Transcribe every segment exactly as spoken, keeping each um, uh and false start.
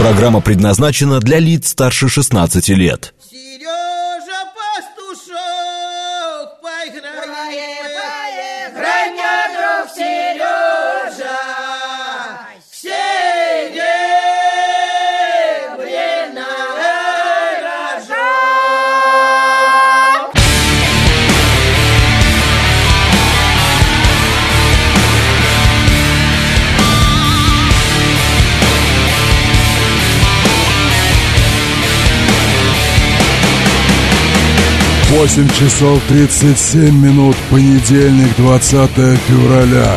Программа предназначена для лиц старше шестнадцати лет. Сережа Пастушок, поиграем, играй мне, друг Сережа, серебряный рожок. восемь часов тридцать семь минут, понедельник, двадцатое февраля.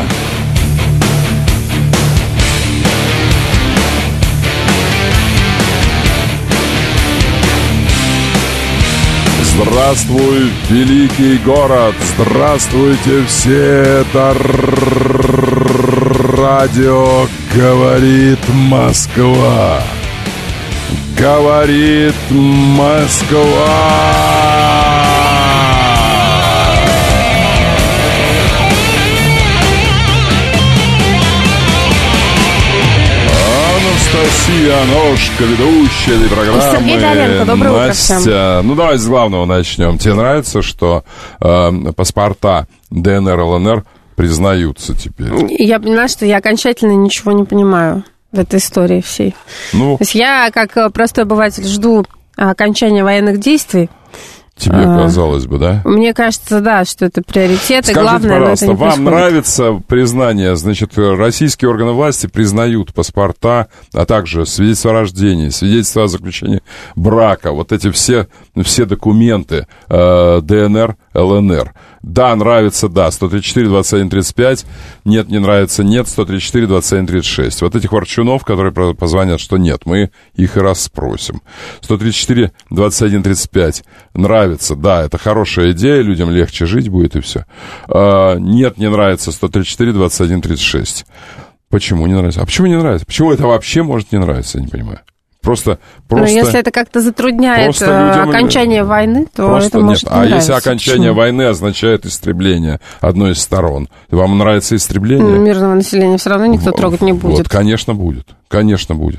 Здравствуй, великий город! Здравствуйте все! Это радио «Говорит Москва». Говорит Москва. Анастасия Ножка, ведущая этой программы. Сергей Горенко, доброе утро Настя. всем. Ну, давайте с главного начнем. Тебе нравится, что э, паспорта ДНР, ЛНР признаются теперь? Я поняла, что я окончательно ничего не понимаю в этой истории всей. Ну, То есть я, как простой обыватель, жду окончания военных действий. тебе А, казалось бы, да? Мне кажется, да, что это приоритет, и Скажите, главное, но это пожалуйста, не вам происходит. нравится признание, значит, российские органы власти признают паспорта, а также свидетельство о рождении, свидетельство о заключении брака, вот эти все, все документы э, ДНР, ЛНР. Да, нравится, да, сто тридцать четыре двадцать один тридцать пять, нет, не нравится, нет, сто тридцать четыре двадцать один тридцать шесть. Вот этих ворчунов, которые позвонят, что нет, мы их и расспросим. сто тридцать четыре двадцать один тридцать пять, нравится, да, это хорошая идея, людям легче жить будет и все. А, нет, не нравится, сто тридцать четыре двадцать один тридцать шесть. Почему не нравится? А почему не нравится? Почему это вообще может не нравиться, я не понимаю. Просто, просто... Но если это как-то затрудняет людям... окончание войны, то просто это нет. может не А нравиться. если окончание Почему? войны означает истребление одной из сторон, вам нравится истребление? Мирного населения все равно никто В- трогать не будет. Вот, конечно, будет. Конечно, будет.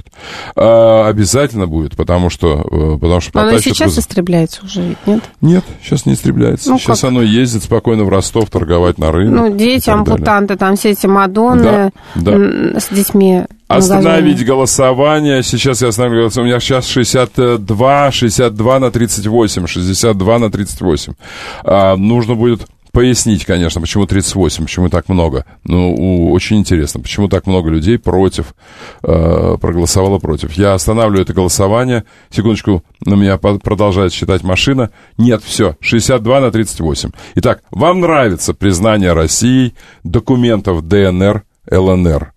А, обязательно будет, потому что... Потому что Но оно и потащат сейчас груз- истребляется уже, ведь нет? Нет, сейчас не истребляется. Ну, сейчас как? оно ездит спокойно в Ростов торговать на рынок. Ну, и дети, так далее. ампутанты, там все эти Мадонны Да, да. м, с детьми. на Остановить газоне. голосование. Сейчас я остановлю голосование. У меня сейчас шестьдесят два, шестьдесят два на тридцать восемь. шестьдесят два на тридцать восемь. А, нужно будет пояснить, конечно, почему тридцать восемь, почему так много. Ну, у, очень интересно, почему так много людей против, э, проголосовало против. Я останавливаю это голосование. Секундочку, на меня по- продолжает считать машина. Нет, все, шестьдесят два на тридцать восемь. Итак, вам нравится признание России документов ДНР, ЛНР?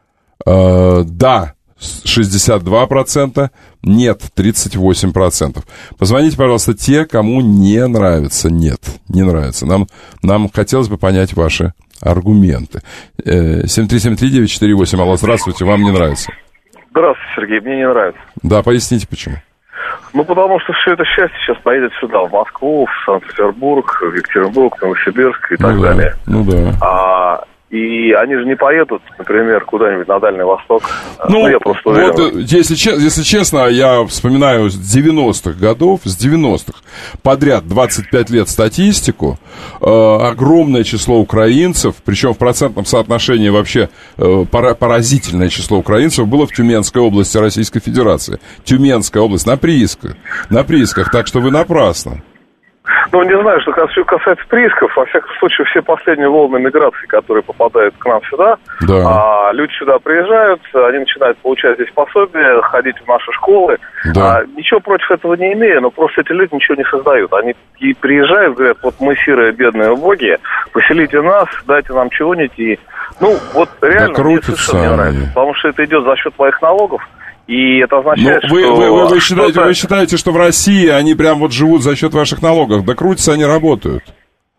Э, да, шестьдесят два процента, нет, тридцать восемь процентов. Позвоните, пожалуйста, те, кому не нравится. Нет, не нравится. Нам, нам хотелось бы понять ваши аргументы. Э, семь три семь три девять четыре восемь. Алло, здравствуйте, вам не нравится? Здравствуйте, Сергей, мне не нравится. Да, поясните, почему. Ну, потому что все это счастье сейчас поедет сюда, в Москву, в Санкт-Петербург, в Екатеринбург, Новосибирск и так ну, далее. Да, ну да. А, и они же не поедут, например, куда-нибудь на Дальний Восток. Ну, я просто уверен. вот, если, че- если честно, я вспоминаю с девяностых годов, с девяностых, подряд двадцать пять лет статистику, э, огромное число украинцев, причем в процентном соотношении вообще э, пара- поразительное число украинцев было в Тюменской области Российской Федерации. Тюменская область, на приисках, на приисках, так что вы напрасно. Ну, не знаю, что касается, касается приисков, во всяком случае, все последние волны миграции, которые попадают к нам сюда, Да. а, люди сюда приезжают, они начинают получать здесь пособие, ходить в наши школы. Да. А, ничего против этого не имею, но просто эти люди ничего не создают. Они и приезжают, говорят, вот мы сирые, бедные, убогие, поселите нас, дайте нам чего-нибудь. И... Ну, вот реально Да мне крутятся совершенно не они. нравится, потому что это идет за счет твоих налогов. И это Ну, означает, вы, что... вы, вы, вы, считаете, кто-то- вы считаете, что в России они прям вот живут за счет ваших налогов? Да крутятся, они работают.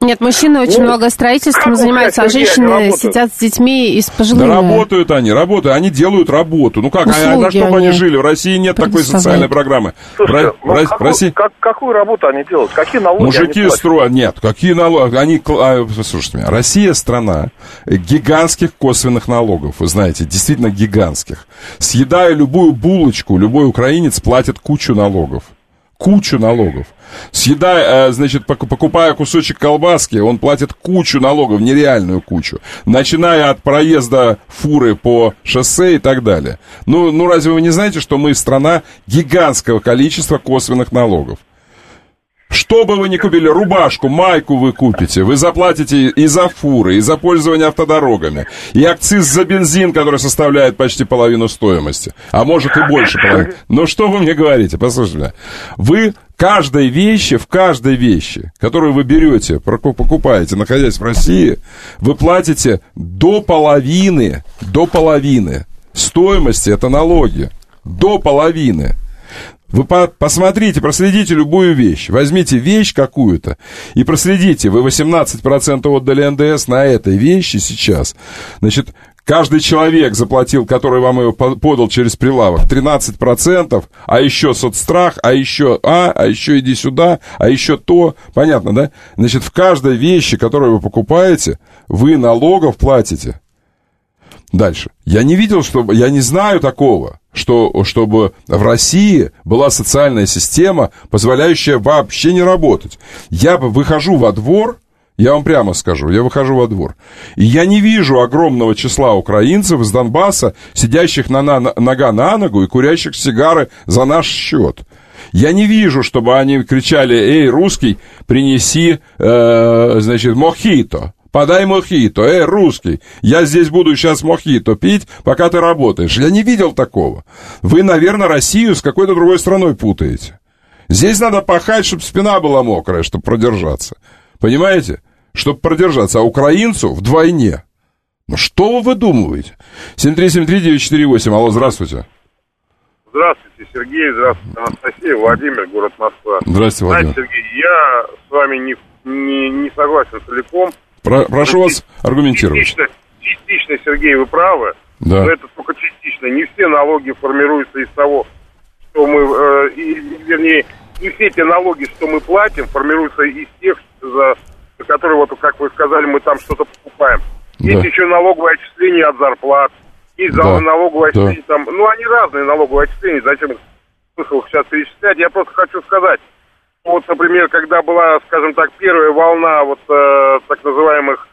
Нет, мужчины очень Ну, много строительством как занимаются, а сказать, женщины работают. сидят с детьми и с пожилыми. Да работают они, работают, они делают работу. Ну как, а на Услуги что бы они они жили? В России нет такой предоставляют. социальной программы. Слушайте, В ну, Ро- в какую, России... как- какую работу они делают? Какие налоги Мужики они платят? строят. Нет, какие налоги? Они, кл- а, слушайте меня, Россия страна гигантских косвенных налогов, вы знаете, действительно гигантских. Съедая любую булочку, любой украинец платит кучу налогов. Кучу налогов. Съедая, э, значит, пок- покупая кусочек колбаски, он платит кучу налогов, нереальную кучу. Начиная от проезда фуры по шоссе и так далее. Ну, ну разве вы не знаете, что мы страна гигантского количества косвенных налогов? Что бы вы ни купили, рубашку, майку вы купите, вы заплатите и за фуры, и за пользование автодорогами, и акциз за бензин, который составляет почти половину стоимости, а может и больше половины. Но что вы мне говорите? Послушайте меня. Вы каждой вещи, в каждой вещи, которую вы берете, проку- покупаете, находясь в России, вы платите до половины, до половины стоимости, это налоги, до половины. Вы по- посмотрите, проследите любую вещь. Возьмите вещь какую-то и проследите. Вы восемнадцать процентов отдали эн дэ эс на этой вещи сейчас. Значит, каждый человек заплатил, который вам ее по- подал через прилавок, тринадцать процентов, а еще соцстрах, а еще а, а еще иди сюда, а еще то. Понятно, да? Значит, в каждой вещи, которую вы покупаете, вы налогов платите. Дальше. Я не видел, чтобы, я не знаю такого, что, чтобы в России была социальная система, позволяющая вообще не работать. Я выхожу во двор, я вам прямо скажу, я выхожу во двор, и я не вижу огромного числа украинцев из Донбасса, сидящих на, на, нога на ногу и курящих сигары за наш счет. Я не вижу, чтобы они кричали: «Эй, русский, принеси, э, значит, мохито». Подай мохито, эй, русский, я здесь буду сейчас мохито пить, пока ты работаешь. Я не видел такого. Вы, наверное, Россию с какой-то другой страной путаете. Здесь надо пахать, чтобы спина была мокрая, чтобы продержаться. Понимаете? Чтобы продержаться. А украинцу вдвойне. Ну, что вы выдумываете? семь три семь три девять четыре восемь. Алло, здравствуйте. Здравствуйте, Сергей. Здравствуйте, Анастасия. Владимир, город Москва. Здравствуйте, Владимир. Знаете, Сергей, я с вами не, не, не согласен целиком. Про, прошу вас аргументировать. Частично, частично, Сергей, вы правы, да. Но это только частично. Не все налоги формируются из того, что мы, э, и, вернее, не все эти налоги, что мы платим, формируются из тех, за, за которые, вот, как вы сказали, мы там что-то покупаем. Да. Есть еще налоговое отчисление от зарплат, есть да. налоговое да. отчисление, там, ну, они разные налоговые отчисления, зачем их смысл их сейчас перечислять. Я просто хочу сказать, вот, например, когда была, скажем так, первая волна вот э, так называемых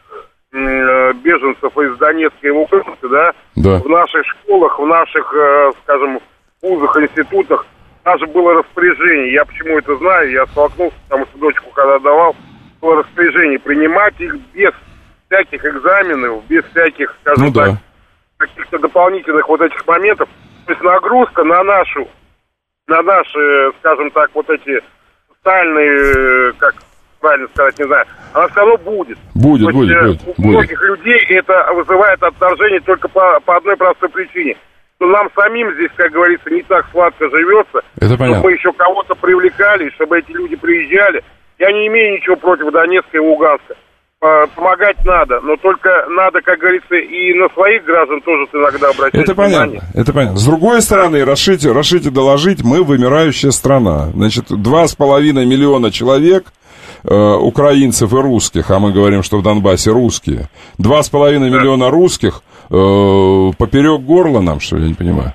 э, беженцев из Донецка и Луганска, да, да, в наших школах, в наших, э, скажем, вузах, институтах даже было распоряжение. Я почему это знаю, я столкнулся, потому что дочку когда давал, было распоряжение принимать их без всяких экзаменов, без всяких, скажем ну, так, да. каких-то дополнительных вот этих моментов. То есть нагрузка на нашу, на наши, скажем так, вот эти социальные, как правильно сказать, не знаю, она все равно будет. Будет, То будет, есть, будет. У многих будет. людей это вызывает отторжение только по, по одной простой причине. Что нам самим здесь, как говорится, не так сладко живется, это чтобы понятно. мы еще кого-то привлекали, чтобы эти люди приезжали. Я не имею ничего против Донецка и Луганска. Помогать надо, но только надо, как говорится, и на своих граждан тоже иногда обращать это внимание. Понятно, это понятно. С другой стороны, расшите, расшите доложить, мы вымирающая страна. Значит, два с половиной миллиона человек, э, украинцев и русских, а мы говорим, что в Донбассе русские, два с половиной миллиона русских, э, поперек горла нам, что ли, я не понимаю.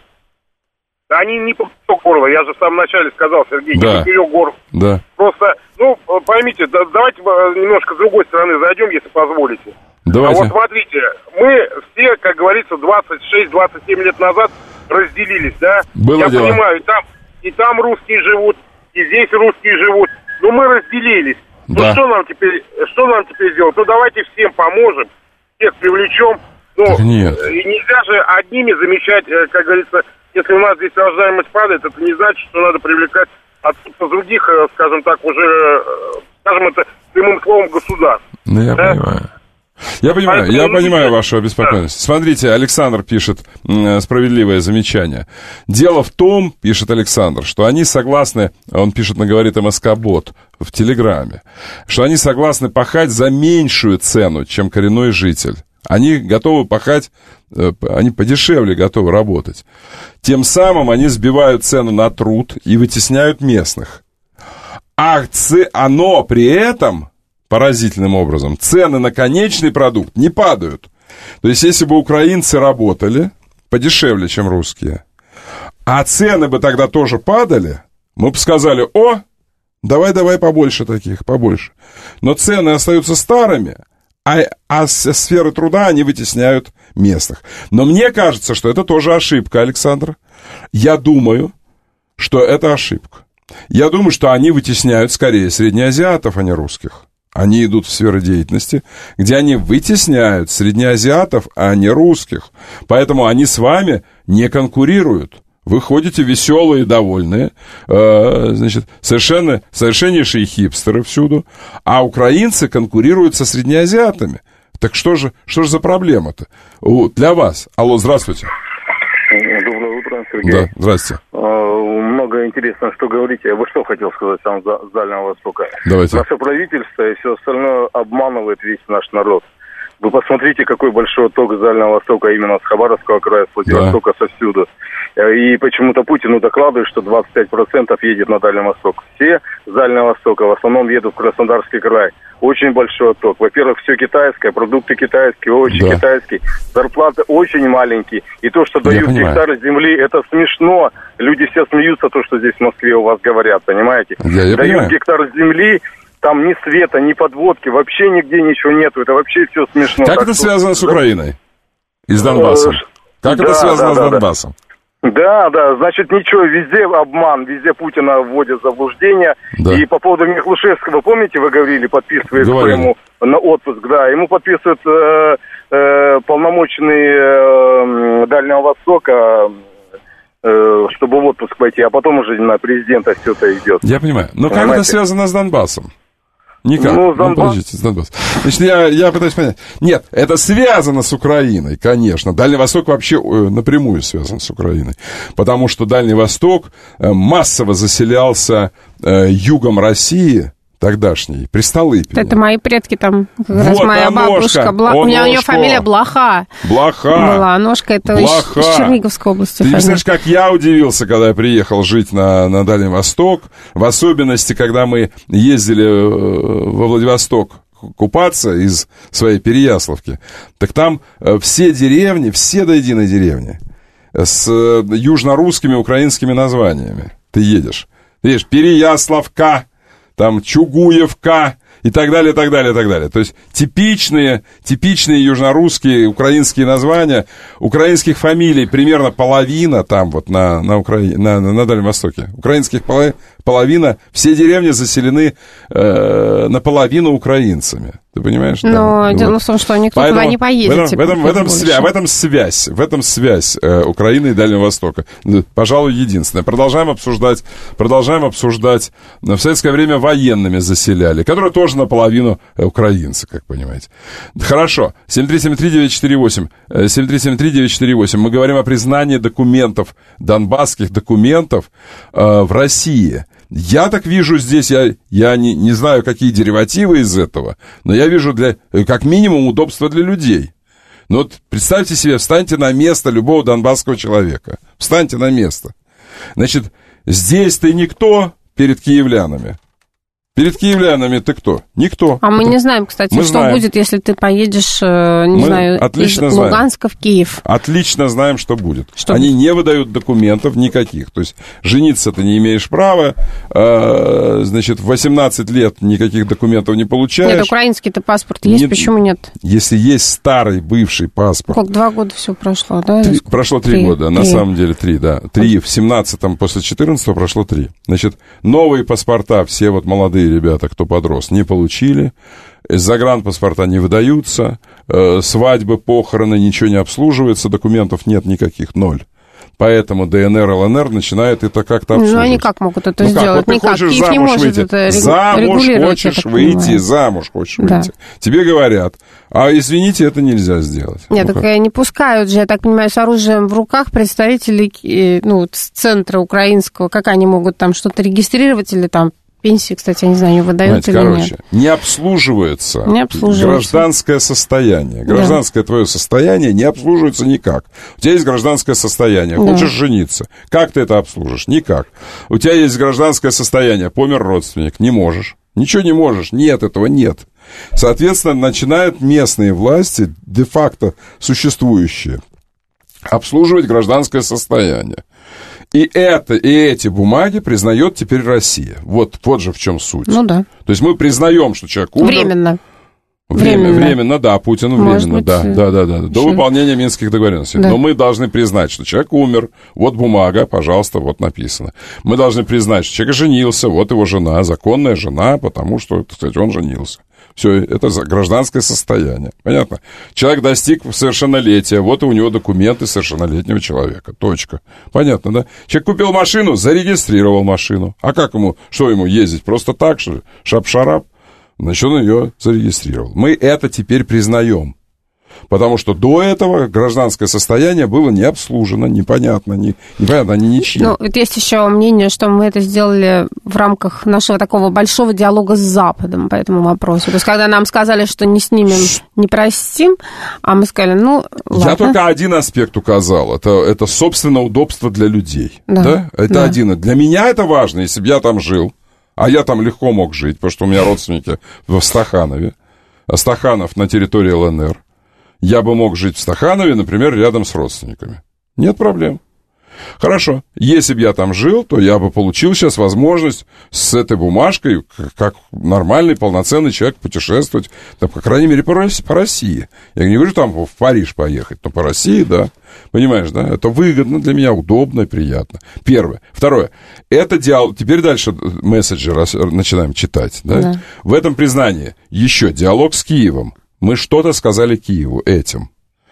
Да они не поперек горла, я же в самом начале сказал, Сергей, да. не поперек горла. Да. Просто, ну, поймите, да, давайте немножко с другой стороны зайдем, если позволите. Давайте. А вот смотрите, мы все, как говорится, двадцать шесть - двадцать семь лет назад разделились, да? Было Я дело. понимаю, и там, и там русские живут, и здесь русские живут, но мы разделились. Да. Ну что нам теперь, что нам теперь делать? Ну давайте всем поможем, всех привлечем. Ну, Так нет. и нельзя же одними замечать, как говорится, если у нас здесь рождаемость падает, это не значит, что надо привлекать отсутствие других, скажем так, уже, скажем это прямым словом, государств. Ну, я да? понимаю. Я понимаю, Поэтому я нужно- понимаю вашу обеспокоенность. Смотрите, Александр пишет м, справедливое замечание. Дело в том, пишет Александр, что они согласны, он пишет на говорит МСК-бот в Телеграме, что они согласны пахать за меньшую цену, чем коренной житель. Они готовы пахать, э, они подешевле готовы работать. Тем самым они сбивают цену на труд и вытесняют местных. А ц... оно при этом... поразительным образом, цены на конечный продукт не падают. То есть, если бы украинцы работали подешевле, чем русские, а цены бы тогда тоже падали, мы бы сказали: о, давай-давай побольше таких, побольше. Но цены остаются старыми, а, а с сферы труда они вытесняют местных. Но мне кажется, что это тоже ошибка, Александр. Я думаю, что это ошибка. Я думаю, что они вытесняют скорее среднеазиатов, а не русских. Они идут в сферы деятельности, где они вытесняют среднеазиатов, а не русских. Поэтому они с вами не конкурируют. Вы ходите веселые, довольные, э, значит, совершенно, совершеннейшие хипстеры всюду, а украинцы конкурируют со среднеазиатами. Так что же, что же за проблема-то для вас? Алло, здравствуйте. Доброе утро, Сергей. Да, здрасте. Много интересно, что говорите. Я бы что хотел сказать сам с Дальнего Востока. Давайте. Наше правительство и все остальное обманывает весь наш народ. Вы посмотрите, какой большой отток с Дальнего Востока, именно с Хабаровского края, с Владивостока, да. Совсюду. И почему-то Путину докладывают, что двадцать пять процентов едет на Дальний Восток. Все с Дальнего Востока в основном едут в Краснодарский край. Очень большой отток. Во-первых, все китайское, продукты китайские, овощи да. китайские, зарплаты очень маленькие. И то, что дают гектары земли, это смешно. Люди все смеются, то, что здесь в Москве у вас говорят, понимаете? Я, я дают понимаю. гектар земли, там ни света, ни подводки, вообще нигде ничего нету. Это вообще все смешно. Как так это что... связано с Украиной? И с Донбассом? Как да, это связано да, с да, Донбассом? Да, да, значит, ничего, везде обман, везде Путина вводят в заблуждение. Да. И по поводу Михлушевского, помните, вы говорили, подписывает Говорили. ему на отпуск, да, ему подписывают э, э, полномочный э, Дальнего Востока, э, чтобы в отпуск пойти, а потом уже на президента все это идет. Я понимаю. Но Понимаете? как это связано с Донбассом? Никак. Ну, Ну, Донбасс... подождите, с Донбассом. Значит, я, я пытаюсь понять. Нет, это связано с Украиной, конечно. Дальний Восток вообще э, напрямую связан с Украиной. Потому что Дальний Восток э, массово заселялся э, югом России, тогдашней, при Столыпине. Это мои предки там, как раз Вот моя Аношка, бабушка. Бла... У меня у нее Аношка. фамилия Блаха. Блаха. Была. Аношка, это Блаха. из Черниговской области. Ты не фамилия. знаешь, как я удивился, когда я приехал жить на, на Дальний Восток, в особенности, когда мы ездили во Владивосток купаться из своей Переяславки. Так там все деревни, все до единой деревни, с южнорусскими украинскими названиями. Ты едешь. Ты едешь Переяславка, там Чугуевка и так далее, так далее, так далее. То есть типичные, типичные южнорусские, украинские названия, украинских фамилий примерно половина там вот на, на, Укра... на, на Дальнем Востоке. Украинских половина, все деревни заселены э, наполовину украинцами. Ты понимаешь? Но да? дело Вот. в том, что никто Поэтому туда не поедет. В этом, в этом, в этом, свя- в этом связь, в этом связь э, Украины и Дальнего Востока. Пожалуй, единственное. Продолжаем обсуждать, продолжаем обсуждать. В советское время военными заселяли, которые тоже наполовину украинцы, как понимаете. Хорошо. семь три семь три девять четыре восемь. семь три семь три девять четыре восемь. Мы говорим о признании документов, донбасских документов э, в России. Я так вижу здесь, я, я не, не знаю, какие деривативы из этого, но я вижу для, как минимум удобство для людей. Ну вот представьте себе, встаньте на место любого донбасского человека. Встаньте на место. Значит, здесь ты никто перед киевлянами. Перед киевлянами ты кто? Никто. А мы не знаем, кстати, Мы что знаем. будет, если ты поедешь, не Мы знаю, отлично из знаем. Луганска в Киев. Отлично знаем, что будет. Что Они будет? не выдают документов никаких. То есть жениться ты не имеешь права, э, значит, в восемнадцать лет никаких документов не получаешь. Нет, украинский-то паспорт есть, Нет. почему нет? Если есть старый бывший паспорт. Сколько, два года все прошло, да? Три- Сколько? прошло три, Три. года, на Три. самом деле три, да. Три в семнадцатом, после четырнадцатого прошло три. Значит, новые паспорта, все вот молодые ребята, кто подрос, не получили. Загранпаспорта не выдаются, э, свадьбы, похороны, ничего не обслуживается, документов нет никаких, ноль. Поэтому ДНР, ЛНР начинают это как-то обслуживать. Ну, они как могут это ну, сделать? Как? Вот Никак. ты хочешь Киев не замуж может выйти. это регу- Замуж регулировать, хочешь я так выйти, понимаю. замуж хочешь Да. выйти. Тебе говорят, а извините, это нельзя сделать. Нет, Ну, так как? не пускают же, я так понимаю, с оружием в руках представителей, э, ну, с центра украинского. Как они могут там что-то регистрировать или там пенсии, кстати, я не знаю, не выдают или короче, нет. не обслуживается, Не обслуживается. гражданское состояние. Гражданское да. твое состояние не обслуживается никак. У тебя есть гражданское состояние, да. хочешь жениться. Как ты это обслужишь? Никак. У тебя есть гражданское состояние, помер родственник, не можешь. Ничего не можешь, нет, этого нет. Соответственно, начинают местные власти, де-факто существующие, обслуживать гражданское состояние. И это, и эти бумаги признает теперь Россия. Вот, вот же в чем суть. Ну да. То есть мы признаем, что человек умер. Временно. Время, временно. временно, да, Путину Может временно, быть, да, да, да, да, до еще... выполнения Минских договоренностей. Да. Но мы должны признать, что человек умер, вот бумага, пожалуйста, вот написано. Мы должны признать, что человек женился, вот его жена, законная жена, потому что, кстати, он женился. Все, это гражданское состояние. Понятно? Человек достиг совершеннолетия, вот и у него документы совершеннолетнего человека. Точка. Понятно, да? Человек купил машину, зарегистрировал машину. А как ему, что ему ездить? Просто так, что ли? Шап-шарап? Значит, он ее зарегистрировал. Мы это теперь признаем. Потому что до этого гражданское состояние было не обслужено, непонятно, не, непонятно, они ничьи. Ну, вот есть еще мнение, что мы это сделали в рамках нашего такого большого диалога с Западом по этому вопросу. То есть, когда нам сказали, что не снимем, не простим, а мы сказали, ну, ладно. Я только один аспект указал. Это, это собственно, удобство для людей. Да, да? Это да. один. Для меня это важно, если бы я там жил, а я там легко мог жить, потому что у меня родственники в Стаханове, а Стаханов на территории ЛНР. Я бы мог жить в Стаханове, например, рядом с родственниками. Нет проблем. Хорошо. Если бы я там жил, то я бы получил сейчас возможность с этой бумажкой, как нормальный, полноценный человек, путешествовать, там, по крайней мере, по России. Я не говорю там в Париж поехать, но по России, да. Понимаешь, да? Это выгодно для меня, удобно и приятно. Первое. Второе. Это диалог. Теперь дальше месседжи начинаем читать. Да? Да. В этом признании еще диалог с Киевом. Мы что-то сказали Киеву этим.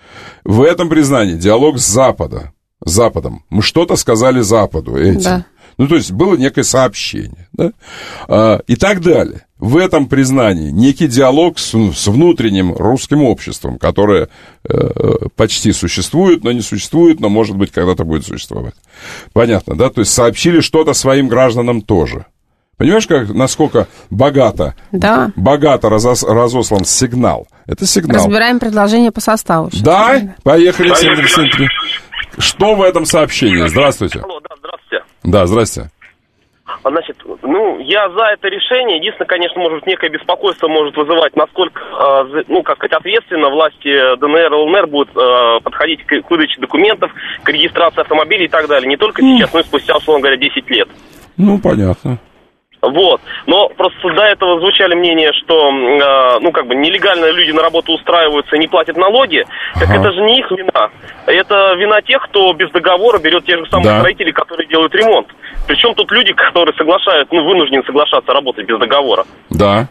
В этом признании диалог с Запада, Западом. Мы что-то сказали Западу этим. Да. Ну, то есть, было некое сообщение. Да? А, и так далее. В этом признании некий диалог с, с внутренним русским обществом, которое э, почти существует, но не существует, но, может быть, когда-то будет существовать. Понятно, да? То есть, сообщили что-то своим гражданам тоже. Понимаешь, как, насколько богато, да. богато разос, разослан сигнал? Это сигнал. Разбираем предложение по составу. Да, сейчас. Поехали. семь семь три. Что в этом сообщении? Здравствуйте. Алло, да, здравствуйте. Да, здрасте. Значит, ну, я за это решение. Единственное, конечно, может, некое беспокойство может вызывать, насколько, э, ну, как сказать, ответственно власти ДНР и ЛНР будут э, подходить к, к выдаче документов, к регистрации автомобилей и так далее. Не только mm. сейчас, но и спустя, условно говоря, десять лет. Ну, понятно. Вот. Но просто до этого звучали мнения, что, э, ну, как бы, нелегально люди на работу устраиваются и не платят налоги. Так ага. это же не их вина. Это вина тех, кто без договора берет тех же самых да. строителей, которые делают ремонт. Причем тут люди, которые соглашают, ну, вынуждены соглашаться работать без договора. Да.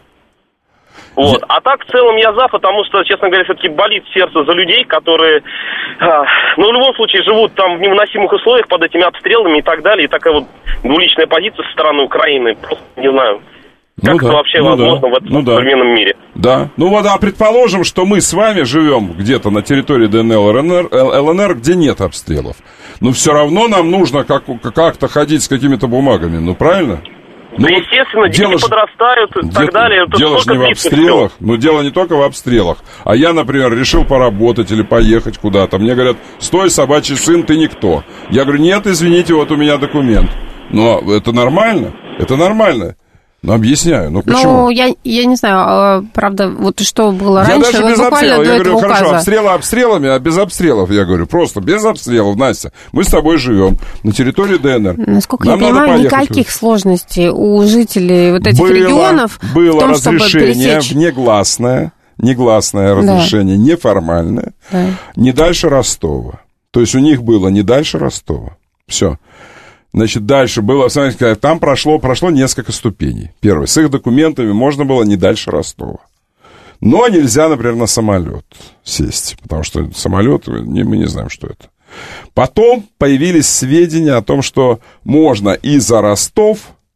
Вот. А так, в целом, я за, потому что, честно говоря, все-таки болит сердце за людей, которые, а, ну, в любом случае, живут там в невыносимых условиях под этими обстрелами и так далее. И такая вот двуличная позиция со стороны Украины, просто не знаю, как ну это да, вообще ну возможно да, в этом ну современном да. мире. Да. Ну вот, а предположим, что мы с вами живем где-то на территории ДНР, ЛНР, ЛНР, где нет обстрелов. Но все равно нам нужно как- как-то ходить с какими-то бумагами, ну, правильно? Ну, да, естественно, дети дело подрастают и так далее. Это дело же не в обстрелах. Ну, дело не только в обстрелах. А я, например, решил поработать или поехать куда-то. Мне говорят, стой, собачий сын, ты никто. Я говорю, нет, извините, вот у меня документ. Но это нормально? Это нормально. Ну, объясняю, ну почему? Ну, я, я не знаю, правда, вот что было я раньше, даже вот без буквально обстрелов. до Я этого говорю, указа. Хорошо, обстрелы обстрелами, а без обстрелов, я говорю, просто без обстрелов, Настя, мы с тобой живем на территории ДНР. Насколько Нам я понимаю, никаких сложностей у жителей вот этих было, регионов было в том, разрешение чтобы пересечь... негласное, негласное разрешение, да. неформальное, да. не дальше Ростова. То есть у них было не дальше Ростова. Все. Значит, дальше было, смотрите, там прошло, прошло несколько ступеней. Первое, с их документами можно было не дальше Ростова. Но нельзя, например, на самолет сесть, потому что самолет, мы не знаем, что это. Потом появились сведения о том, что можно и за Ростов,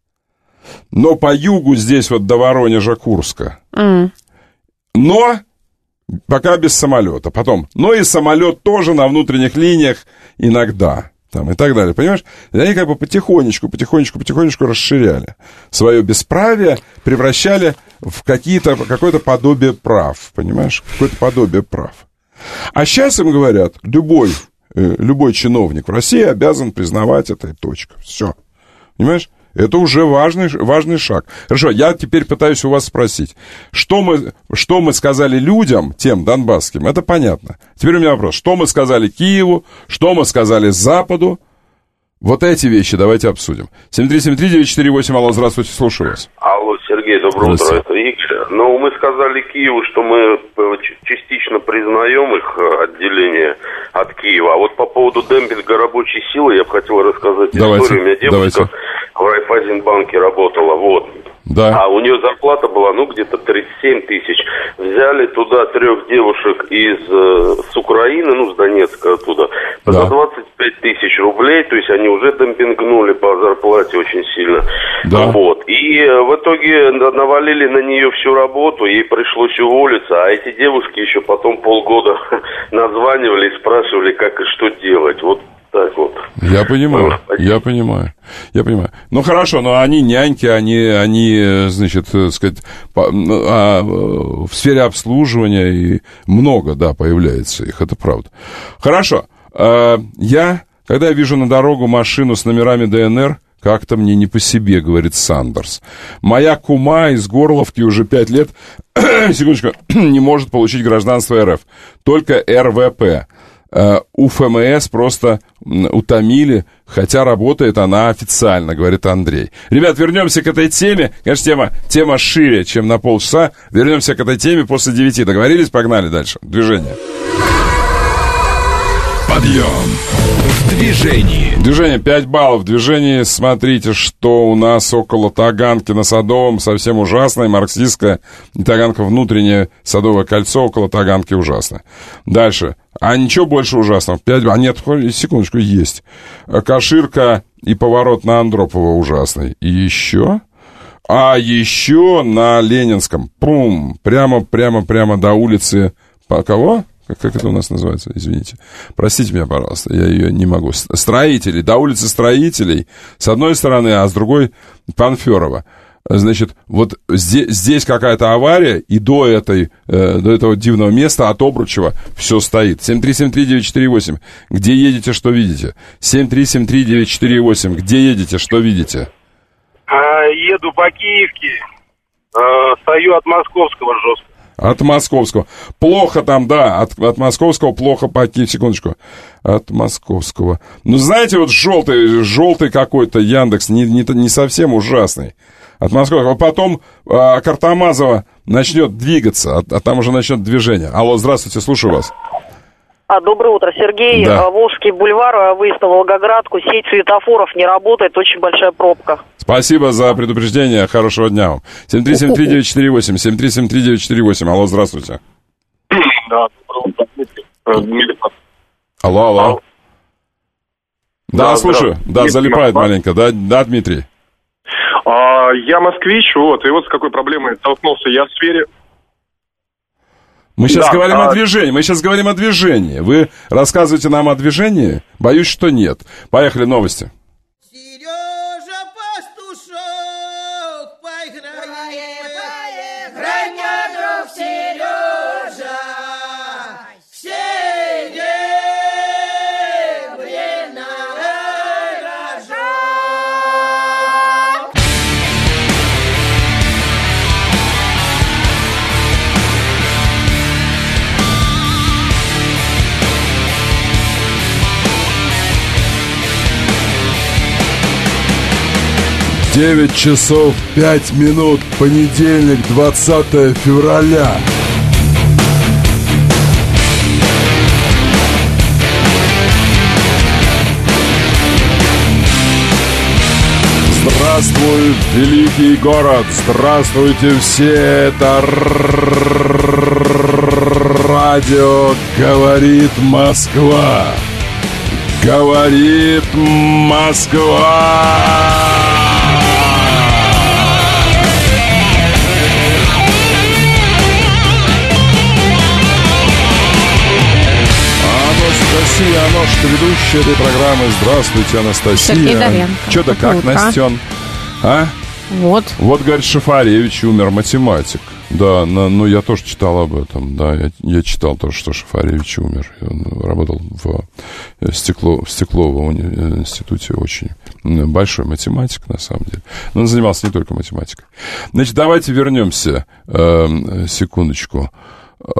но по югу здесь вот до Воронежа, Курска. Mm. Но пока без самолета. Потом, но и самолет тоже на внутренних линиях иногда. Там, и так далее, понимаешь? И они как бы потихонечку, потихонечку, потихонечку расширяли свое бесправие, превращали в какие-то, какое-то подобие прав, понимаешь? Какое-то подобие прав. А сейчас им говорят, любой, э, любой чиновник в России обязан признавать это, и точка. Все. Понимаешь? Это уже важный, важный шаг. Хорошо, я теперь пытаюсь у вас спросить, что мы, что мы сказали людям, тем донбасским, это понятно. Теперь у меня вопрос, что мы сказали Киеву, что мы сказали Западу? Вот эти вещи давайте обсудим. семь три семь три девять четыре восемь, алло, здравствуйте, слушаю вас. Алло, Сергей, доброе утро, это Игорь. Ну, мы сказали Киеву, что мы частично признаем их отделение от Киева. А вот по поводу демпинга рабочей силы я бы хотел рассказать давайте, историю. У меня девушка давайте. в Райфайзенбанке работала, вот. Да. А у нее зарплата была, ну, где-то тридцать семь тысяч. Взяли туда трех девушек из, э, с Украины, ну, с Донецка оттуда, да. За двадцать пять тысяч рублей, то есть они уже демпингнули по зарплате очень сильно. Да. Вот. И э, в итоге навалили на нее всю работу, ей пришлось уволиться, а эти девушки еще потом полгода названивали и спрашивали, как и что делать. Вот. Так вот. Я понимаю, я понимаю, я понимаю. Ну, хорошо, но они няньки, они, они значит, так сказать, по, а, в сфере обслуживания и много, да, появляется их, это правда. Хорошо, а, я, когда я вижу на дорогу машину с номерами ДНР, как-то мне не по себе, говорит Сандерс. Моя кума из Горловки уже пять лет, секундочку, не может получить гражданство РФ, только РВП. У ФМС просто утомили, хотя работает она официально, говорит Андрей. Ребят, вернемся к этой теме. Конечно, тема, тема шире, чем на полчаса. Вернемся к этой теме после девяти. Договорились? Погнали дальше. Движение. Подъем. В движении. Движение пять баллов. В движении смотрите, что у нас около Таганки на Садовом. Совсем ужасное. Марксистское. Таганка внутреннее Садовое кольцо около Таганки ужасно. Дальше. А ничего больше ужасного. пять... А нет, секундочку, есть. Каширка и поворот на Андропова ужасный. И еще... А еще на Ленинском. Пум. Прямо, прямо, прямо до улицы... По кого? Как, как это у нас называется? Извините. Простите меня, пожалуйста. Я ее не могу. Строителей. До улицы Строителей. С одной стороны, а с другой Панферова. Значит, вот здесь, здесь какая-то авария, и до, этой, э, до этого дивного места от Обручева все стоит. семь три семь три девять четыре восемь. Где едете, что видите? семь три семь три девять четыре восемь. Где едете, что видите? А, еду по Киевке. А, стою от Московского жестко. От Московского. Плохо там, да, от, от Московского плохо по Киеву. Секундочку. От Московского. Ну, знаете, вот желтый, желтый какой-то Яндекс, не, не, не совсем ужасный. От Московского. Потом а, Картамазова начнет двигаться, а, а там уже начнет движение. Алло, здравствуйте, слушаю вас. А, доброе утро, Сергей. Да. Волжский бульвар, выезд на Волгоградку. Сеть светофоров не работает, очень большая пробка. Спасибо за предупреждение, хорошего дня вам. семь три семь три девять четыре восемь, семь три семь три девять четыре восемь. Алло, здравствуйте. Да, доброе утро. Алло, алло. алло. Да, да, слушаю. Да, Дмитрий, залипает Москва. маленько. Да, да, Дмитрий. А, я москвич, вот, и вот с какой проблемой столкнулся я в сфере. Мы сейчас да, говорим а... о движении, мы сейчас говорим о движении. Вы рассказываете нам о движении? Боюсь, что нет. Поехали, новости. Сережа Пастушок, поиграем, Играй мне, друг Сережа, все время рожок. девять часов пять минут, понедельник, двадцатое февраля. Здравствуй, великий город! Здравствуйте все! Это радио «Говорит Москва». Говорит Москва. Анастасия Аношка, ведущая этой программы. Здравствуйте, Анастасия. Че да как, Настен? А? Вот. Вот, говорит, Шафаревич умер, математик. Да, на, ну я тоже читал об этом. Да, я, я читал тоже, что Шафаревич умер. Он работал в, стекло, в Стекловом институте, очень большой математик, на самом деле. Но он занимался не только математикой. Значит, давайте вернемся, э, секундочку. Э,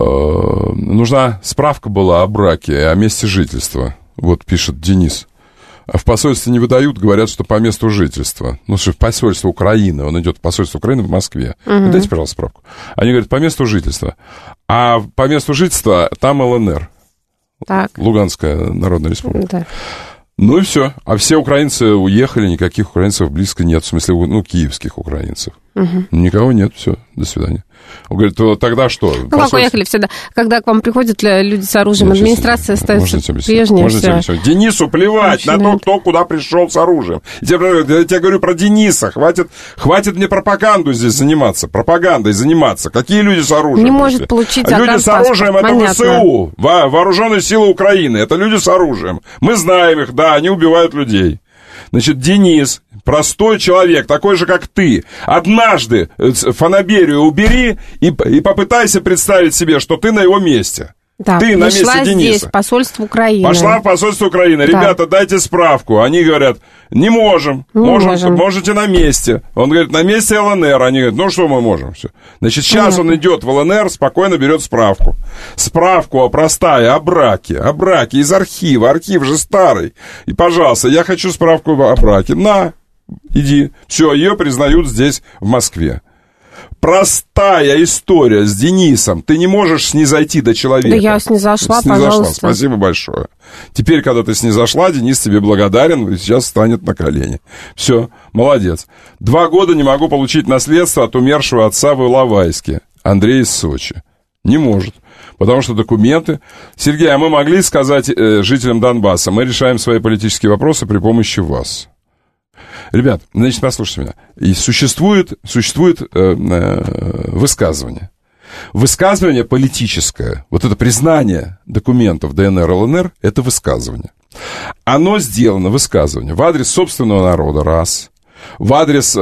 нужна справка была о браке, о месте жительства. Вот пишет Денис. В посольстве не выдают, говорят, что по месту жительства. Ну, что в посольство Украины, он идет в посольство Украины в Москве. Угу. Дайте, пожалуйста, справку. Они говорят, по месту жительства. А по месту жительства там ЛНР. Так. Луганская Народная Республика. Да. Ну и все. А все украинцы уехали, никаких украинцев близко нет. В смысле, ну, киевских украинцев. Угу. Никого нет, все, до свидания. Он говорит, то тогда что? Ну, посольство... как уехали всегда? Когда к вам приходят люди с оружием, Нет, администрация остается прежняя. Денису плевать Начинает. на то, кто куда пришел с оружием. Я тебе, я тебе говорю про Дениса. Хватит, хватит мне пропаганду здесь заниматься. Пропагандой заниматься. Какие люди с оружием? Не может получить а люди с оружием, паспорт. это ВСУ. Вооруженные силы Украины. Это люди с оружием. Мы знаем их, да, они убивают людей. Значит, Денис, простой человек, такой же, как ты, однажды фанаберию убери и, и попытайся представить себе, что ты на его месте. Да, ты на месте Дениса. Здесь посольство Украины. Пошла в посольство Украины. Да. Ребята, дайте справку. Они говорят, не можем. Не можем, можем. Можете на месте. Он говорит, на месте ЛНР. Они говорят, ну что мы можем? Все. Значит, сейчас Понятно. Он идет в ЛНР, спокойно берет справку. Справку простая о браке. О браке из архива. Архив же старый. И, пожалуйста, я хочу справку о браке. На, иди. Все, ее признают здесь, в Москве. Простая история с Денисом. Ты не можешь снизойти до человека. Да я снизошла, снизошла. Пожалуйста. Спасибо большое. Теперь, когда ты снизошла, Денис тебе благодарен и сейчас станет на колени. Все, молодец. Два года не могу получить наследство от умершего отца в Иловайске. Андрей из Сочи. Не может. Потому что документы... Сергей, а мы могли сказать э, жителям Донбасса, мы решаем свои политические вопросы при помощи вас. Ребят, значит, послушайте меня. И существует, существует э, э, высказывание. Высказывание политическое, вот это признание документов ДНР, ЛНР, это высказывание. Оно сделано, высказывание, в адрес собственного народа, раз, в адрес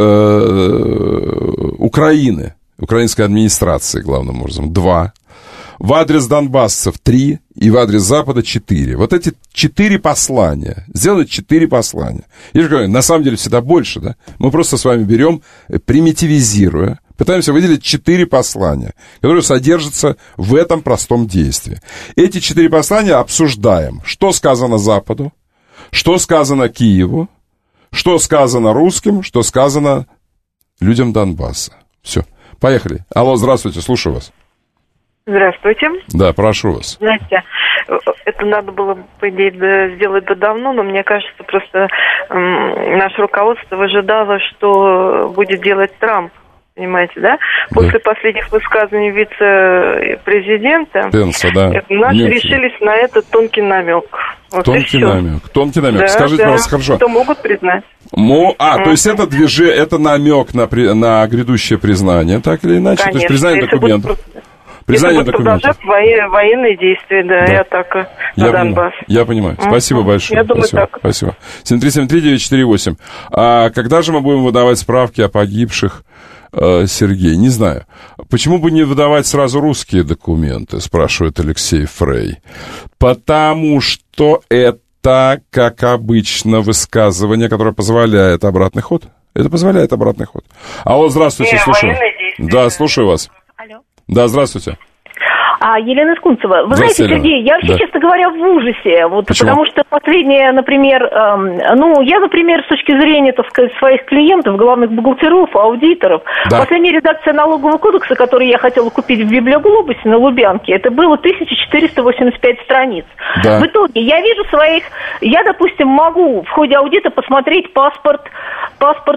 э, Украины, украинской администрации, главным образом, два, в адрес донбассцев три и в адрес Запада четыре. Вот эти четыре послания. Сделать четыре послания. Я же говорю, на самом деле всегда больше, да? Мы просто с вами берем, примитивизируя, пытаемся выделить четыре послания, которые содержатся в этом простом действии. Эти четыре послания обсуждаем. Что сказано Западу, что сказано Киеву, что сказано русским, что сказано людям Донбасса. Все. Поехали. Алло, здравствуйте, слушаю вас. Здравствуйте. Да, прошу вас. Знаете, это надо было, по идее, сделать бы давно, но мне кажется, просто эм, наше руководство выжидало, что будет делать Трамп. Понимаете, да? После да. последних высказываний вице-президента Пенса, да. наши Нет. решились на этот тонкий намек. Вот тонкий намек. Тонкий намек. Да, Скажите, да. пожалуйста, хорошо. Что могут признать. Мо... А, mm-hmm. то есть это движение, это намек на, при... на грядущее признание, так или иначе? Конечно. То есть признание документов. Будет... Признание это будет документов. Воен... военные действия, да, да, и атака я на Донбасс. Я понимаю. Спасибо mm-hmm. большое. Я думаю, Спасибо. так. Спасибо. семь три семь три девять четыре восемь. А когда же мы будем выдавать справки о погибших, э, Сергей? Не знаю. Почему бы не выдавать сразу русские документы, спрашивает Алексей Фрей. Потому что это, как обычно, высказывание, которое позволяет обратный ход. Это позволяет обратный ход. Алло, здравствуйте, Не, слушаю. Да, слушаю вас. Алло. Да, здравствуйте. А, Елена Скунцева. Вы знаете, Елена. Сергей, я вообще, да. честно говоря, в ужасе. Вот, потому что последнее, например, эм, ну, я, например, с точки зрения, так сказать, своих клиентов, главных бухгалтеров, аудиторов, да. последняя редакция налогового кодекса, которую я хотела купить в Библиоглобусе на Лубянке, это было тысяча четыреста восемьдесят пять страниц. Да. В итоге я вижу своих... Я, допустим, могу в ходе аудита посмотреть паспорт, паспорт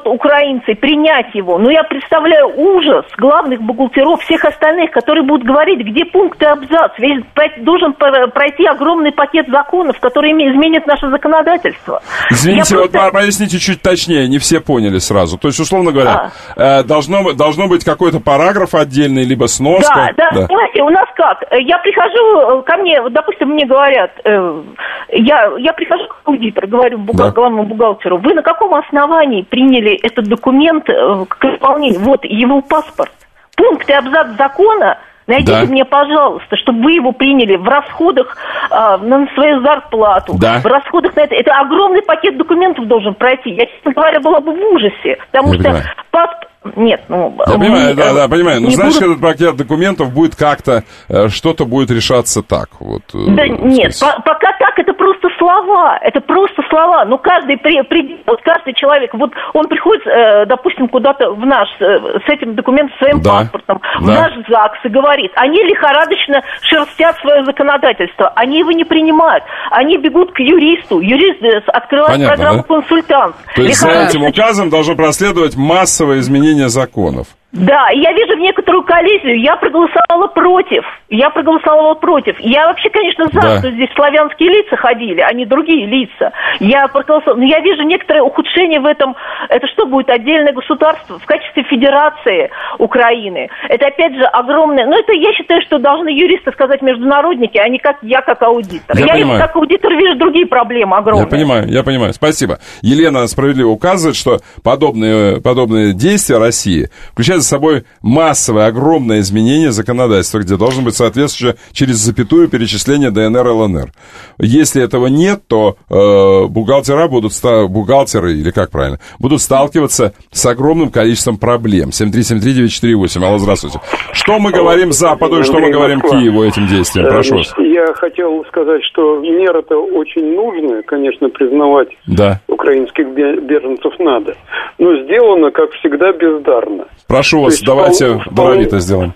смогут украинцы принять его, но я представляю ужас главных бухгалтеров, всех остальных, которые будут говорить, где пункт и абзац. Ведь должен пройти огромный пакет законов, которые изменят наше законодательство. Извините, я вот просто... поясните чуть точнее, не все поняли сразу. То есть, условно говоря, а. должно, должно быть какой-то параграф отдельный, либо сноска. Да, да, да. Понимаете, у нас как? Я прихожу ко мне, вот, допустим, мне говорят, э, я, я прихожу к аудитору, говорю бухгал, да. главному бухгалтеру, вы на каком основании приняли этот документ э, к исполнению? Вот его паспорт. Пункт и абзац закона. Найдите да. мне, пожалуйста, чтобы вы его приняли в расходах э, на свою зарплату, да. в расходах на это. Это огромный пакет документов должен пройти. Я, честно говоря, была бы в ужасе, потому Я что паспорт... Нет, ну... Я мы, понимаю, да, да, понимаю. Ну, значит, буду... этот пакет документов будет как-то, э, что-то будет решаться так. Вот, э, да нет, по- пока так, это просто слова. Это просто слова. Ну, каждый, при, при, вот каждый человек, вот он приходит, э, допустим, куда-то в наш, э, с этим документом, своим да. паспортом, да. в наш ЗАГС и говорит, они лихорадочно шерстят свое законодательство. Они его не принимают. Они бегут к юристу. Юрист открывает Понятно, программу да? консультант. То есть за этим указом должно проследовать массовое изменение законов. Да, я вижу в некоторую коллизию. Я проголосовала против. Я проголосовала против. Я вообще, конечно, за, да. что здесь славянские лица ходили, а не другие лица. Я проголосовала. Но я вижу некоторое ухудшение в этом. Это что будет? Отдельное государство в качестве федерации Украины. Это, опять же, огромное... Ну, это, я считаю, что должны юристы сказать международники, а не как я, как аудитор. Я, я как аудитор вижу другие проблемы огромные. Я понимаю, я понимаю. Спасибо. Елена справедливо указывает, что подобные, подобные действия России включают за собой массовое, огромное изменение законодательства, где должно быть соответствующее через запятую перечисление ДНР, ЛНР. Если этого нет, то э, бухгалтера будут, бухгалтеры, или как правильно, будут сталкиваться с огромным количеством проблем. семь три семь три девять четыре восемь. Алло, здравствуйте. Что мы говорим Западу и что мы говорим Киеву этим действием? Прошу вас. Я хотел сказать, что мера-то очень нужная, конечно, признавать да. украинских беженцев надо, но сделано, как всегда, бездарно. Прошу вас, давайте вполне, даровито сделаем.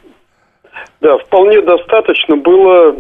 Да, вполне достаточно было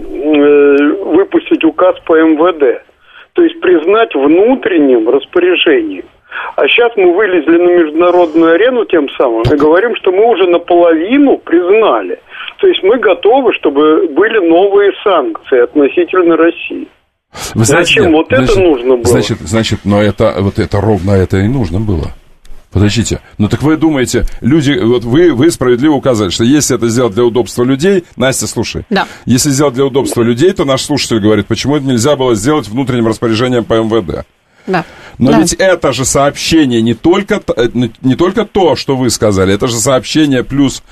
э, выпустить указ по эм вэ дэ, то есть признать внутренним распоряжением. А сейчас мы вылезли на международную арену тем самым и говорим, что мы уже наполовину признали. То есть мы готовы, чтобы были новые санкции относительно России. Вы знаете, Зачем? Нет, вот значит, это нужно было. Значит, значит, но это, вот это ровно это и нужно было. Подождите, ну так вы думаете, люди, вот вы, вы справедливо указали, что если это сделать для удобства людей, Настя, слушай, да. если сделать для удобства людей, то наш слушатель говорит, почему это нельзя было сделать внутренним распоряжением по эм вэ дэ? Да. Но да. ведь это же сообщение не только, не только то, что вы сказали, это же сообщение плюс,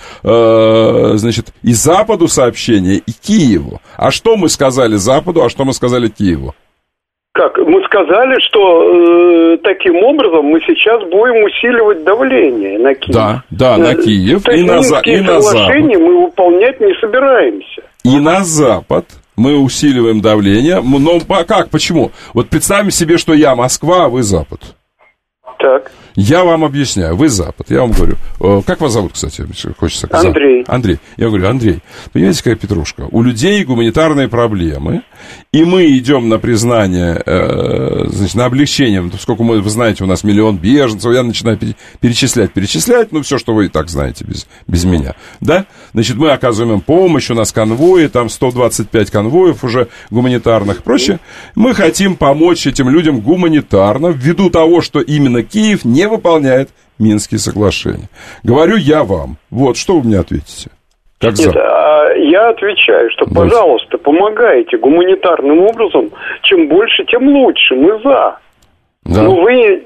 э, значит, и Западу сообщение, и Киеву. А что мы сказали Западу, а что мы сказали Киеву? Как? Мы сказали, что э, таким образом мы сейчас будем усиливать давление на Киев. Да, да, на Киев. То и на, за, и на Запад. Мы выполнять не собираемся. И на Запад мы усиливаем давление. Но как, почему? Вот представим себе, что я Москва, а вы Запад. Так. Я вам объясняю, вы Запад, я вам говорю. Как вас зовут, кстати, хочется сказать? Андрей. Андрей. Я говорю, Андрей, понимаете, какая петрушка? У людей гуманитарные проблемы, и мы идем на признание, э, значит, на облегчение, поскольку мы, вы знаете, у нас миллион беженцев, я начинаю перечислять, перечислять, ну, все, что вы и так знаете без, без меня, да? Значит, мы оказываем им помощь, у нас конвои, там сто двадцать пять конвоев уже гуманитарных, прочее. Мы хотим помочь этим людям гуманитарно, ввиду того, что именно Киев не выполняет Минские соглашения. Говорю я вам. Вот, что вы мне ответите? Как Нет, за? а я отвечаю, что, Давайте. пожалуйста, помогайте гуманитарным образом. Чем больше, тем лучше. Мы за. Да. Но вы э,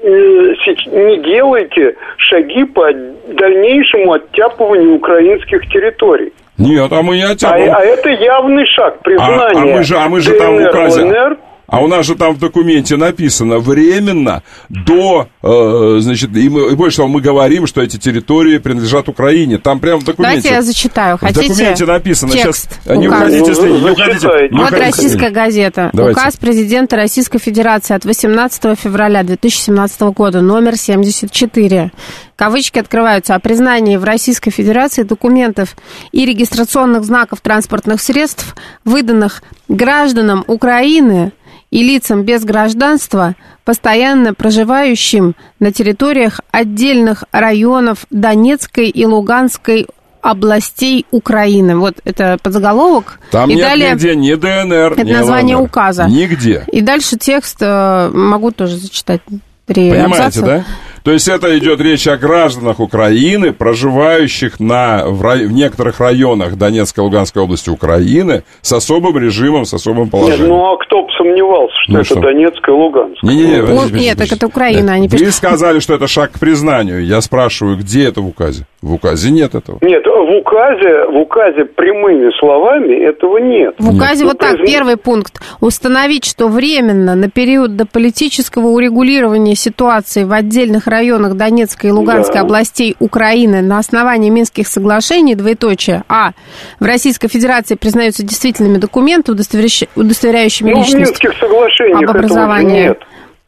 не делаете шаги по дальнейшему оттяпыванию украинских территорий. Нет, а мы не оттяпываем. А, а это явный шаг признания. А, а мы же, а мы же там ДНР, указали. ЛНР. А у нас же там в документе написано временно до, э, значит, и, мы, и больше того, мы говорим, что эти территории принадлежат Украине. Там прямо в документе. Давайте я зачитаю. Хотите? В документе написано. Текст, Сейчас не уходите с ней, не уходите. Не вот уходите российская газета. Давайте. Указ президента Российской Федерации от восемнадцатого февраля две тысячи семнадцатого года, номер семьдесят четыре. Кавычки открываются. О признании в Российской Федерации документов и регистрационных знаков транспортных средств, выданных гражданам Украины и лицам без гражданства, постоянно проживающим на территориях отдельных районов Донецкой и Луганской областей Украины. Вот это подзаголовок. Там и нет далее, нигде ни ДНР, это ни название ЛНР. указа. Нигде. И дальше текст могу тоже зачитать. Три Понимаете, абзаца. да? То есть это идет речь о гражданах Украины, проживающих на, в, рай, в некоторых районах Донецкой и Луганской области Украины с особым режимом, с особым положением. Нет, ну а кто бы сомневался, что Ну, это что? Донецкая и Луганская? Не, не, не, Ну, подождите, нет, подождите. так это Украина. Они Вы пишут. сказали, что это шаг к признанию. Я спрашиваю, где это в указе? В указе нет этого. Нет, в указе, в указе прямыми словами этого нет. В указе Ну, вот так, призна- первый пункт. Установить, что временно на период до политического урегулирования ситуации в отдельных районах Донецкой и Луганской Да. областей Украины на основании Минских соглашений, двоеточие, а. В Российской Федерации признаются действительными документы, удостоверяющими, удостоверяющими Ну, в личность Минских соглашениях об этого же образовании. нет.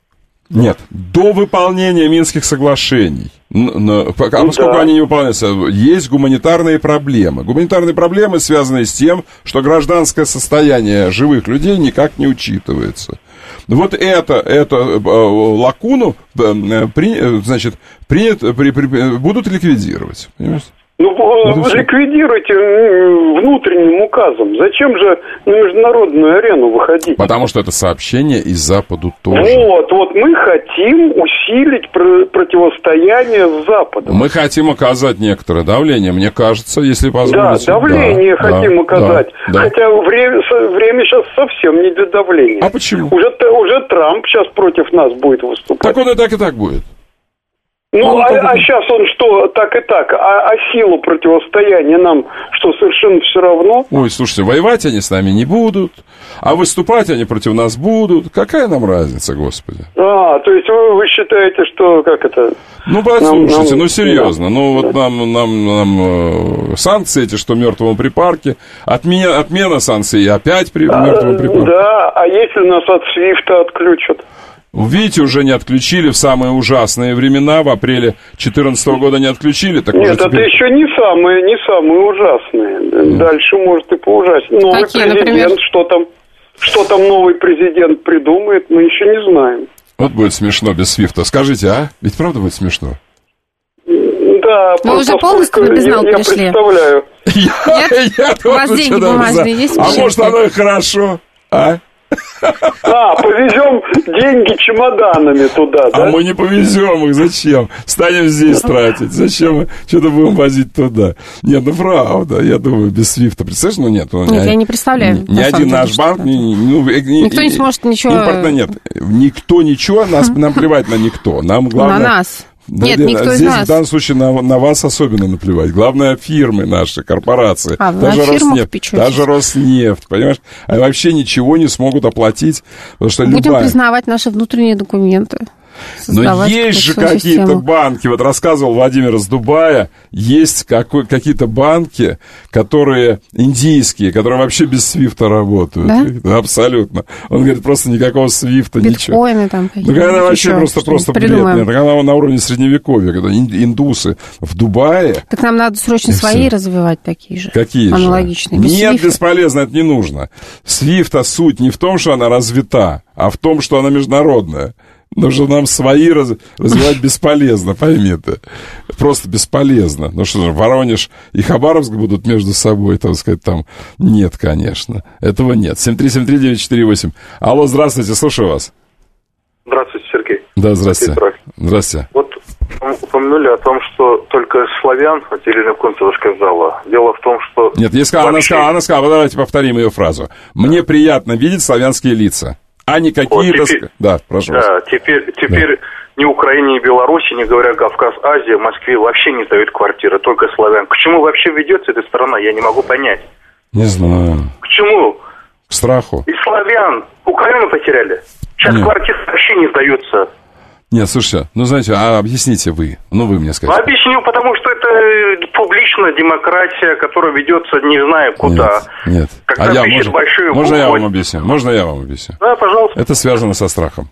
Нет, до выполнения Минских соглашений, н- н- а поскольку да. они не выполняются, есть гуманитарные проблемы. Гуманитарные проблемы связаны с тем, что гражданское состояние живых людей никак не учитывается. Вот это, это э, лакуну э, при, э, значит, принят, при, при- будут ликвидировать. Понимаете? Ну, Вот и вы всё. ликвидируйте м, внутренним указом. Зачем же на международную арену выходить? Потому что это сообщение из Западу тоже. Вот, вот мы хотим усилить про- противостояние с Западом. Мы хотим оказать некоторое давление, мне кажется, если Да, позволите. давление Да, хотим да, оказать. да, да. Хотя время, со- время сейчас совсем не для давления. А почему? Уже, т- уже Трамп сейчас против нас будет выступать. Так он и так и так будет. Ну, Он а, как бы- а сейчас он что, так и так, а, а силу противостояния нам что, совершенно все равно? Ой, слушайте, воевать они с нами не будут, а выступать они против нас будут. Какая нам разница, господи? А, то есть вы, вы считаете, что, как это... Ну, послушайте, Нам- нам- ну, серьезно. Ну, вот нам, нам, нам э, санкции эти, что мертвому припарке, отмена, отмена санкций и опять при мертвому припарке. Да, а если нас от свифта отключат? Видите, уже не отключили в самые ужасные времена, в апреле две тысячи четырнадцатого года не отключили, так Нет, уже это теперь... еще не самые, не самые ужасные. Дальше может и поужаснее. Новый Какие, президент, например? что там, что там новый президент придумает, мы еще не знаем. Вот будет смешно без свифта. Скажите, а? Ведь правда будет смешно? Да, Вы уже полностью на безнал я, я перешли? представляю. Нет? У вас тоже деньги что-то бумажные за- есть? А может, Печатные? оно и хорошо, а? А, повезем деньги чемоданами туда, да? А мы не повезем их, зачем? Станем здесь тратить. Зачем мы что-то будем возить туда? Нет, ну правда, я думаю, без свифта. Представляешь, ну нет. Ну, Нет, ни- я не представляю, Ни, ни на самом один деле, наш что банк, это. ни- ни- ну, э, ни- Никто не сможет ничего- Импортно нет. Никто ничего, нас, нам плевать на никто. Нам главное... На нас. Да, Нет, Лена, никто из здесь нас. в данном случае на, на вас особенно наплевать. Главное, фирмы наши, корпорации. А, вы даже о фирмах Роснефть, печетесь. даже Роснефть, понимаешь? Они вообще ничего не смогут оплатить, потому что Будем любая... признавать наши внутренние документы. Но создавать есть же какую-то какие-то систему. банки, вот рассказывал Владимир из Дубая, есть какой, какие-то банки, которые индийские, которые вообще без свифта работают. Да? Абсолютно. Он говорит, просто никакого свифта, ничего. Биткоины там Ну, какие-то. когда вообще еще просто, что-нибудь просто бред. придумаем. Нет, когда на уровне средневековья, когда ин- индусы в Дубае. Так нам надо срочно И свои всё. развивать такие же. Какие же? Аналогичные. Без Нет, свифта. бесполезно, это не нужно. Свифта суть не в том, что она развита, а в том, что она международная. Нужно нам свои раз, развивать бесполезно, пойми ты. Просто бесполезно. Ну что же, Воронеж и Хабаровск будут между собой, так сказать, там. Нет, конечно. Этого нет. семь три семь три девять четыре восемь. Алло, здравствуйте, слушаю вас. Здравствуйте, Сергей. Да, здравствуйте. Сергей, Здравствуйте. Вот упомянули о том, что только славян отделили Кунцева сказала. Дело в том, что... Нет, я сказал, она вообще- сказала, она сказала, давайте повторим ее фразу. Мне приятно видеть славянские лица, а не какие-то... Вот теперь- ск- Да, прошу вас. Да, теперь, теперь ни Украине, ни Беларуси, не говоря Кавказ, Азия, Москве вообще не дают квартиры, только славян. К чему вообще ведется эта страна, я не могу понять. Не знаю. К чему? К страху. И славян Украину потеряли. Сейчас Нет. квартиры вообще не сдаются. Нет, слушайте, ну, знаете, а объясните вы. Ну, вы мне Ну, скажите. объясню, потому что это публичная демократия, которая ведется не знаю куда. Нет. Когда а я, пишет можно, большие можно я буквы. вам объясню? Можно я вам объясню? Да, пожалуйста. Это связано со страхом.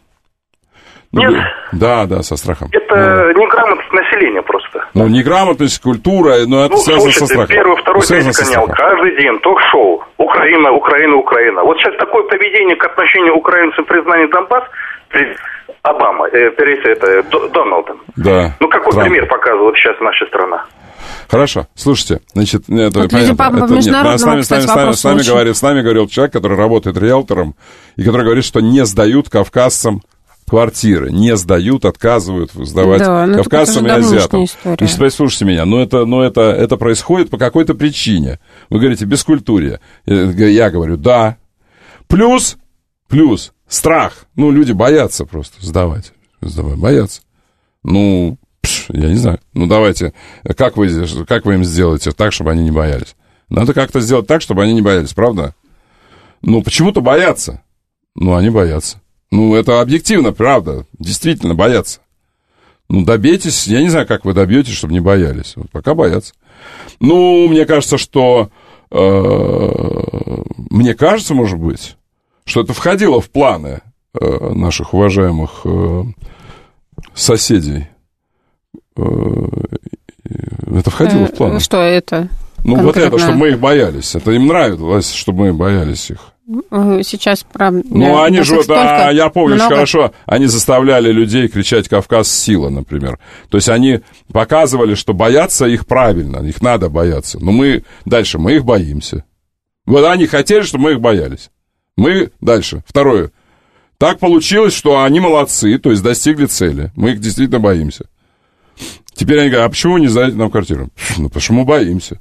Ну, Нет. Да, да, со страхом. Это неграмотность населения просто. Ну, неграмотность, культура, но это Ну, связано со слушайте, страхом. первый, второй, Связано третий со канал, страхом. каждый день ток-шоу. Украина Украина, Украина, Украина. Вот сейчас такое поведение к отношению украинцев признания Донбасс, Обама, э, это, Дональдом. Да. Ну, какой Трамп. пример показывает сейчас наша страна? Хорошо, слушайте, значит, это, вот понятно, по, по это нет, с нами, кстати, с нами, с нами, с нами говорил, с нами говорил человек, который работает риэлтором, и который говорит, что не сдают кавказцам квартиры, не сдают, отказывают сдавать да, ну, кавказцам и азиатам. Значит, послушайте меня, но, это, но это, это происходит по какой-то причине. Вы говорите, бескультурье. Я говорю, да. Плюс, плюс страх. Ну, люди боятся просто сдавать. сдавать боятся. Ну, пш, я не знаю. Ну, давайте, как вы, как вы им сделаете так, чтобы они не боялись? Надо как-то сделать так, чтобы они не боялись, правда? Ну, почему-то боятся. Ну, они боятся. Ну, это объективно, правда. Действительно боятся. Ну, добейтесь, я не знаю, как вы добьетесь, чтобы не боялись. Вот пока боятся. Ну, мне кажется, что... Э, мне кажется, может быть, что это входило в планы э, наших уважаемых э, соседей. Э, это входило в планы. Что это? Ну, конкретно? Вот это, чтобы мы их боялись. Это им нравилось, чтобы мы боялись их. Сейчас, правда... Ну, они же, вот, а, я помню много. Очень хорошо, они заставляли людей кричать «Кавказ сила», например. То есть они показывали, что бояться их правильно, их надо бояться. Но мы дальше, мы их боимся. Вот они хотели, чтобы мы их боялись. Мы дальше. Второе. Так получилось, что они молодцы, то есть достигли цели. Мы их действительно боимся. Теперь они говорят, а почему не сдаете нам квартиру? Ну, потому что мы боимся.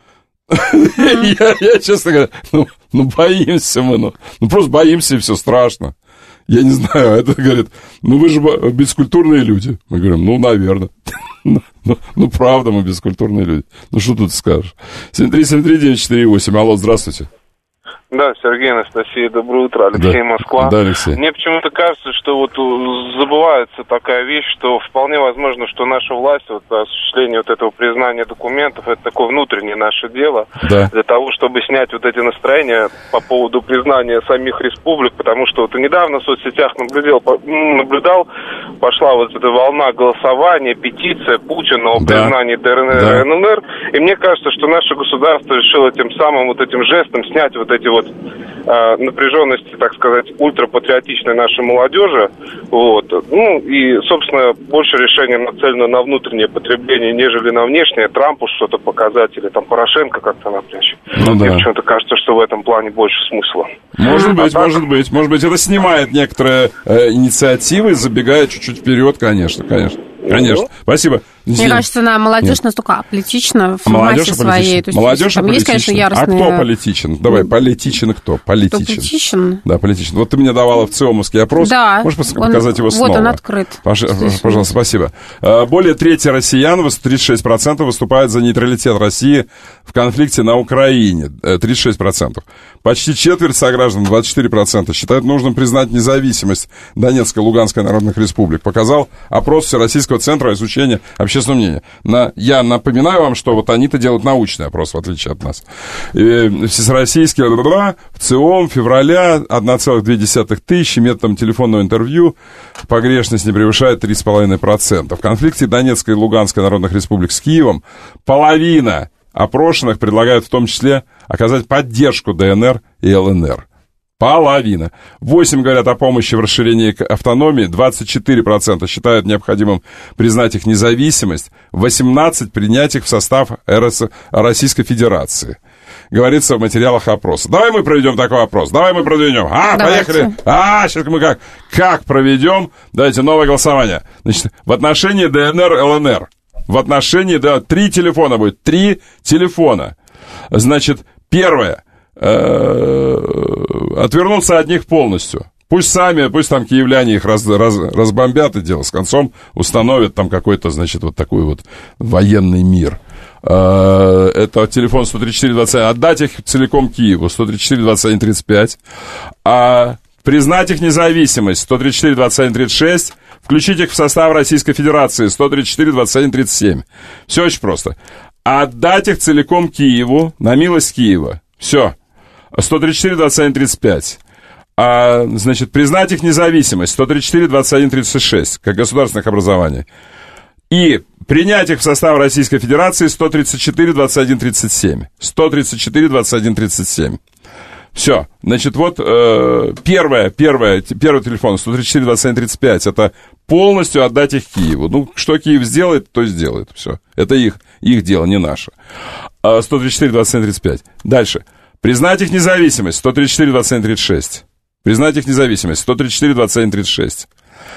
я, я, честно говоря, ну, ну боимся мы, ну, ну просто боимся, и все страшно. Я не знаю, это говорит, ну вы же бескультурные люди. Мы говорим, ну, наверное. ну, ну, ну, правда, мы бескультурные люди. Ну, что тут скажешь? семь три семь три девять четыре восемь, алло, здравствуйте. Да, Сергей, Анастасия, доброе утро. Алексей, да. Москва. Да, Алексей. Мне почему-то кажется, что вот забывается такая вещь, что вполне возможно, что наша власть, вот осуществление вот этого признания документов, это такое внутреннее наше дело, да. Для того, чтобы снять вот эти настроения по поводу признания самих республик, потому что вот недавно в соцсетях наблюдал, наблюдал пошла вот эта волна голосования, петиция Путина о да. признании ДНР да. и ЛНР, и мне кажется, что наше государство решило тем самым вот этим жестом снять вот эти вот э, напряженности, так сказать, ультрапатриотичной нашей молодежи, вот, ну, и, собственно, больше решение нацелено на внутреннее потребление, нежели на внешнее, Трампу что-то показать, или там Порошенко как-то напрячь. Ну, Мне да. почему-то кажется, что в этом плане больше смысла. Может быть, а может так... быть, может быть, это снимает некоторые э, инициативы, забегая чуть-чуть вперед, конечно, конечно. Конечно. Спасибо. Мне Нет. кажется, на молодежь Нет. настолько аполитична в молодежь массе своей. То есть, молодежь там есть, конечно, яростные... А кто политичен? Давай, политичен кто? Политичен. Кто политичен? Да, политичен. Вот ты мне давала в ЦИОМовский опрос. Да. Можешь он, показать его снова? Вот он открыт. Пож... Пожалуйста, спасибо. Более трети россиян, тридцать шесть процентов, выступают за нейтралитет России в конфликте на Украине. тридцать шесть процентов. Почти четверть сограждан, двадцать четыре процента, считают нужным признать независимость Донецкой и Луганской народных республик. Показал опрос Всероссийского центра изучения общественного мнения. На, я напоминаю вам, что вот они-то делают научный опрос, в отличие от нас. И всероссийский в ЦИОМ февраля одна целая две десятых тысячи методом телефонного интервью погрешность не превышает три целых пять десятых процента. В конфликте Донецкой и Луганской народных республик с Киевом половина опрошенных предлагают в том числе оказать поддержку ДНР и ЛНР. Половина. восемь говорят о помощи в расширении автономии, двадцать четыре процента считают необходимым признать их независимость, восемнадцать процентов принять их в состав РС, Российской Федерации. Говорится в материалах опроса. Давай мы проведем такой опрос. Давай мы проведем. А, Давайте. Поехали. А, сейчас мы как? Как проведем? Давайте новое голосование. Значит, в отношении ДНР, ЛНР. В отношении, да, три телефона будет. Три телефона. Значит, первое. Отвернуться от них полностью. Пусть сами, пусть там киевляне их раз, раз, разбомбят, и дело с концом, установят там какой-то, значит, вот такой вот военный мир. Это телефон сто тридцать четыре двадцать один. Отдать их целиком Киеву, сто тридцать четыре двадцать один тридцать пять. А признать их независимость, сто тридцать четыре двадцать один тридцать шесть. Включить их в состав Российской Федерации, сто тридцать четыре двадцать один тридцать семь. Все очень просто. Отдать их целиком Киеву, на милость Киева. Все. сто тридцать четыре двадцать один тридцать пять. А, значит, признать их независимость, сто тридцать четыре двадцать один тридцать шесть, как государственных образований. И принять их в состав Российской Федерации, сто тридцать четыре двадцать один тридцать семь. сто тридцать четыре двадцать один тридцать семь. Все, значит, вот э, первое, первое, первый телефон сто тридцать четыре двадцать один тридцать пять, это полностью отдать их Киеву. Ну, что Киев сделает, то сделает, все. Это их, их дело, не наше. А сто тридцать четыре двадцать один тридцать пять. Дальше. Признать их независимость, сто тридцать четыре двадцать один тридцать шесть. Признать их независимость, сто тридцать четыре двадцать один тридцать шесть.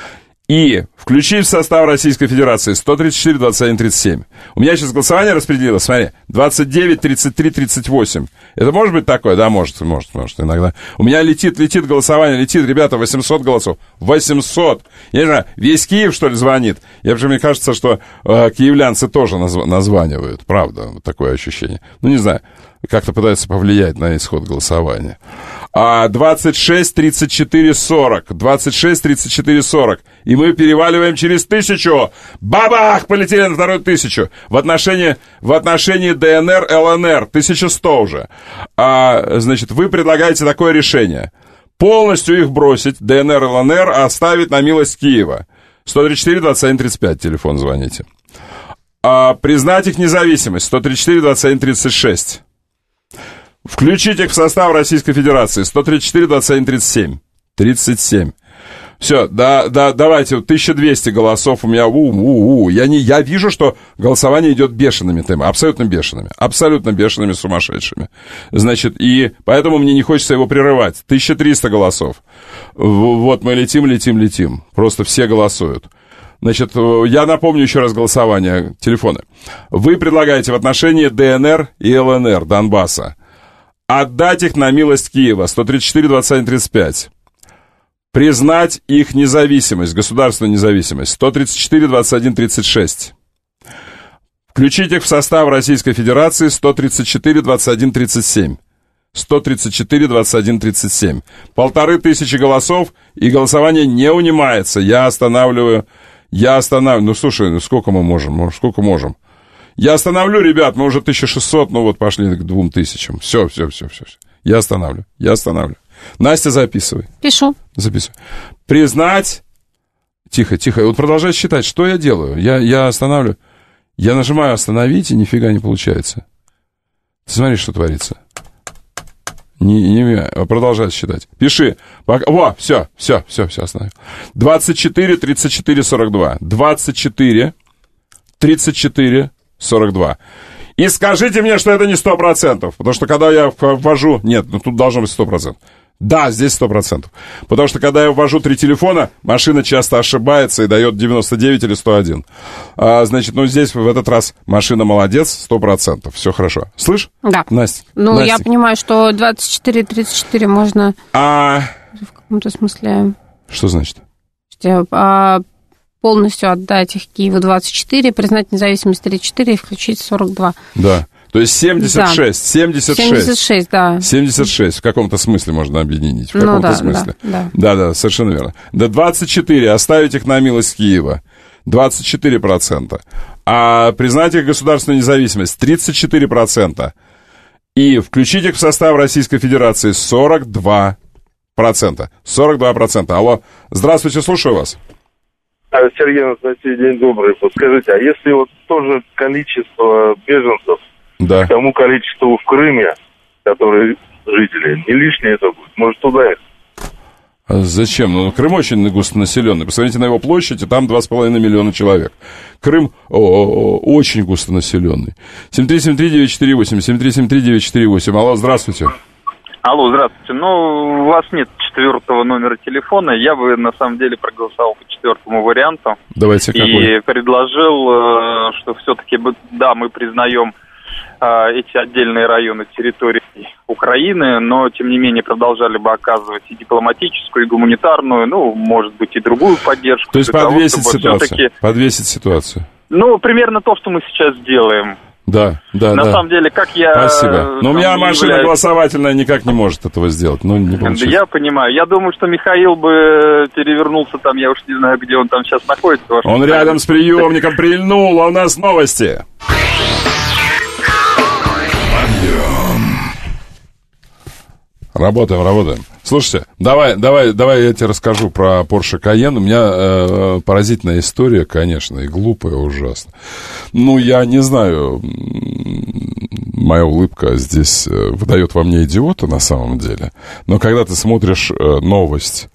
И включить в состав Российской Федерации сто тридцать четыре двадцать один тридцать семь. У меня сейчас голосование распределилось, смотри, двадцать девять тридцать три тридцать восемь. Это может быть такое? Да, может, может, может, иногда. У меня летит, летит голосование, летит, ребята, восемьсот голосов. восемьсот! Я не знаю, весь Киев, что ли, звонит? Я вообще, мне кажется, что э, киевлянцы тоже назв- названивают, правда, вот такое ощущение. Ну, не знаю, как-то пытаются повлиять на исход голосования. А двадцать шесть тридцать четыре сорок. двадцать шесть тридцать четыре сорок. И мы переваливаем через тысячу. Бабах! Полетели на вторую тысячу. В отношении, в отношении ДНР, ЛНР. тысяча сто уже. А, значит, вы предлагаете такое решение. Полностью их бросить, ДНР, ЛНР, оставить на милость Киева. сто тридцать четыре двадцать один тридцать пять, телефон звоните. А, признать их независимость. сто тридцать четыре двадцать один тридцать шесть. Включить их в состав Российской Федерации. сто тридцать четыре двадцать один тридцать семь. тридцать семь. Все, да, да, давайте, тысяча двести голосов у меня. У-у-у. Я, не, я вижу, что голосование идет бешеными темпами. Абсолютно бешеными. Абсолютно бешеными, сумасшедшими. Значит, и поэтому мне не хочется его прерывать. тысяча триста голосов. Вот мы летим, летим, летим. Просто все голосуют. Значит, я напомню еще раз голосование. Телефоны. Вы предлагаете в отношении ДНР и ЛНР, Донбасса, отдать их на милость Киева, сто тридцать четыре двадцать один тридцать пять. Признать их независимость, государственную независимость, сто тридцать четыре двадцать один тридцать шесть. Включить их в состав Российской Федерации, сто тридцать четыре двадцать один тридцать семь. сто тридцать четыре двадцать один тридцать семь. Полторы тысячи голосов, и голосование не унимается. Я останавливаю, я останавливаю. Ну, слушай, ну сколько мы можем, сколько можем? Я остановлю, ребят, мы уже тысяча шестьсот, ну вот пошли к двум тысячам. Все, все, все, все. Я останавливаю, я останавливаю. Настя, записывай. Пишу. Записывай. Признать... Тихо, тихо. Вот продолжай считать, что я делаю. Я, я останавливаю. Я нажимаю остановить, и нифига не получается. Ты смотри, что творится. Не, не, продолжай считать. Пиши. Пока... Во, все, все, все, все, остановил. двадцать четыре тридцать четыре сорок два. двадцать четыре тридцать четыре сорок два. И скажите мне, что это не сто процентов. Потому что когда я ввожу... Нет, ну тут должно быть сто процентов. Да, здесь сто процентов. Потому что когда я ввожу три телефона, машина часто ошибается и дает девяносто девять или сто один. А, значит, ну здесь в этот раз машина молодец, сто процентов. Все хорошо. Слышь? Да. Настя. Ну, Настя. Я понимаю, что двадцать четыре тридцать четыре можно... А... В каком-то смысле... Что значит? А... полностью отдать их Киеву двадцать четыре, признать независимость тридцать четыре и включить сорок два. Да, то есть семьдесят шесть, да. семьдесят шесть. семьдесят шесть, да. семьдесят шесть, в каком-то смысле можно объединить, в каком-то ну, да, смысле. Да, да. да, да, совершенно верно. Да, двадцать четыре, оставить их на милость Киева, двадцать четыре процента. А признать их государственную независимость, тридцать четыре процента. И включить их в состав Российской Федерации, сорок два процента. сорок два процента. Алло, здравствуйте, слушаю вас. Сергей Анастасий, день добрый. Подскажите, а если вот тоже количество беженцев да. к тому количеству в Крыме, которые жители, не лишнее это будет? Может, туда их? А зачем? Ну, Крым очень густонаселенный. Посмотрите на его площадь, и там два с половиной миллиона человек. Крым о, очень густонаселенный. семь три семь три девять четыре восемь, семь три семь три девять четыре восемь. Алло, здравствуйте. Алло, здравствуйте. Ну, у вас нет четвертого номера телефона. Я бы, на самом деле, проголосовал по четвертому варианту. Давайте, какой? И предложил, что все-таки, да, мы признаем эти отдельные районы территории Украины, но, тем не менее, продолжали бы оказывать и дипломатическую, и гуманитарную, ну, может быть, и другую поддержку. То есть подвесить того, ситуацию? Подвесить ситуацию. Ну, примерно то, что мы сейчас делаем. Да, да, На да. самом деле, как я... Спасибо. Но у меня машина являюсь... голосовательная никак не может этого сделать. Ну, не получится. Я понимаю. Я думаю, что Михаил бы перевернулся там, я уж не знаю, где он там сейчас находится. Он рядом с приемником прильнул, а у нас новости. Работаем, работаем. Слушайте, давай, давай, давай я тебе расскажу про Porsche Cayenne. У меня э, поразительная история, конечно, и глупая ужасно. Ну, я не знаю, моя улыбка здесь выдает во мне идиота на самом деле. Но когда ты смотришь новость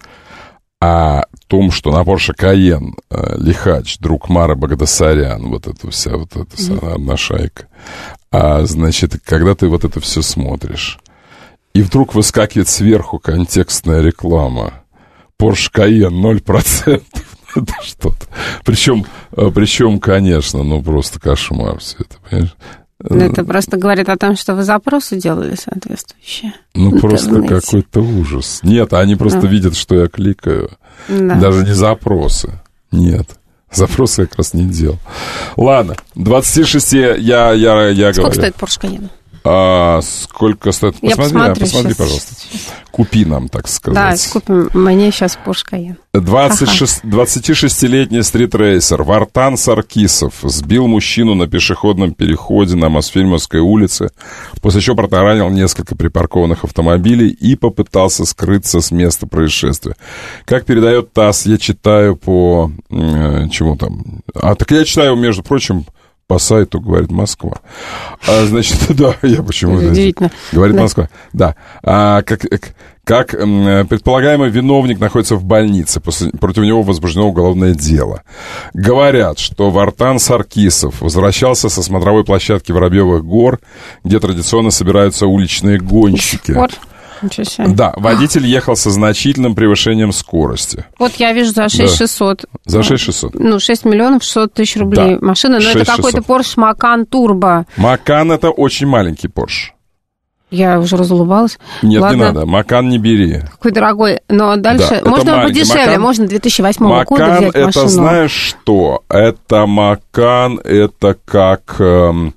о том, что на Porsche Cayenne лихач, друг Мары Багдасарян, вот эта вся вот эта вся одна шайка, а, значит, когда ты вот это все смотришь, и вдруг выскакивает сверху контекстная реклама. Porsche Cayenne ноль процентов. Это что-то. Причем, причем, конечно, ну просто кошмар все это, понимаешь? Ну, это просто говорит о том, что вы запросы делали соответствующие. Ну, просто какой-то ужас. Нет, они просто да. видят, что я кликаю. Да. Даже не запросы. Нет. Запросы я как раз не делал. Ладно, двадцать шесть я, я, я, я Сколько говорю. стоит Porsche Cayenne? А, сколько стоит? Я посмотри, посмотри, сейчас. пожалуйста. Купи нам, так сказать. Да, купим мне сейчас Porsche Cayenne. двадцатишестилетний стритрейсер Вартан Саркисов сбил мужчину на пешеходном переходе на Мосфильмовской улице, после чего протаранил несколько припаркованных автомобилей и попытался скрыться с места происшествия. Как передает ТАСС, я читаю по... Э, чему там? А, так я читаю, между прочим... По сайту «Говорит Москва». А, значит, да, я почему... Удивительно. «Говорит да. Москва», да. А, как, как предполагаемый виновник находится в больнице, после, против него возбуждено уголовное дело. Говорят, что Вартан Саркисов возвращался со смотровой площадки Воробьевых гор, где традиционно собираются уличные гонщики. Да, водитель ехал со значительным превышением скорости. Вот я вижу за шесть тысяч шестьсот. Да. За шесть тысяч шестьсот. Ну, шесть миллионов шестьсот тысяч рублей да. машина, но это какой-то Porsche Macan Turbo. Macan — это очень маленький Porsche. Я уже разулыбалась. Нет, Ладно. не надо, Macan не бери. Какой дорогой. Но дальше да, можно подешевле, Macan, можно две тысячи восьмого Macan года взять это, машину. Знаешь что? Это Macan, это как... Эм,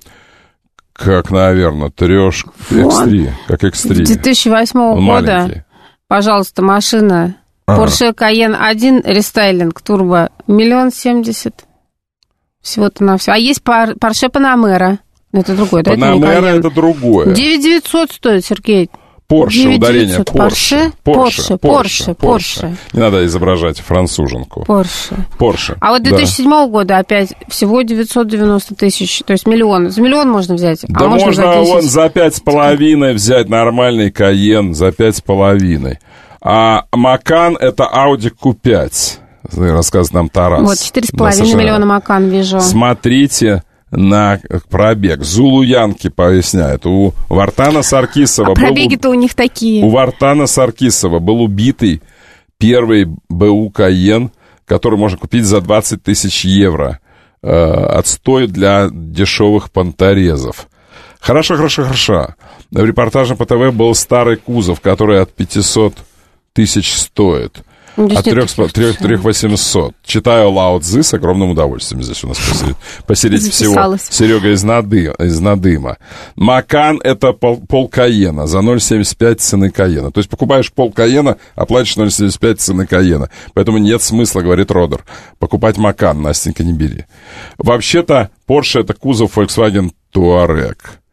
как, наверное, трёшь икс три, как икс три. две тысячи восьмого Он года, маленький. Пожалуйста, машина. Ага. Porsche Cayenne один, рестайлинг, турбо, миллион семьдесят. Всего-то на все. А есть Porsche Panamera. Это другое, да? Panamera это, это другое. девять тысяч девятьсот стоит, Сергей. Porsche, ударение. Porsche, Porsche, Porsche, Porsche. Не надо изображать француженку. Porsche. Porsche. А вот две тысячи седьмого года опять всего девятьсот девяносто тысяч, то есть миллион. За миллион можно взять, да а можно, можно за десять. Вон за пять с половиной взять нормальный Cayenne, за пять с половиной. А Macan это Audi кью пять, рассказывает нам Тарас. Вот, четыре с половиной миллиона Macan вижу. Смотрите на пробег. Зулу Янки поясняет. У Вартана Саркисова... А пробеги-то у них такие. У Вартана Саркисова был убитый первый БУ Cayenne, который можно купить за двадцать тысяч евро. Э, отстой для дешевых понторезов. Хорошо, хорошо, хорошо. В репортаже по ТВ был старый кузов, который от пятисот тысяч стоит. От трех тысяч восемьсот. Читаю Лао Цзы с огромным удовольствием. Здесь у нас посреди, посреди всего Серега из, Нады, из Надыма. Macan это пол, пол Cayenne за ноль целых семьдесят пять цены Cayenne. То есть покупаешь пол Cayenne, а платишь ноль целых семьдесят пять цены Cayenne. Поэтому нет смысла, говорит Родер, покупать Macan, Настенька, не бери. Вообще-то Porsche это кузов Volkswagen Touareg.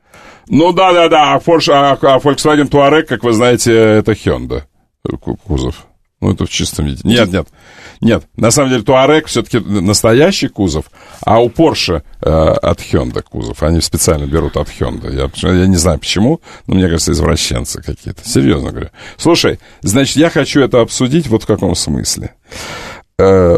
Ну да-да-да, Porsche, а Volkswagen Touareg, как вы знаете, это Hyundai кузов. Ну, это в чистом виде. Нет, нет, нет. На самом деле, Touareg все-таки настоящий кузов, а у Porsche э, от Hyundai кузов. Они специально берут от Hyundai. Я, я не знаю, почему, но мне кажется, извращенцы какие-то. Серьезно говорю. Слушай, значит, я хочу это обсудить вот в каком смысле. Э, э,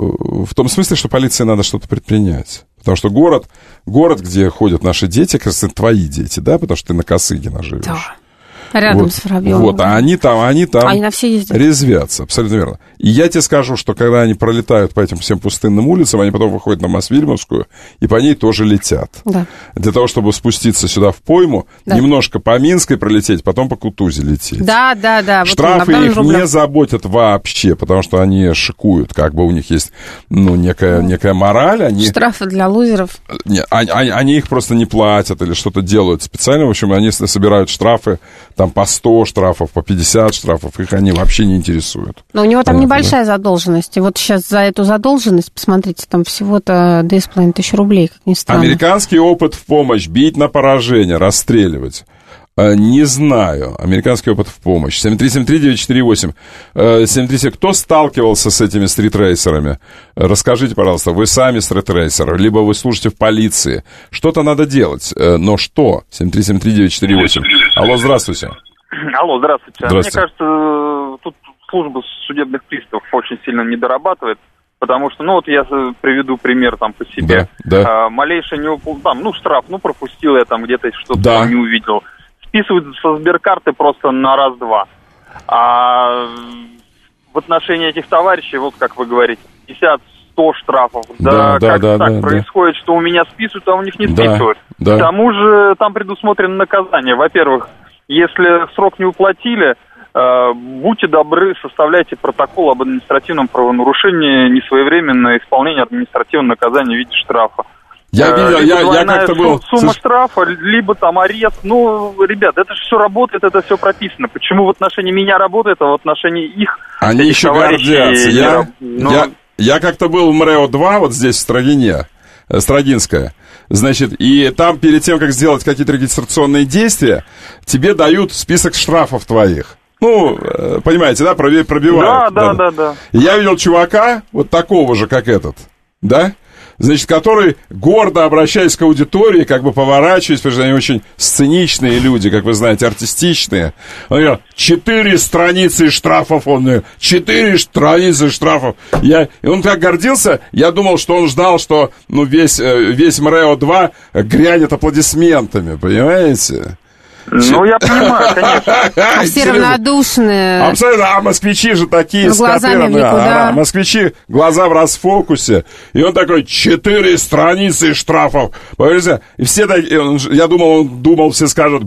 в том смысле, что полиции надо что-то предпринять. Потому что город, город, где ходят наши дети, как раз это твои дети, да? Потому что ты на Косыгина живешь. Да. Рядом вот, с Воробьевым. Вот, а они там, они там они на все ездят. Резвятся, абсолютно верно. И я тебе скажу, что когда они пролетают по этим всем пустынным улицам, они потом выходят на Мосфильмовскую, и по ней тоже летят. Да. Для того, чтобы спуститься сюда в пойму, да. немножко по Минской пролететь, потом по Кутузе лететь. Да, да, да. Штрафы вот их не заботят вообще, потому что они шикуют, как бы у них есть, ну, некая, некая мораль. Они... Штрафы для лузеров. Не, они, они их просто не платят или что-то делают специально. В общем, они собирают штрафы там по сто штрафов, по пятьдесят штрафов, их они вообще не интересуют. Но у него там понятно, небольшая да? задолженность. И вот сейчас за эту задолженность, посмотрите, там всего-то две с половиной тысячи рублей, как ни странно. Американский опыт в помощь. Бить на поражение, расстреливать. Не знаю. Американский опыт в помощь. семь три семь три девять четыре восемь. семь три семь. Кто сталкивался с этими стритрейсерами? Расскажите, пожалуйста, вы сами стритрейсер, либо вы служите в полиции. Что-то надо делать. Но что? семь три семь три девять четыре восемь. Алло, здравствуйте. Алло, здравствуйте. Здравствуйте. Мне кажется, тут служба судебных приставов очень сильно не дорабатывает. Потому что, ну вот я приведу пример там по себе. Да, да. А, малейший не упол... там, ну штраф, ну пропустил я там где-то что-то да. не увидел. Списывают со сберкарты просто на раз-два. А в отношении этих товарищей, вот как вы говорите, пятьдесят-сто штрафов. Да, да, как да, так да, происходит, да. Что у меня списывают, а у них не да, списывают. Да. К тому же там предусмотрено наказание. Во-первых, если срок не уплатили, будьте добры, составляйте протокол об административном правонарушении, несвоевременное исполнение административного наказания в виде штрафа. Я видел, я, я как-то был... Сумма штрафа, либо там арест. Ну, ребят, это же все работает, это все прописано. Почему в отношении меня работает, а в отношении их... Они еще гордятся. Я, но... я, я как-то был в МРЭО два, вот здесь, в Строгине, Строгинская. Значит, и там перед тем, как сделать какие-то регистрационные действия, тебе дают список штрафов твоих. Ну, понимаете, да, пробивают. Да, да, да, да. Я видел чувака, вот такого же, как этот, да, значит, который, гордо обращаясь к аудитории, как бы поворачиваясь, потому что они очень сценичные люди, как вы знаете, артистичные. Он говорил, четыре страницы штрафов, он говорит, четыре страницы штрафов. Я, и он так гордился, я думал, что он ждал, что, ну, весь, весь МРЭО два грянет аплодисментами, понимаете? Ну, я понимаю, конечно. А все равнодушные. Абсолютно, а москвичи же такие, с глазами в никуда. А, москвичи, глаза в расфокусе. И он такой, четыре страницы штрафов. Понимаете? И все такие, он, я думал, он думал, все скажут,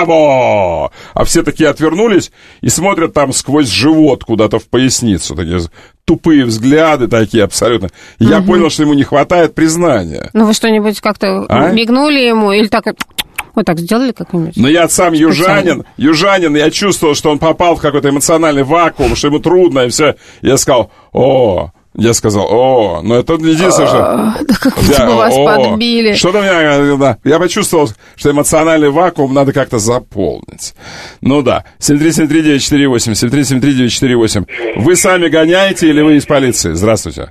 браво! А все такие отвернулись и смотрят там сквозь живот куда-то в поясницу. Такие тупые взгляды такие абсолютно. И я угу. понял, что ему не хватает признания. Ну, вы что-нибудь как-то а? мигнули ему или так... Вот так сделали как-нибудь? Но я сам южанин, южанин, я чувствовал, что он попал в какой-то эмоциональный вакуум, что ему трудно, и все. Я сказал, о, я сказал, о, но это единственное, что... Да как будто бы вас подбили. Что-то меня, да, я почувствовал, что эмоциональный вакуум надо как-то заполнить. Ну да, семь три семь три девять четыре восемь, семь три семь три девять четыре восемь. Вы сами гоняете или вы из полиции? Здравствуйте.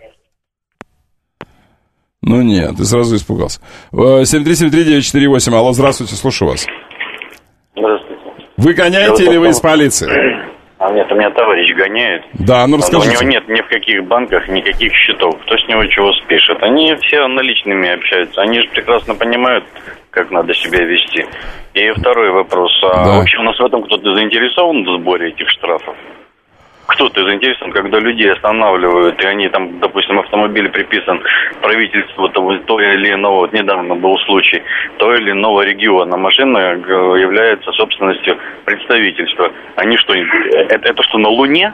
Ну нет, ты сразу испугался. семь три семь три девять четыре восемь. Алло, здравствуйте, слушаю вас. Здравствуйте. Вы гоняете или вы из полиции? А нет, у меня товарищ гоняет. Да, ну расскажите. У него нет ни в каких банках никаких счетов. Кто с него чего спишет? Они все наличными общаются. Они же прекрасно понимают, как надо себя вести. И второй вопрос. А да. Вообще у нас в этом кто-то заинтересован в сборе этих штрафов? Кто-то заинтересован, когда людей останавливают, и они там, допустим, автомобиль приписан правительству того, того или иного, вот недавно был случай, того или иного региона, машина является собственностью представительства. Они что, это, это что, на Луне?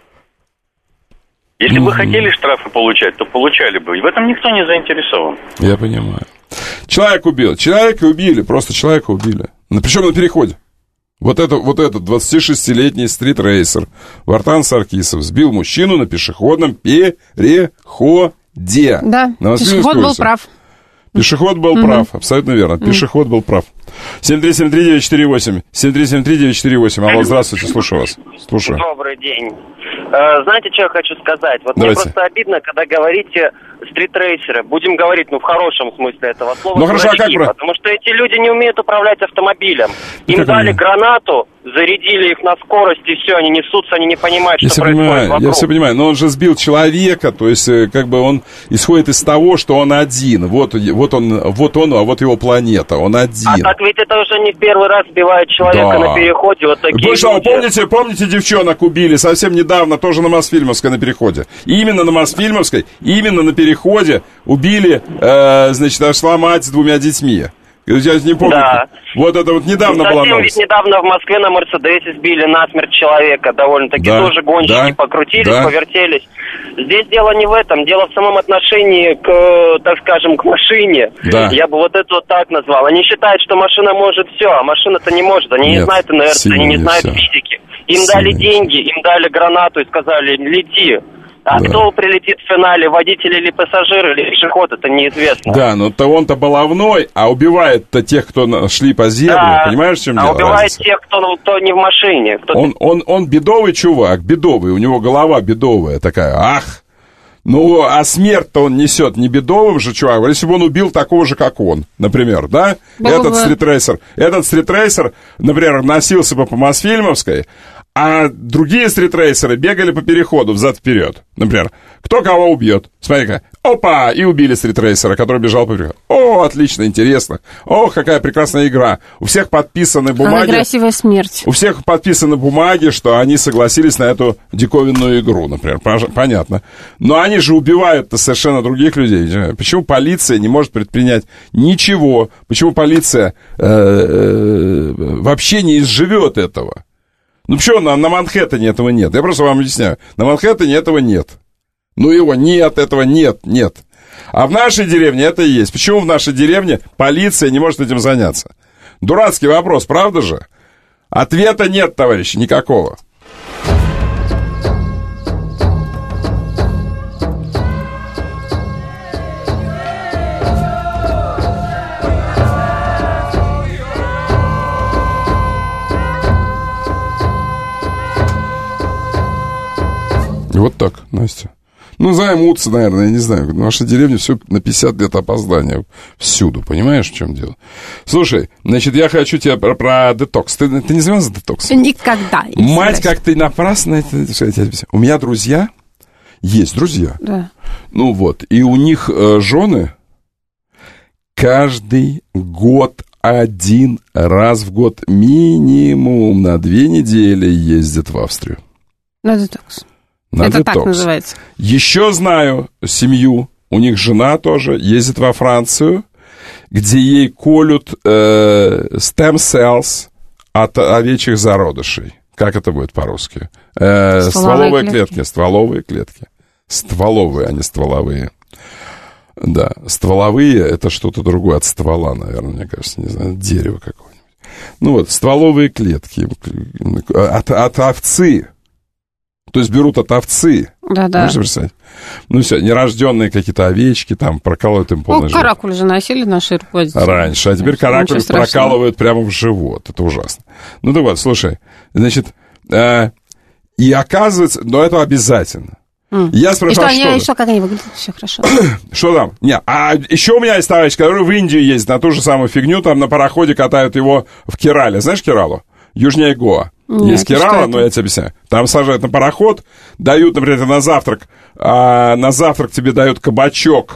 Если бы хотели штрафы получать, то получали бы. И в этом никто не заинтересован. Я понимаю. Человек убил. Человека убили, просто человека убили. Причем на переходе. Вот, это, вот этот двадцатишестилетний стритрейсер Вартан Саркисов сбил мужчину на пешеходном переходе. Да, пешеход был прав. Пешеход был mm-hmm. прав, абсолютно верно. Mm-hmm. Пешеход был прав. семь три семь три девять четыре восемь. семь три семь три девять четыре восемь. Алло, здравствуйте, слушаю вас. Слушаю. Добрый день. Знаете, что я хочу сказать? Вот Давайте. Мне просто обидно, когда говорите стритрейсеры. Будем говорить, ну, в хорошем смысле этого слова. Ну, хорошо, а как про... Потому что эти люди не умеют управлять автомобилем. Им как дали они? гранату, зарядили их на скорость, и все, они несутся, они не понимают, я что происходит понимаю, вокруг. Я все понимаю, но он же сбил человека, то есть, как бы он исходит из того, что он один. Вот, вот, он, вот он, а вот его планета, он один. А так ведь это уже не в первый раз сбивает человека да. на переходе, вот такие Вы что, люди. помните, помните, девчонок убили совсем недавно, тоже на Мосфильмовской на переходе? Именно на Мосфильмовской, именно на переходе убили, э, значит, шла мать с двумя детьми. Я не помню. Да. Вот это вот недавно была новость. Ведь недавно в Москве на Мерседесе сбили насмерть человека. Довольно-таки да. тоже гонщики да. покрутились, да. повертелись. Здесь дело не в этом. Дело в самом отношении к, так скажем, к машине. Да. Я бы вот это вот так назвал. Они считают, что машина может все, а машина-то не может. Они Нет, не знают инерции, они не знают все. физики. Им Сильнее. дали деньги, им дали гранату и сказали, лети. А да. кто прилетит в финале, водитель или пассажир, или пешеход, это неизвестно. Да, но то он-то баловной, а убивает-то тех, кто шли по зебре. Да, Понимаешь, в чем а дело? убивает Разница? тех, кто, ну, кто не в машине. Кто... Он, он, он бедовый чувак, бедовый, у него голова бедовая такая, ах! Ну, а смерть-то он несет не бедовым же чуваком, если бы он убил такого же, как он, например, да? Было этот бы... стритрейсер, этот стритрейсер, например, носился бы по Мосфильмовской, а другие стритрейсеры бегали по переходу взад-вперед. Например, кто кого убьет? Смотри-ка, опа, и убили стритрейсера, который бежал по переходу. О, отлично, интересно. О, какая прекрасная игра. У всех подписаны бумаги. Какая красивая смерть. У всех подписаны бумаги, что они согласились на эту диковинную игру, например. Понятно. Но они же убивают-то совершенно других людей. Почему полиция не может предпринять ничего? Почему полиция э, э, вообще не изживет этого? Ну, почему на, на Манхэттене этого нет? Я просто вам объясняю. На Манхэттене этого нет. Ну, его нет, этого нет, нет. А в нашей деревне это и есть. Почему в нашей деревне полиция не может этим заняться? Дурацкий вопрос, правда же? Ответа нет, товарищи, никакого. Вот так, Настя. Ну, займутся, наверное, я не знаю. В нашей деревне все на пятьдесят лет опоздания всюду, понимаешь, в чем дело? Слушай, значит, я хочу тебе про, про детокс. Ты, ты не занималась детоксом? Никогда. Мать, как ты напрасно это... У меня друзья, есть друзья. Да. Ну вот, и у них э, жены каждый год один раз в год минимум на две недели ездят в Австрию. На детокс. На это детокс. Так называется. Еще знаю семью, у них жена тоже ездит во Францию, где ей колют э, stem cells от овечьих зародышей. Как это будет по-русски? Э, стволовые, стволовые клетки. клетки. Стволовые клетки. Стволовые, а не стволовые. Да, стволовые — это что-то другое от ствола, наверное, мне кажется, не знаю, дерево какое-нибудь. Ну вот, стволовые клетки от, от овцы. То есть берут от овцы. Да-да. Можете представить? Ну все, нерожденные какие-то овечки, там, прокалывают им полный живот. Ну, каракуль же носили наши руководители. Раньше, а теперь каракуль прокалывают прямо в живот. Это ужасно. Ну так вот, слушай, значит, э, и оказывается, но это обязательно. Mm. Я спрашивал, и что, что, они, что, как они выглядят? Все хорошо. Что там? Не, а еще у меня есть товарищ, который в Индию ездит на ту же самую фигню, там на пароходе катают его в Керале. Знаешь Кералу? Южнее Гоа. Нет, есть Керала, но я тебе объясняю. Там сажают на пароход, дают, например, на завтрак, а, на завтрак тебе дают кабачок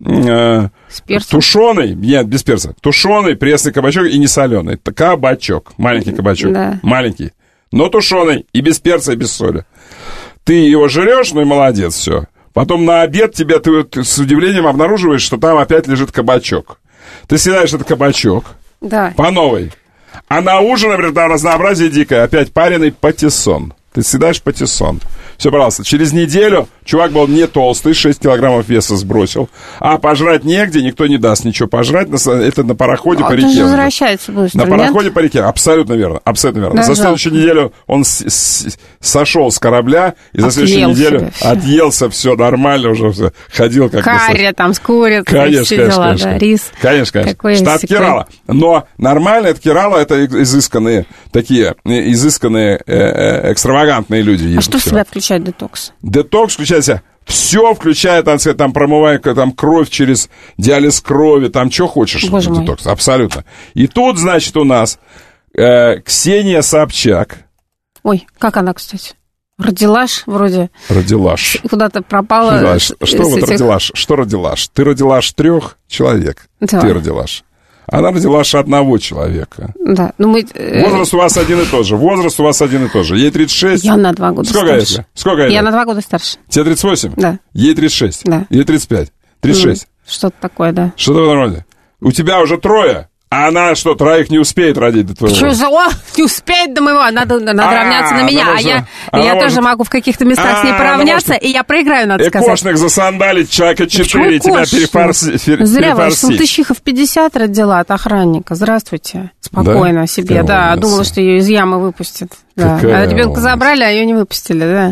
а, тушеный, нет, без перца, тушеный, пресный кабачок и не соленый. Это кабачок, маленький кабачок, да. Маленький, но тушеный и без перца, и без соли. Ты его жрешь, ну и молодец, все. Потом на обед тебе ты, ты с удивлением обнаруживаешь, что там опять лежит кабачок. Ты съедаешь этот кабачок, да. По новой. А на ужин, например, там разнообразие дикое. Опять пареный патиссон. Ты съедаешь патиссон. Все, пожалуйста. Через неделю чувак был не толстый, шесть килограммов веса сбросил. А пожрать негде, никто не даст ничего пожрать. Это на пароходе а по реке. Возвращается быстро, на нет? пароходе по реке. Абсолютно верно. Абсолютно верно. Да, за следующую неделю он с- с- сошел с корабля. И за следующую неделю все. отъелся. Все нормально уже. Все. Ходил как... Карри там с курицей. Конечно, все конечно, дела, конечно. Да, рис. Конечно, конечно. Какой Штат Керала. Но нормально, это Керала, это изысканные такие, изысканные, э, э, экстравагантные люди. А что в себя включает детокс? Детокс включает в себя все, включая, там, сказать, там, промывая там, кровь через диализ крови, там, что хочешь. Боже мой. Детокс, абсолютно. И тут, значит, у нас э, Ксения Собчак. Ой, как она, кстати? Родилаш вроде. Родилаш. Куда-то пропала. Да, что что вот этих... родилаш? Что родилаш? Ты родилаш трех человек. Да. Ты родилаш. Она родила аж одного человека. Да. Ну, мы... Возраст у вас один и тот же. Возраст у вас один и тот же. Ей тридцать шесть. Я на два года Сколько старше. Это? Сколько это? Я на два года старше. Тебе тридцать восемь? Да. Ей тридцать шесть? Да. Ей тридцать пять? тридцать шесть? Mm, что-то такое, да. Что-то нормально. У тебя уже трое, а она что, троих не успеет родить до твоего? Что за... О, не успеет до моего. Надо, надо а, равняться на меня. А я, я может... тоже могу в каких-то местах с ней поравняться, и я проиграю, надо сказать. Экошник засандалить человека четыре, тебя перефорсить. Зря вы, Салтычихов пятьдесят родила от охранника. Здравствуйте. Спокойно да? себе, да. Думала, что ее из ямы выпустят. Да. А ребенка забрали, а ее не выпустили, да.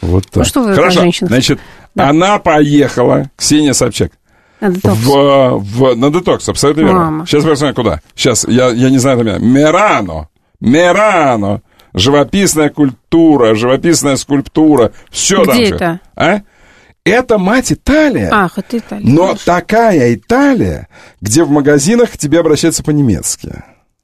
Вот так. Ну, что вы, хорошо, женщина? Значит, да. она поехала, Ксения Собчак, на детокс. В, в, на детокс, абсолютно верно. Мама. Сейчас посмотрим, куда. Сейчас, я, я не знаю, это меня. Мерано, Мерано, живописная культура, живописная скульптура, все там. Где же. это? А? Это, мать, Италия. Ах, это Италия. Но хорошо. такая Италия, где в магазинах к тебе обращаются по-немецки.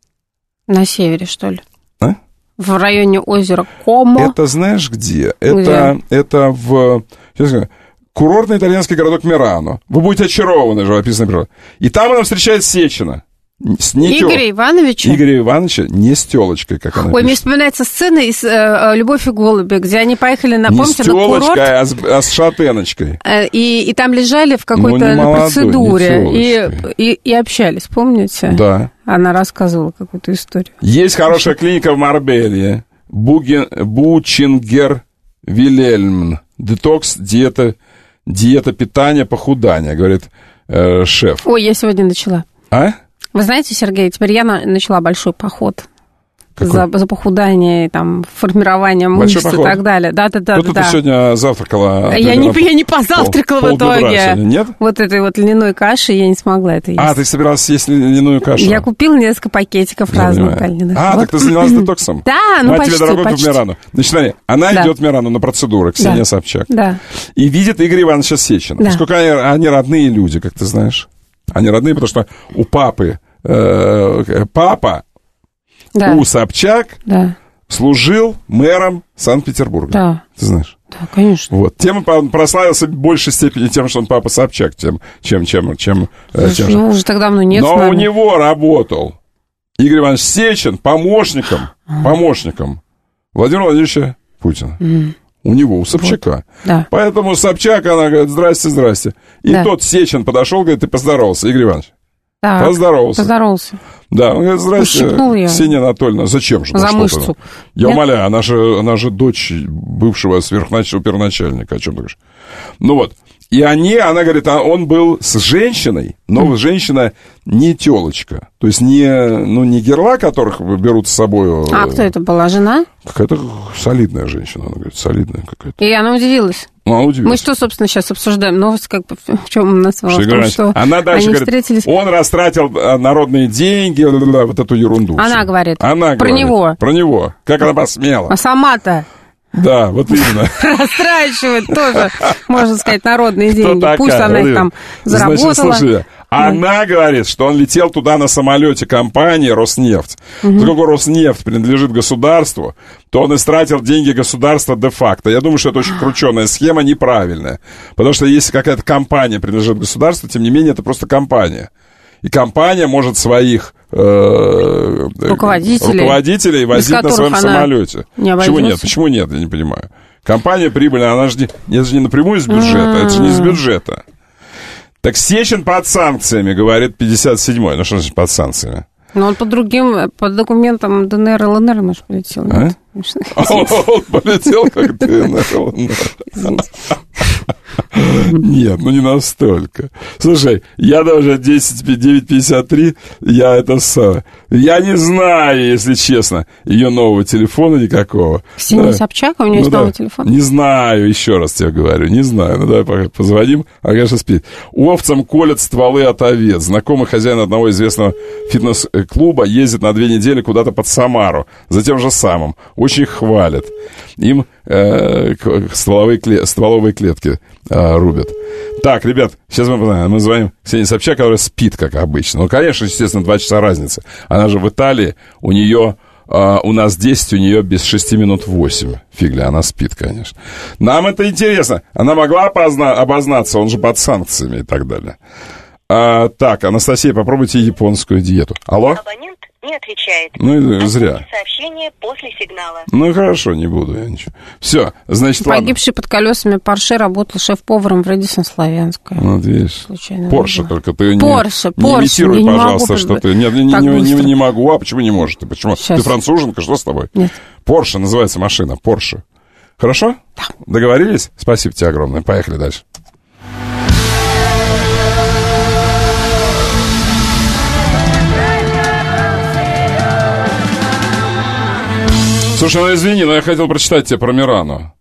На севере, что ли? А? В районе озера Комо. Это знаешь где? Где? Это, это в... Сейчас скажу, курортный итальянский городок Мерано. Вы будете очарованы живописной природой. И там она встречает Сечина. С не Игоря тел... Ивановича? Игоря Ивановича не с телочкой, как она Ой, пишет. мне вспоминается сцена из э, «Любовь и голуби», где они поехали на, не помните, с на курорт. телочкой, а с, а с шатеночкой. Э, и, и там лежали в какой-то Ну, не молодой, процедуре. не и, и, и общались, помните? Да. Она рассказывала какую-то историю. Есть хорошая клиника в Марбелье. Буген... Бучингер Вильельмн. Детокс, диета, диета питания, похудания, говорит э, шеф. Ой, я сегодня начала. А? Вы знаете, Сергей, теперь я на- начала большой поход. За, за похудание, там, формирование мышц и так далее. Да, да, да. Кто-то да. ты сегодня завтракала? Я не, я не позавтракала пол, в итоге. Нет? Вот этой вот льняной каши я не смогла это есть. А, ты собиралась съесть льняную кашу? Я купила несколько пакетиков я разных понимаю. льняных. А, вот. так ты занялась детоксом? Да, ну Мать почти, тебе дорогой почти. в Мерано. Значит, смотри, она Да. идет в Мерано на процедуры, Ксения Да. Собчак. Да. И видит Игоря Ивановича Сечина. Да. Поскольку они, они родные люди, как ты знаешь. Они родные, потому что у папы, э, папа Да. у Собчак Да. служил мэром Санкт-Петербурга. Да. Ты знаешь? Да, конечно. Вот. Тем он прославился в большей степени тем, что он папа Собчак, тем, чем... чем, чем, э, тем Ну, уже так давно нет с Но нами. у него работал Игорь Иванович Сечин помощником, помощником Владимира Владимировича Путина. М. У него, у Собчака. Да. Поэтому Собчак, она говорит, здрасте, здрасте. И Да. тот Сечин подошел, говорит, и поздоровался. Игорь Иванович. Так, Поздоровался. Поздоровался. Да, он говорит, здрасте, Ущипнул ее. Ксения Анатольевна, зачем же? Ну, За что мышцу. ты? Я Нет? умоляю, она же, она же дочь бывшего сверхначальника, суперначальника, о чем ты говоришь? Ну вот, и они, она говорит, а он был с женщиной, но mm. женщина не телочка, то есть не, ну, не герла, которых берут с собой. А кто это была? Жена? Какая-то солидная женщина, она говорит, солидная какая-то. И она удивилась. Ну, она удивилась. Мы что, собственно, сейчас обсуждаем? Новость, как бы, в чем у нас вопрос? Что, В том, что она дальше они говорит, встретились. он растратил а, народные деньги, вот эту ерунду. Она всю. говорит. Она Про говорит. него. Про него. Как она посмела. А сама-то Да, вот именно. растрачивает тоже, можно сказать, народные Кто деньги. такая? Пусть она их там заработала. Значит, слушай, она говорит, что он летел туда на самолете компании «Роснефть». Мгм. Поскольку «Роснефть» принадлежит государству, то он истратил деньги государства де-факто. Я думаю, что это очень крученая схема, неправильная. Потому что если какая-то компания принадлежит государству, тем не менее, это просто компания. И компания может своих э, Руководителей, руководителей возить на своем она самолете. не Почему обойдется? нет? Почему нет? Я не понимаю. Компания прибыльная, она же не, это же не напрямую из бюджета, это же не из бюджета. Так Сечин под санкциями, говорит пятьдесят седьмой. Ну, что значит под санкциями? Но он по другим, по документам ДНР и ЛНР, может, полетел. А? Нет? Он полетел как ДНР, ЛНР. Нет, ну не настолько. Слушай, я даже десять девять пятьдесят три, я это самое. Я не знаю, если честно, ее нового телефона никакого. Ксения Да. Собчак, у нее Ну есть да. новый телефон. Не знаю, еще раз тебе говорю, не знаю. Ну давай пока позвоним, а конечно спит. Овцам колят стволы от овец. Знакомый хозяин одного известного фитнес-клуба ездит на две недели куда-то под Самару. За тем же самым. Очень хвалят. Им э, к- стволовые, кле- стволовые клетки э, рубят. Так, ребят, сейчас мы, мы звоним Ксении Собчак, которая спит, как обычно. Ну, конечно, естественно, два часа разницы. Она же в Италии, у нее... Uh, у нас десять, у нее без шести минут восемь. Фигля, она спит, конечно. Нам это интересно. Она могла опозна- обознаться, он же под санкциями и так далее. Uh, так, Анастасия, попробуйте японскую диету. Алло? Абонент не отвечает. Ну, и зря. Сообщение после сигнала. Ну, хорошо, не буду я ничего. Все, значит, ладно. Погибший под колесами Порше работал шеф-поваром в Редисон Славянская. Вот видишь. Случайно Порше выбрала. только ты не, Порше, не Порше, имитируй, я не пожалуйста, могу что ты... Нет, не, так не, не, быстро. не могу. А почему не можешь? Ты почему? Сейчас. Ты француженка, что с тобой? Нет. Порше называется машина, Порше. Хорошо? Да. Договорились? Спасибо тебе огромное. Поехали дальше. Слушай, ну извини, но я хотел прочитать тебе про Мирано.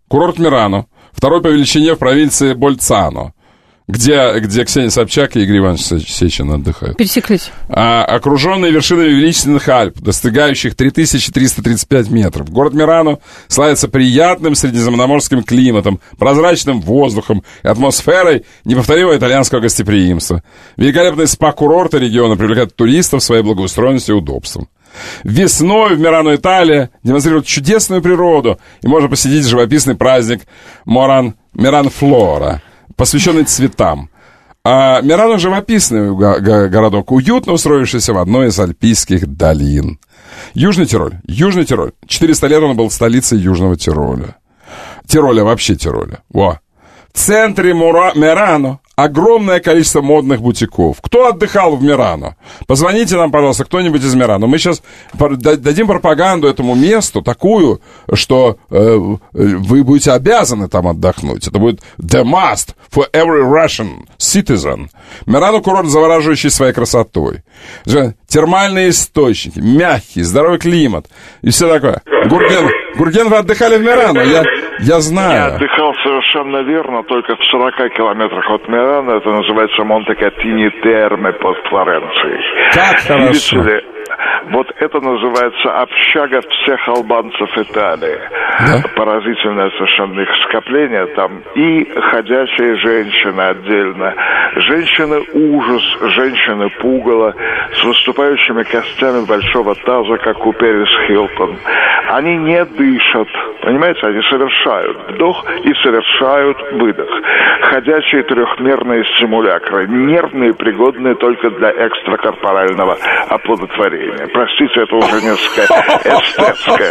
Курорт Мерано, второй по величине в провинции Больцано, где, где Ксения Собчак и Игорь Иванович Сечин отдыхают. Пересеклись. А, окруженный вершинами величественных Альп, достигающих три тысячи триста тридцать пять метров. Город Мерано славится приятным средиземноморским климатом, прозрачным воздухом и атмосферой неповторимого итальянского гостеприимства. Великолепные спа-курорты региона привлекают туристов своей благоустроенностью и удобством. Весной в Мерано, Италия, демонстрируют чудесную природу, и можно посетить живописный праздник Моран, Меран-Флора, посвященный цветам. А Мерано — живописный городок, уютно устроившийся в одной из альпийских долин. Южный Тироль. Южный Тироль. четыреста лет он был столицей Южного Тироля. Тироля, вообще Тироля. Во. В центре Мура... Мерано огромное количество модных бутиков. Кто отдыхал в Мерано? Позвоните нам, пожалуйста, кто-нибудь из Мерано. Мы сейчас дадим пропаганду этому месту такую, что э, вы будете обязаны там отдохнуть. Это будет the must for every Russian citizen. Мерано — курорт, завораживающий своей красотой. Термальные источники, мягкий, здоровый климат и все такое. Гурген, Гурген, вы отдыхали в Мерано? Я, я знаю. Я отдыхал совершенно верно, только в сорока километрах от Мерано. Это называется Монте-Катини Терме под Флоренцией. Как хорошо. Видите ли, вот это называется общага всех албанцев Италии. Да? Поразительное совершенно их скопление. Там и ходячие женщины отдельно, женщины ужас, женщины пугало, с выступающими костями большого таза, как у Пэрис Хилтон. Они не дышат, понимаете, они совершают вдох и совершают выдох. Ходячие трехмерные симулякры, нервные, пригодные только для экстракорпорального оплодотворения. Простите, это уже несколько эстетская,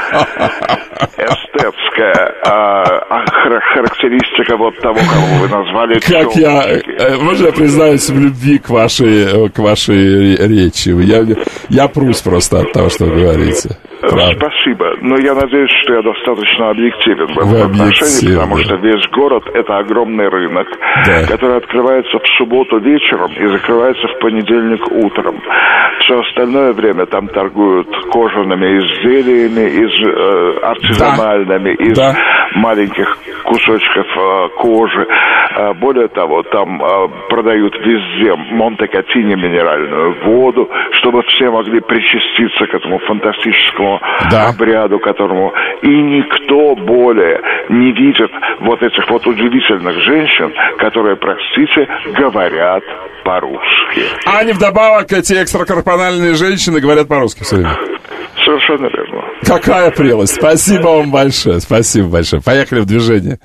эстетская а, характеристика вот того, кого вы назвали. Как я, можно я признаюсь в любви к вашей, к вашей речи? Я, я прусь просто от того, что вы говорите. Правда. Спасибо, но я надеюсь, что я достаточно объективен в этом отношении, потому что весь город — это огромный рынок, да, который открывается в субботу вечером и закрывается в понедельник утром. Все остальное время там торгуют кожаными изделиями, из, э, артизанальными, да, из да. маленьких кусочков э, кожи. Э, более того, там э, продают везде Монте-Катини минеральную воду, чтобы все могли причаститься к этому фантастическому да. обряду, которому и никто более не видит вот этих вот удивительных женщин, которые, простите, говорят по-русски. А они вдобавок, эти экстракорпоральные женщины, говорят по-русски все время. Совершенно верно. Какая прелесть. Спасибо вам большое. Спасибо большое. Поехали в движение.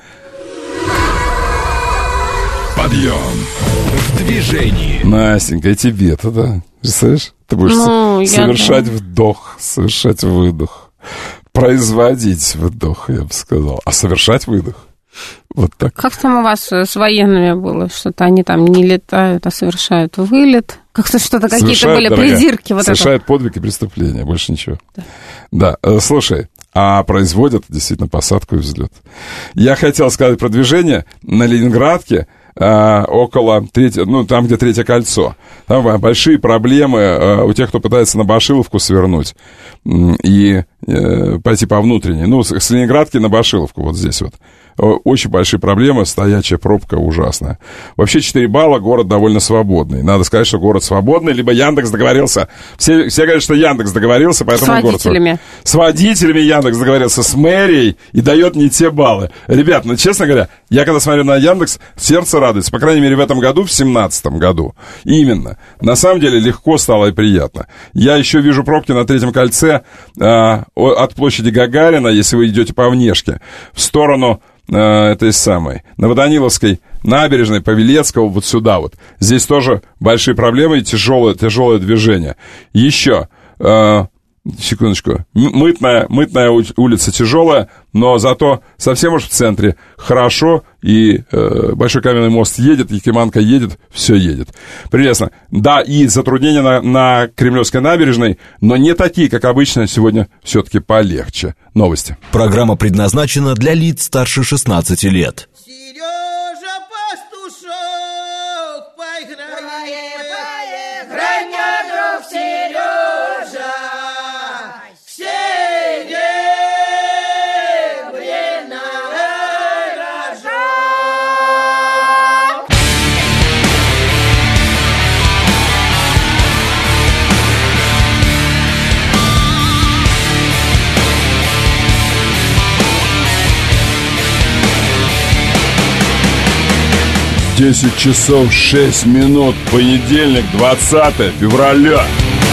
Подъем в движении. Настенька, и тебе-то, да? Представляешь? Ты будешь ну, совершать да. вдох, совершать выдох. Производить вдох, я бы сказал. А совершать выдох? Вот так. Как там у вас с военными было? Что-то они там не летают, а совершают вылет? Как-то что-то, какие-то были дорогая, придирки. Вот совершают это. Подвиг и преступления, больше ничего. Да. да, слушай, а производят действительно посадку и взлет. Я хотел сказать про движение на Ленинградке. А, около третьего, ну, там, где Третье кольцо. Там большие проблемы а, у тех, кто пытается на Башиловку свернуть и а, пойти по внутренней. Ну, с, с Ленинградки на Башиловку, вот здесь вот. Очень большие проблемы, стоячая пробка ужасная. Вообще четыре балла, город довольно свободный. Надо сказать, что город свободный, либо Яндекс договорился. Все, все говорят, что Яндекс договорился, поэтому с город... С водителями. С водителями Яндекс договорился, с мэрией и дает не те баллы. Ребят, ну, честно говоря, я когда смотрю на Яндекс, сердце радуется. По крайней мере, в этом году, в семнадцатом году. Именно. На самом деле, легко стало и приятно. Я еще вижу пробки на Третьем кольце э, от площади Гагарина, если вы идете по Внешке, в сторону... этой самой, на Водониловской набережной, Павелецкого, вот сюда вот. Здесь тоже большие проблемы и тяжелое, тяжелое движение. Еще, э, секундочку, мытная, мытная улица тяжелая, но зато совсем уж в центре хорошо, и э, Большой каменный мост едет, Якиманка едет, все едет. Прелестно. Да, и затруднения на, на Кремлевской набережной, но не такие, как обычно, сегодня все-таки полегче. Новости. Программа предназначена для лиц старше шестнадцати лет. Сережа Пастушок, поиграй, поиграй, мне, друг Сережа. Все деревья десять часов шесть минут, понедельник, двадцатое февраля.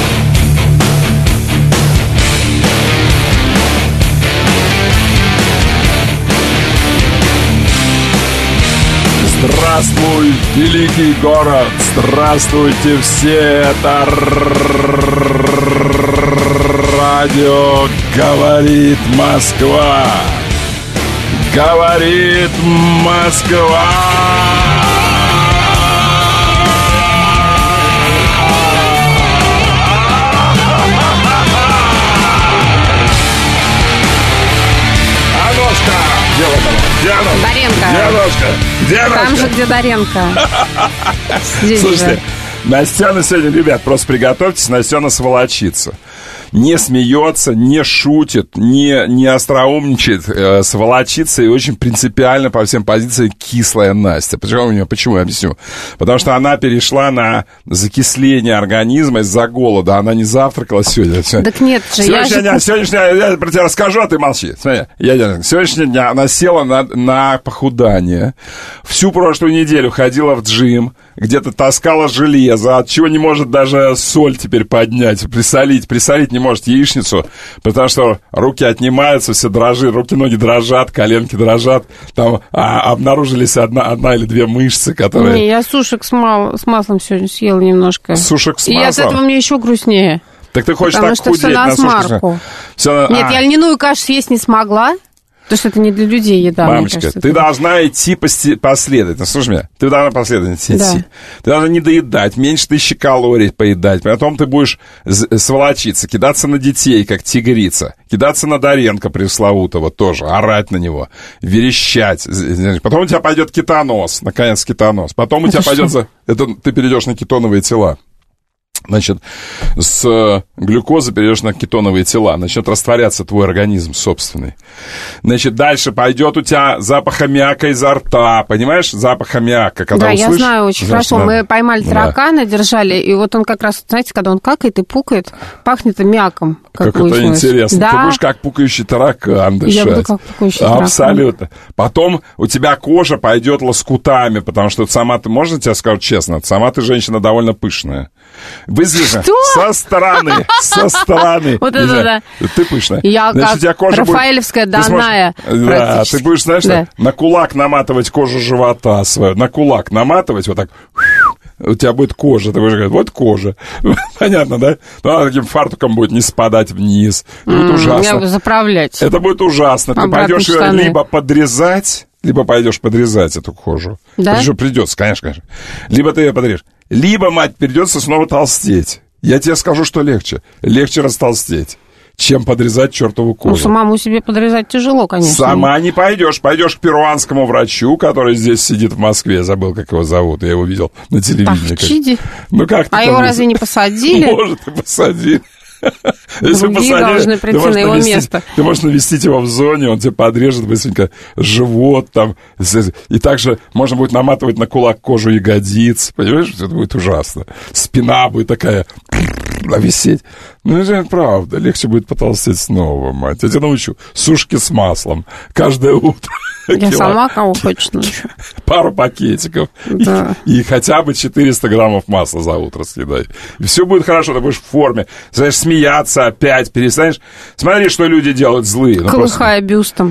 Здравствуй, великий город! Здравствуйте все! Это радио «Говорит Москва». Говорит Москва. Аношка! Где вот она? Где она? Даренко. Где Аношка? Где Аношка? Там же, где Даренко. Здесь Слушайте, же. Настена сегодня, ребят, просто приготовьтесь, Настена сволочится. Не смеется, не шутит, не, не остроумничает, э, сволочится и очень принципиально по всем позициям кислая Настя. Почему, почему я объясню? Потому что она перешла на закисление организма из-за голода. Она не завтракала сегодня. Так нет же, я же... Дня, сегодняшний день, я про тебя расскажу, а ты молчи. Смотри, я, сегодняшний день она села на, на похудание. Всю прошлую неделю ходила в джим, где-то таскала железо, от чего не может даже соль теперь поднять, присолить, присолить не может яичницу, потому что руки отнимаются, все дрожит, руки-ноги дрожат, коленки дрожат, там а, обнаружились одна, одна или две мышцы, которые... Не, я сушек с, мал... с маслом сегодня съела немножко. Сушек с маслом? И от этого мне еще грустнее. Так ты хочешь потому так что худеть все на на смарку. Все... Нет, а. я льняную кашу съесть не смогла. Потому что это не для людей еда. Мамочка, кажется, ты это... должна идти пости... последовательно. Слушай меня, ты должна последовательно идти. Да. Ты должна не доедать, меньше тысячи калорий поедать. Потом ты будешь сволочиться, кидаться на детей, как тигрица. Кидаться на Даренко пресловутого тоже, орать на него, верещать. Потом у тебя пойдет кетоноз, наконец кетоноз. Потом у это тебя что? пойдет... За... Это ты перейдешь на кетоновые тела. Значит, с глюкозы перейдешь на кетоновые тела. Начнет растворяться твой организм собственный. Значит, дальше пойдет у тебя запах аммиака изо рта. Понимаешь? Запах аммиака. Когда да, услышишь, я знаю очень значит, хорошо. надо. Мы поймали таракана, да. держали, и вот он как раз, знаете, когда он какает и пукает, пахнет аммиаком. Как, как это интересно. Да. Ты будешь как пукающий таракан дышать. Я буду как пукающий таракан. Абсолютно. Потом у тебя кожа пойдет лоскутами, потому что сама ты, можно тебе сказать честно, сама ты женщина довольно пышная. Выглядишь со стороны, со стороны. Вот это да. Ты пышная. Я Значит, как у тебя кожа Рафаэлевская будет... Даная. Да, ты будешь, знаешь, да. на кулак наматывать кожу живота свою, на кулак наматывать, вот так... У тебя будет кожа, ты будешь говорить, вот кожа. Понятно, да? Ну, она таким фартуком будет не спадать вниз. Это mm, будет ужасно. Я буду заправлять. Это будет ужасно. Ты пойдешь ее либо подрезать, либо пойдешь подрезать эту кожу. Да? Причем придется, конечно, конечно. Либо ты ее подрежешь. Либо, мать, придется снова толстеть. Я тебе скажу, что легче. Легче растолстеть, чем подрезать чертову кожу. Ну, самому себе подрезать тяжело, конечно. Сама не пойдешь. Пойдешь к перуанскому врачу, который здесь сидит в Москве. Забыл, как его зовут. Я его видел на телевидении. Тахчиди. Ну, как а его разве не посадили? Может, и посадили. Если другие посадили, должны прийти на его навестить, место. Ты можешь навестить его в зоне, он тебе подрежет быстренько живот там. И также можно будет наматывать на кулак кожу ягодиц. Понимаешь, это будет ужасно. Спина будет такая висеть. Ну, это правда. Легче будет потолстеть снова, мать. Я тебя научу. Сушки с маслом. Каждое утро. Я Кило... сама кого хочешь научу. Пару пакетиков. Да. И, и хотя бы четыреста граммов масла за утро съедай. И все будет хорошо, ты будешь в форме. Знаешь, смеяться опять, перестанешь. Смотри, что люди делают злые. Ну, колыхая просто... бюстом.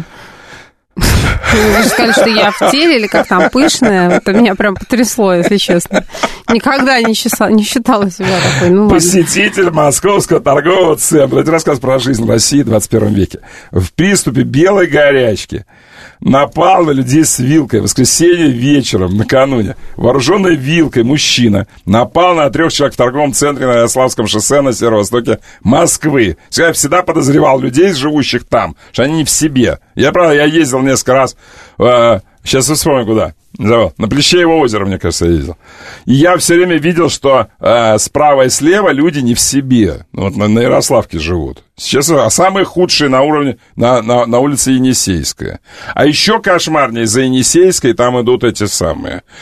Вы же сказали, что я в теле или как там, пышная. Это меня прям потрясло, если честно. Никогда не, часа, не считала себя такой. Ну, посетитель Московского торгового центра. Это рассказ про жизнь в России в двадцать первом веке. В приступе белой горячки напал на людей с вилкой в воскресенье вечером, накануне. Вооруженной вилкой мужчина напал на трех человек в торговом центре на Ярославском шоссе на северо-востоке Москвы. Я всегда подозревал людей, живущих там, что они не в себе. Я, правда, я ездил несколько раз, э, сейчас я вспомню куда. На Плещеево озеро, мне кажется, я ездил. И я все время видел, что э, справа и слева люди не в себе. Вот на, на Ярославке живут. Сейчас а самые худшие на уровне, на, на, на улице Енисейская. А еще кошмарнее, за Енисейской там идут эти самые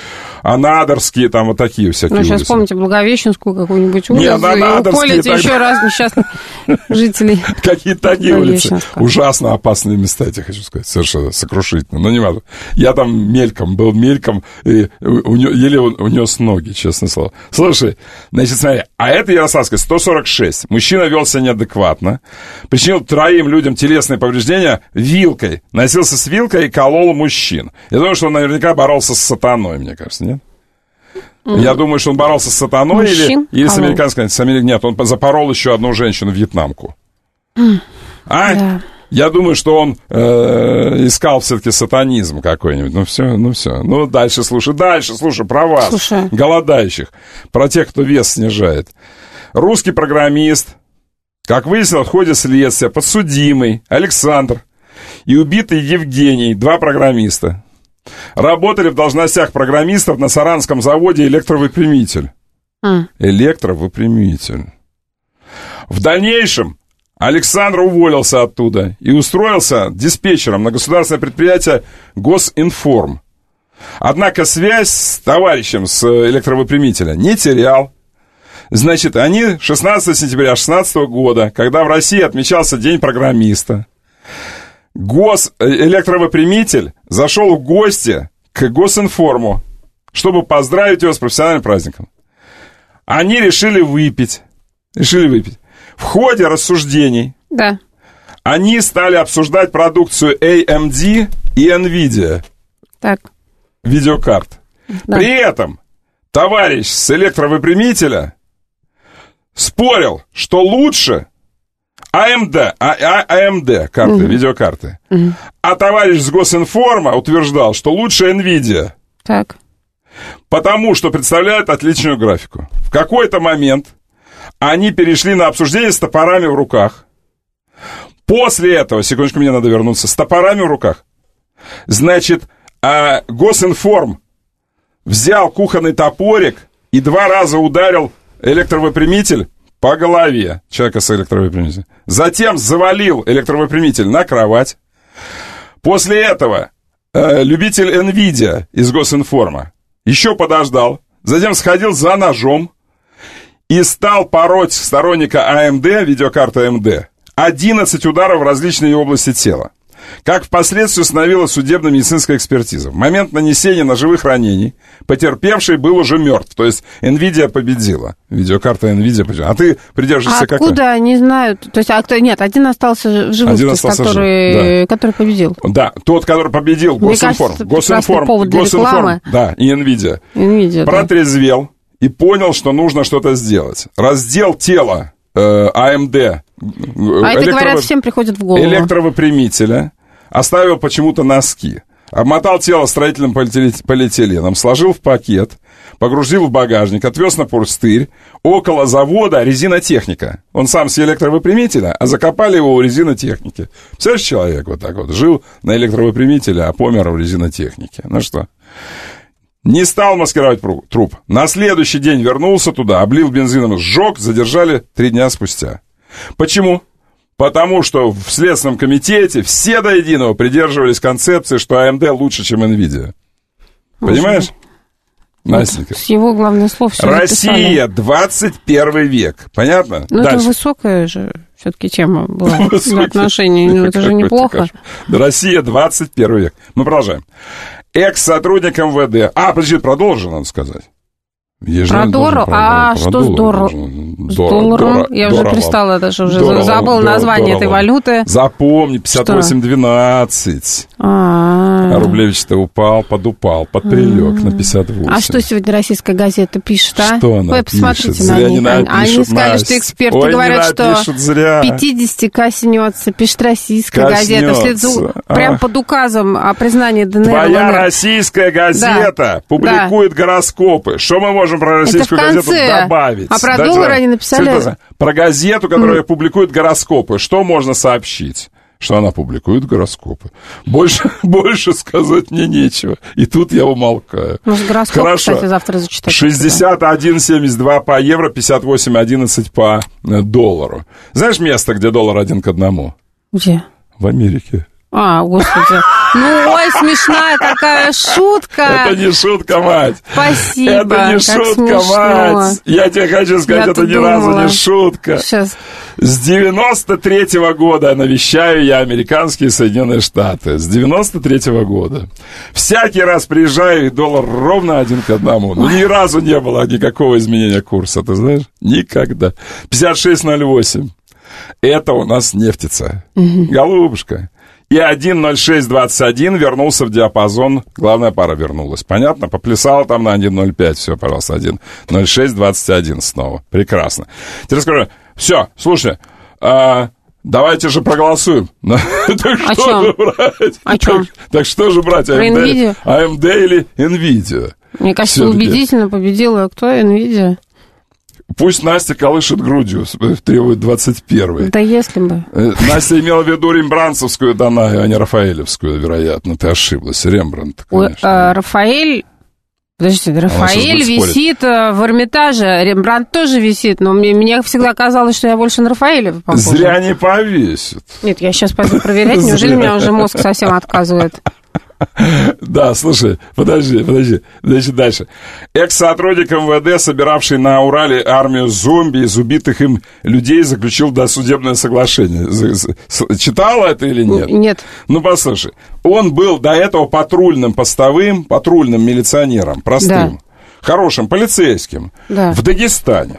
Анадырские, там вот такие всякие Ну, сейчас улицы. вспомните Благовещенскую какую-нибудь улицу. Не, и уколите еще раз несчастных жителей. Какие-то такие улицы. Ужасно опасные места, я тебе хочу сказать. Совершенно сокрушительно. Но не важно. Я там мельком, был мельком, и у него, еле унес ноги, честное слово. Слушай, значит, смотри, а это Ярославская, сто сорок шесть. Мужчина вел себя неадекватно, причинил троим людям телесные повреждения вилкой. Носился с вилкой и колол мужчин. Я думаю, что он наверняка боролся с сатаной, мне кажется, нет? Mm. Я думаю, что он боролся с сатаной или, или с американской... С америк... Нет, он запорол еще одну женщину-вьетнамку. Mm. А? Yeah. Я думаю, что он э, искал все-таки сатанизм какой-нибудь. Ну все, ну все. Ну дальше слушай, дальше слушай про вас, слушай. Голодающих. Про тех, кто вес снижает. Русский программист, как выяснилось в ходе следствия, подсудимый Александр и убитый Евгений, два программиста, работали в должностях программистов на саранском заводе «Электровыпрямитель». Mm. Электровыпрямитель. В дальнейшем Александр уволился оттуда и устроился диспетчером на государственное предприятие «Госинформ». Однако связь с товарищем с электровыпрямителя не терял. Значит, они шестнадцатого сентября две тысячи шестнадцатого года, когда в России отмечался День программиста, Госэлектровыпрямитель зашел в гости к Госинформу, чтобы поздравить его с профессиональным праздником. Они решили выпить. Решили выпить. В ходе рассуждений да. они стали обсуждать продукцию эй эм ди и NVIDIA. Так. Видеокарт. Да. При этом товарищ с электровыпрямителя спорил, что лучше эй эм ди, эй эм ди карты, угу. видеокарты. Угу. А товарищ с Госинформа утверждал, что лучше NVIDIA. Так. Потому что представляют отличную графику. В какой-то момент они перешли на обсуждение с топорами в руках. После этого, секундочку, мне надо вернуться, с топорами в руках. Значит, а, Госинформ взял кухонный топорик и два раза ударил электровыпрямитель по голове человека с электровыпрямителем. Затем завалил электровыпрямитель на кровать. После этого э, любитель NVIDIA из Госинформа еще подождал. Затем сходил за ножом и стал пороть сторонника эй эм ди, видеокарты эй эм ди, одиннадцать ударов в различные области тела. Как впоследствии установила судебно-медицинская экспертиза, в момент нанесения ножевых ранений потерпевший был уже мертв. То есть NVIDIA победила. Видеокарта NVIDIA победила. А ты придерживаешься а какой? Откуда, не знаю. То есть, а кто... Нет, один остался в живых, один остался который... Жив, да. который победил. Да, тот, который победил, Госинформ. Госинформ, Госинформ, да, и NVIDIA. NVIDIA протрезвел да. и понял, что нужно что-то сделать. Раздел тела э, эй эм ди. А это, электро... говорят, всем приходит в голову. Электровыпрямителя. Оставил почему-то носки. Обмотал тело строительным полиэтиленом, сложил в пакет, погрузил в багажник, отвез на пустырь. Около завода резинотехника. Он сам с электровыпрямителя, а закопали его у резинотехники. Представляешь, человек вот так вот жил на электровыпрямителе, а помер в резинотехнике. Ну что? Не стал маскировать труп. На следующий день вернулся туда, облил бензином, сжег, задержали три дня спустя. Почему? Потому что в Следственном комитете все до единого придерживались концепции, что эй эм ди лучше, чем NVIDIA. Понимаешь? Вот Настенька. С его главных слов все Россия, двадцать первый век. Понятно? Ну, это высокая же все-таки тема была для отношений. Ну, это же неплохо. Россия, двадцать первый век. Мы продолжаем. Экс-сотрудник эм вэ дэ. А, подожди, продолжим, надо сказать. Про Дору? А про что с Дору? С долларом? Я уже перестала даже, уже Дору, забыла Дору, название Дору. Этой валюты. Запомни, пятьдесят восемь двенадцать. А рублевич-то упал, подупал, подприлег на пятьдесят восемь. А что сегодня российская газета пишет, а? Что она Вы пишет? посмотрите Зря на них. Не напишут, Они сказали, Настя. что эксперты Ой, говорят, что зря. пятьдесят коснется, пишет российская коснется. газета. След... А. Прям под указом о признании ДНР. Твоя ЛНР. российская газета да. публикует да. гороскопы. Что мы можем про российскую газету добавить? А про Дайте доллар вам... они написали... Про газету, которая mm. публикует гороскопы. Что можно сообщить? Что она публикует гороскопы. Больше, больше сказать мне нечего. И тут я умолкаю. Может, гороскоп, Хорошо. кстати, завтра зачитать. шестьдесят один семьдесят два по евро, пятьдесят восемь одиннадцать по доллару. Знаешь место, где доллар один к одному? Где? В Америке. А, господи. Ну, ой, смешная какая шутка. Это не шутка, мать. Спасибо. Это не шутка, смешно. мать. Я тебе хочу сказать, Я это ни думала. разу не шутка. Сейчас. С девяносто третьего года навещаю я американские Соединенные Штаты. С девяносто третьего года. Всякий раз приезжаю, и доллар ровно один к одному. Ну, ни разу не было никакого изменения курса, ты знаешь? Никогда. пятьдесят шесть ноль восемь. Это у нас нефтица. Угу. Голубушка. И один ноль шесть двадцать один вернулся в диапазон. Главная пара вернулась. Понятно? Поплясал там на один ноль пять. Все, пожалуйста, один ноль шесть двадцать один снова. Прекрасно. Теперь скажу, все, слушай, а, давайте же проголосуем. Так О что чем? же брать? О чем? Так, так что же брать? Про NVIDIA? эй эм ди или NVIDIA? Мне кажется, Всё-таки. убедительно победила. Кто? NVIDIA? Пусть Настя колышет грудью, требует двадцать первый. Да если бы. Настя имела в виду рембрандтовскую Данаю, а не Рафаэлевскую, вероятно. Ты ошиблась. Рембрандт, Ой, конечно. а, Рафаэль... Подождите, Рафаэль сейчас будет висит а, в Эрмитаже, Рембрандт тоже висит, но мне, мне всегда казалось, что я больше на Рафаэля похожа. Зря не повесит. Нет, я сейчас пойду проверять, неужели у меня уже мозг совсем отказывает? Да, слушай, подожди, подожди, значит, дальше. Экс-сотрудник эм вэ дэ, собиравший на Урале армию зомби из убитых им людей, заключил досудебное соглашение. Читала это или нет? Нет. Ну, послушай, он был до этого патрульным постовым, патрульным милиционером, простым, Да. хорошим полицейским Да. в Дагестане.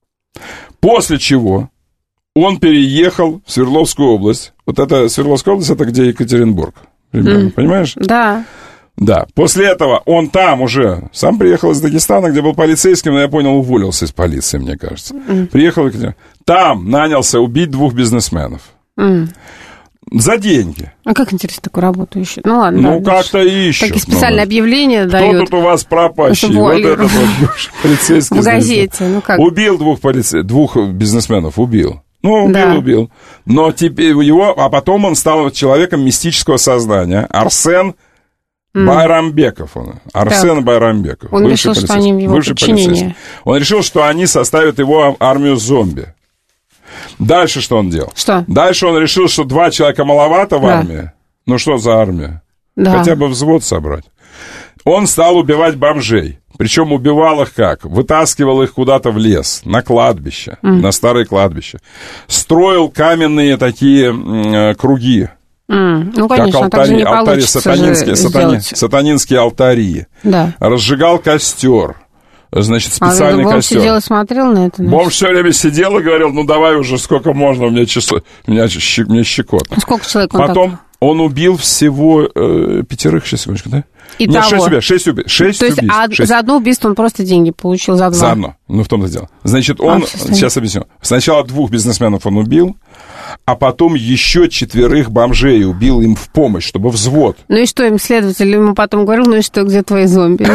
После чего он переехал в Свердловскую область. Вот это Свердловская область, это где Екатеринбург. Примерно, Mm. понимаешь? Да. Да. После этого он там уже сам приехал из Дагестана, где был полицейским, но я понял, уволился из полиции, мне кажется. Mm. Приехал в Екатеринбург. Там нанялся убить двух бизнесменов. Mm. За деньги. А как, интересно, такую работу ищут? Ну, ладно. Ну, да, как-то ищут. Такие специальные ну, объявления Кто дают. тут у вас пропащий? Вот Вуалер. этот вот полицейский. В газете, ну как? Убил двух, полице... двух бизнесменов, убил. Ну, убил, Да. убил. Но теперь его... А потом он стал человеком мистического сознания. Арсен М. Байрамбеков. Он. Арсен Так. Байрамбеков. Он бывший решил, что полицейский. они в его Бывший подчинении. полицейский. Он решил, что они составят его армию зомби. Дальше что он делал? Что? Дальше он решил, что два человека маловато в Да. армии. Ну, что за армия? Да. Хотя бы взвод собрать. Он стал убивать бомжей. Причем убивал их как? Вытаскивал их куда-то в лес, на кладбище, Mm. на старые кладбища. Строил каменные такие м, круги. М, Ну, как конечно, так же алтари, не алтари получится сатанинские, же сатани- сделать. сатанинские алтари. Да. Разжигал костер. Значит, А специальный он костер. сидел и смотрел на это? Бомж все время сидел и говорил, ну давай уже сколько можно, у меня часов, меня, щек- мне щекотно. Сколько человек он Потом так? он убил всего э, пятерых, сейчас, секундочку, да? Итого. Нет, шесть убийств, шесть убийств. Шесть То есть убийств, а шесть. за одно убийство он просто деньги получил, за два? За одно. Ну, в том-то дело. Значит, А, он, всё остальное? сейчас объясню. Сначала двух бизнесменов он убил, а потом еще четверых бомжей убил им в помощь, чтобы взвод. Ну и что, им следователь ему потом говорил, ну и что, где твои зомби?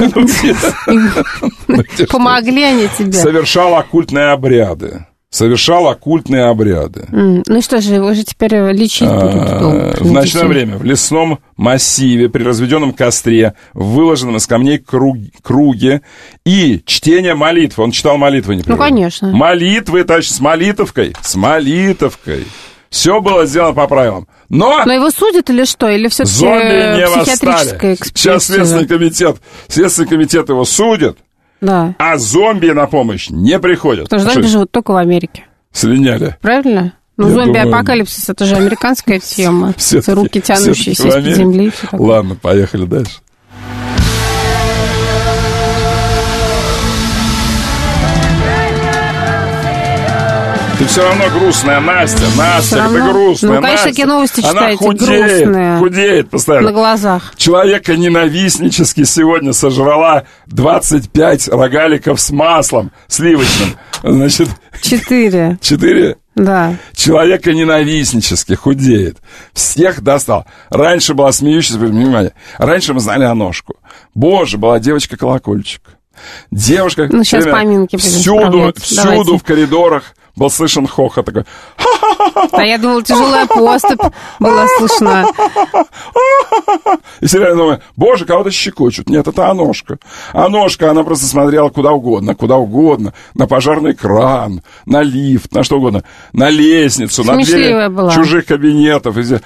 Помогли они тебе? Совершал оккультные обряды. Совершал оккультные обряды. М, Ну и что же, его же теперь лечить будут долго, В ночное детей. время в лесном массиве при разведенном костре, в выложенном из камней круг- круге и чтение молитв. Он читал молитвы непрерывно. Ну, конечно. Молитвы, товарищ, с молитовкой. С молитовкой. Все было сделано по правилам. Но, Но его судят или что? Или все-таки зомби не психиатрическая восстали. Сейчас Следственный экспертиза? комитет, Следственный комитет его судит, Да. а зомби на помощь не приходят. Потому что зомби Что, живут только в Америке. слиняли? Правильно? Ну, Я зомби-апокалипсис, это же американская тема. Всё-таки- Руки тянущиеся всё-таки в из-под Америке. земли. и всё такое. Ладно, поехали дальше. Ты все равно грустная, Настя. Настя, Всё ты равно? грустная, Ну, конечно, Настя. какие новости Она читаете худеет, грустные. худеет постоянно. На глазах. Человека ненавистнически сегодня сожрала двадцать пять рогаликов с маслом сливочным. Значит, Четыре. четыре Да. человека ненавистнически худеет. Всех достал. Раньше была смеющаяся, внимание, раньше мы знали Аношку. Боже, была девочка-колокольчик. Девушка Ну, всё сейчас время поминки будем всюду, справлять. всюду Давайте. в коридорах был слышен хохот такой. А я думал, тяжелая поступь была слышна. И все время думаю, боже, кого-то щекочут. Нет, это Аношка. Аношка, она просто смотрела куда угодно, куда угодно. На пожарный кран, на лифт, на что угодно. На лестницу, на двери была. Чужих кабинетов. Везде.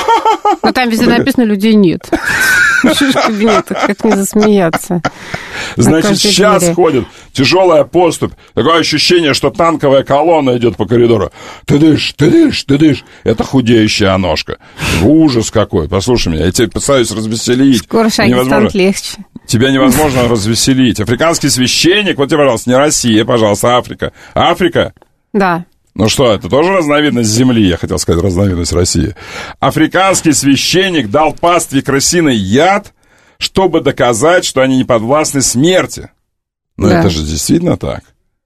Но там везде написано, людей нет. В чужих кабинетах, как не засмеяться. Значит, сейчас двери. Ходит тяжелая поступь. Такое ощущение, что танковая колонна идет по коридору. Ты дышь, ты дышь, ты дышь. Это худеющая Аношка. Ужас какой. Послушай меня, я тебе пытаюсь развеселить. Скоро шаги станут легче. Тебя невозможно развеселить. Африканский священник, вот тебе, пожалуйста, не Россия, пожалуйста, Африка. Африка? Да. Ну что, это тоже разновидность земли, я хотел сказать, разновидность России. Африканский священник дал пастве крысиный яд, чтобы доказать, что они не подвластны смерти. Но да. Это же действительно так.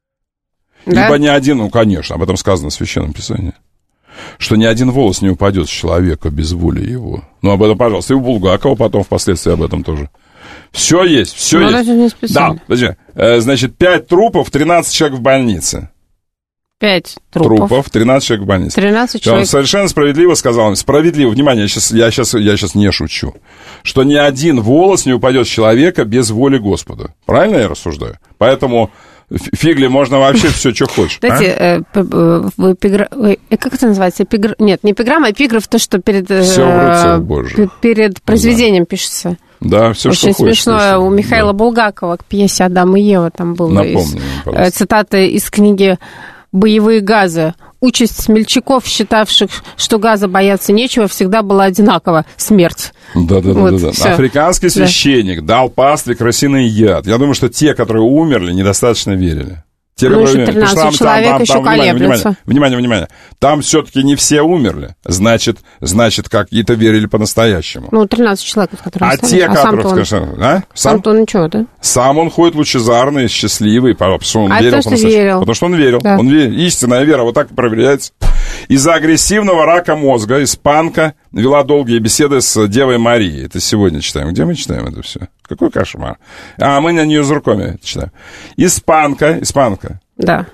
Да? Ибо ни один, ну, конечно, об этом сказано в Священном Писании, что ни один волос не упадет с человека без воли его. Ну, об этом, пожалуйста, и у Булгакова потом впоследствии об этом тоже. Все есть, все Но есть. Не специально. Да, подожди. Значит, пять трупов, тринадцать человек в больнице. Пять трупов. Трупов, тринадцать человек в больнице. тринадцать человек. Он совершенно справедливо сказал, справедливо, внимание, я сейчас, я, сейчас, я сейчас не шучу, что ни один волос не упадет с человека без воли Господа. Правильно я рассуждаю? Поэтому фигли можно вообще все, что хочешь. Знаете, а? э, эпигра... как это называется? Эпигр... Нет, не эпиграмма, а эпиграф, то, что перед, все в руце Божьей. Перед произведением да. пишется. Да, все, очень что хочешь. Очень смешно. У Михаила да. Булгакова к пьесе «Адам и Ева» там было. Напомню, из... цитаты из книги «Боевые газы». Участь смельчаков, считавших, что газа бояться нечего, всегда была одинакова — смерть. Да-да-да. Вот, да, да. Африканский священник да. дал пастве крысиный яд. Я думаю, что те, которые умерли, недостаточно верили. Те, ну, которые... еще тринадцать там, человек там, там, еще там, внимание, колеблются. Внимание, внимание, внимание. Там все-таки не все умерли. Значит, значит, какие-то верили по-настоящему. Ну, тринадцать человек, которые А остались. те, а которые, сам-то скажем... Он... А? Сам? Сам-то он ничего, да? Сам он ходит лучезарный, счастливый, потому что он а верил потому, что верил. Потому что он верил. Да. Он верил. Истинная вера вот так и проверяется. Из-за агрессивного рака мозга испанка вела долгие беседы с Девой Марией. Это сегодня читаем. Где мы читаем это все? Какой кошмар. А, мы на Ньюзрукоме читаем. Испанка, испанка. Да.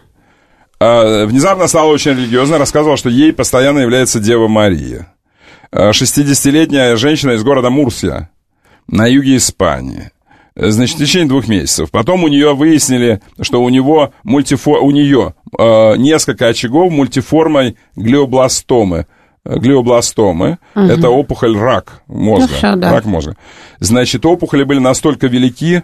Внезапно стала очень религиозной, рассказывала, что ей постоянно является Дева Мария. шестидесятилетняя женщина из города Мурсия на юге Испании. Значит, в течение двух месяцев. Потом у нее выяснили, что у него мультифор... у нее э, несколько очагов мультиформой глиобластомы. Глиобластомы угу. — это опухоль рак мозга. Ну, все, да. Рак мозга. Значит, опухоли были настолько велики,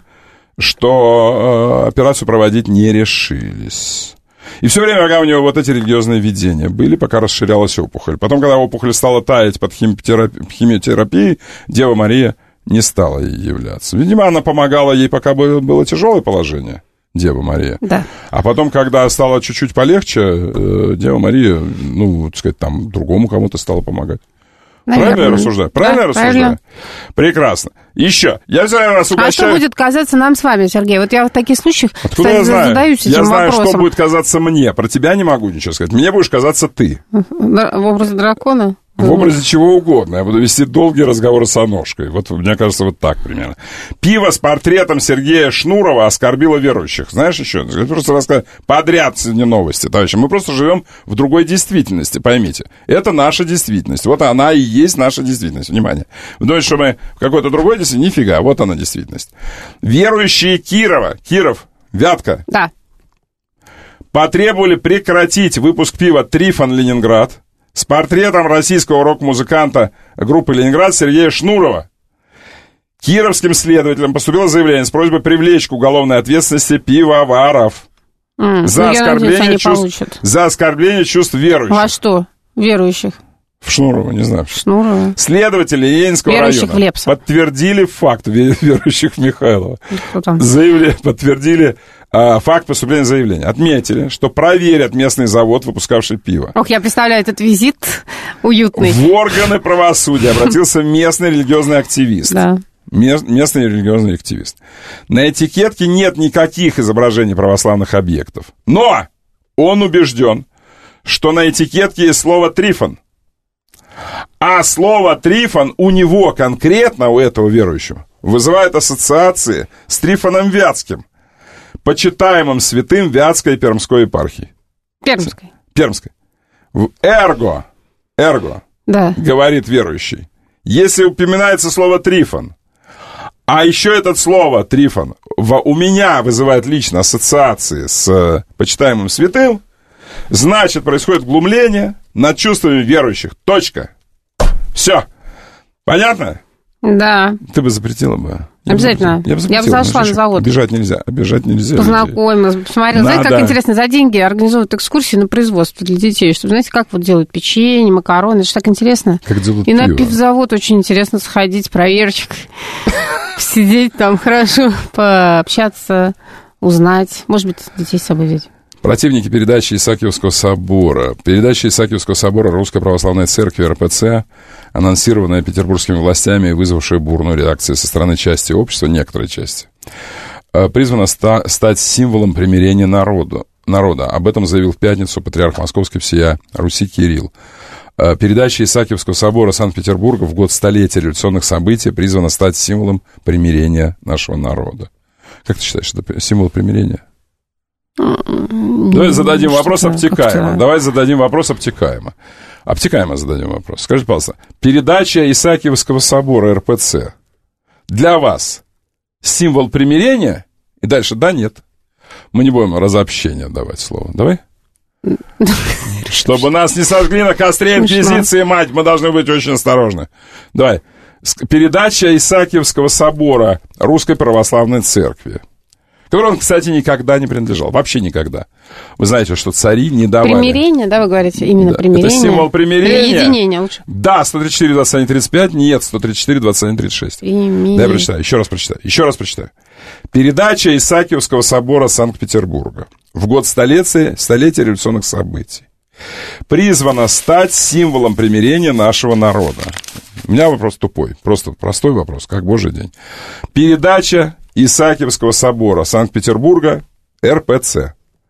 что э, операцию проводить не решились. И все время, пока у него вот эти религиозные видения были, пока расширялась опухоль. Потом, когда опухоль стала таять под химиотерапи... химиотерапией, Дева Мария не стала ей являться. Видимо, она помогала ей, пока было тяжелое положение, Дева Мария. Да. А потом, когда стало чуть-чуть полегче, Дева Мария, ну, так сказать, там, другому кому-то стала помогать. Наверное. Правильно я рассуждаю? Правильно да, я рассуждаю? Правильно. Прекрасно. Еще. Я все время вас угощаю... А что будет казаться нам с вами, Сергей? Вот я в таких случаях, Откуда кстати, я знаю? задаюсь этим я знаю, вопросом. Что будет казаться мне. Про тебя не могу ничего сказать. Мне будешь казаться ты. В образе дракона? В образе чего угодно. Я буду вести долгие разговоры с Аношкой. Вот, мне кажется, вот так примерно. Пиво с портретом Сергея Шнурова оскорбило верующих. Знаешь еще? Я просто рассказываю подряд сегодня новости, товарищи. Мы просто живем в другой действительности, поймите. Это наша действительность. Вот она и есть наша действительность. Внимание. Вы думаете, что мы в какой-то другой действительности? Нифига. Вот она действительность. Верующие Кирова, Киров, Вятка. Да. Потребовали прекратить выпуск пива «Трифон Ленинград» с портретом российского рок-музыканта группы «Ленинград» Сергея Шнурова. Кировским следователям поступило заявление с просьбой привлечь к уголовной ответственности пивоваров mm, за, ну, оскорбление надеюсь, чувств, за оскорбление чувств верующих. Во что? Верующих? В Шнурова, не знаю. Шнурова. Следователи Ленинского верующих района подтвердили факт верующих в Михайлова. Заявили, подтвердили а, факт поступления заявления. Отметили, что проверят местный завод, выпускавший пиво. Ох, я представляю этот визит уютный. В органы правосудия обратился местный религиозный активист. Да. Местный религиозный активист. На этикетке нет никаких изображений православных объектов. Но он убежден, что на этикетке есть слово «Трифон». А слово «Трифон» у него конкретно, у этого верующего, вызывает ассоциации с Трифоном Вятским, почитаемым святым Вятской и Пермской епархии. Пермской. Пермской. Эрго, эрго, да. говорит верующий, если упоминается слово Трифон, а еще это слово Трифон в, у меня вызывает лично ассоциации с э, почитаемым святым, значит, происходит глумление над чувствами верующих. Точка. Все. Понятно? Да. Ты бы запретила бы. Обязательно. Я бы, я бы зашла на завод. Обижать нельзя. Обижать нельзя. Познакомилась. Посмотрела. Знаете, как интересно, за деньги организуют экскурсии на производство для детей. Чтобы, знаете, как вот делают печенье, макароны. Это же так интересно. Как делают И пиво. на пивзавод очень интересно сходить, проверочек. Сидеть там хорошо, пообщаться, узнать. Может быть, детей с собой взять. Противники передачи Исаакиевского собора. Передача Исаакиевского собора Русской Православной Церкви эр пэ цэ, анонсированная петербургскими властями и вызвавшая бурную реакцию со стороны части общества, некоторой части, призвана ста- стать символом примирения народу, народа. Об этом заявил в пятницу патриарх Московской всея Руси Кирилл. Передача Исаакиевского собора Санкт-Петербурга в год столетия революционных событий призвана стать символом примирения нашего народа. Как ты считаешь, это символ примирения? Давай зададим вопрос обтекаемо. Давай зададим вопрос обтекаемо. Обтекаемо зададим вопрос. Скажите, пожалуйста, передача Исаакиевского собора эр пэ цэ для вас символ примирения? И дальше да, нет. Мы не будем разобщения давать слово. Давай? Чтобы нас не сожгли на костре инквизиции, мать, мы должны быть очень осторожны. Давай. Передача Исаакиевского собора Русской Православной Церкви, который он, кстати, никогда не принадлежал. Вообще никогда. Вы знаете, что цари не давали... Примирение, да, вы говорите? Именно да. примирение? Это символ примирения. Или единения лучше? Да, сто тридцать четыре, двадцать один, тридцать пять. Нет, сто тридцать четыре, двадцать один, тридцать шесть. Примирение. Дай я прочитаю. Еще раз прочитаю. Еще раз прочитаю. Передача Исаакиевского собора Санкт-Петербурга в год столетия, столетия революционных событий призвана стать символом примирения нашего народа. У меня вопрос тупой. Просто простой вопрос, как божий день. Передача Исаакиевского собора Санкт-Петербурга эр пэ цэ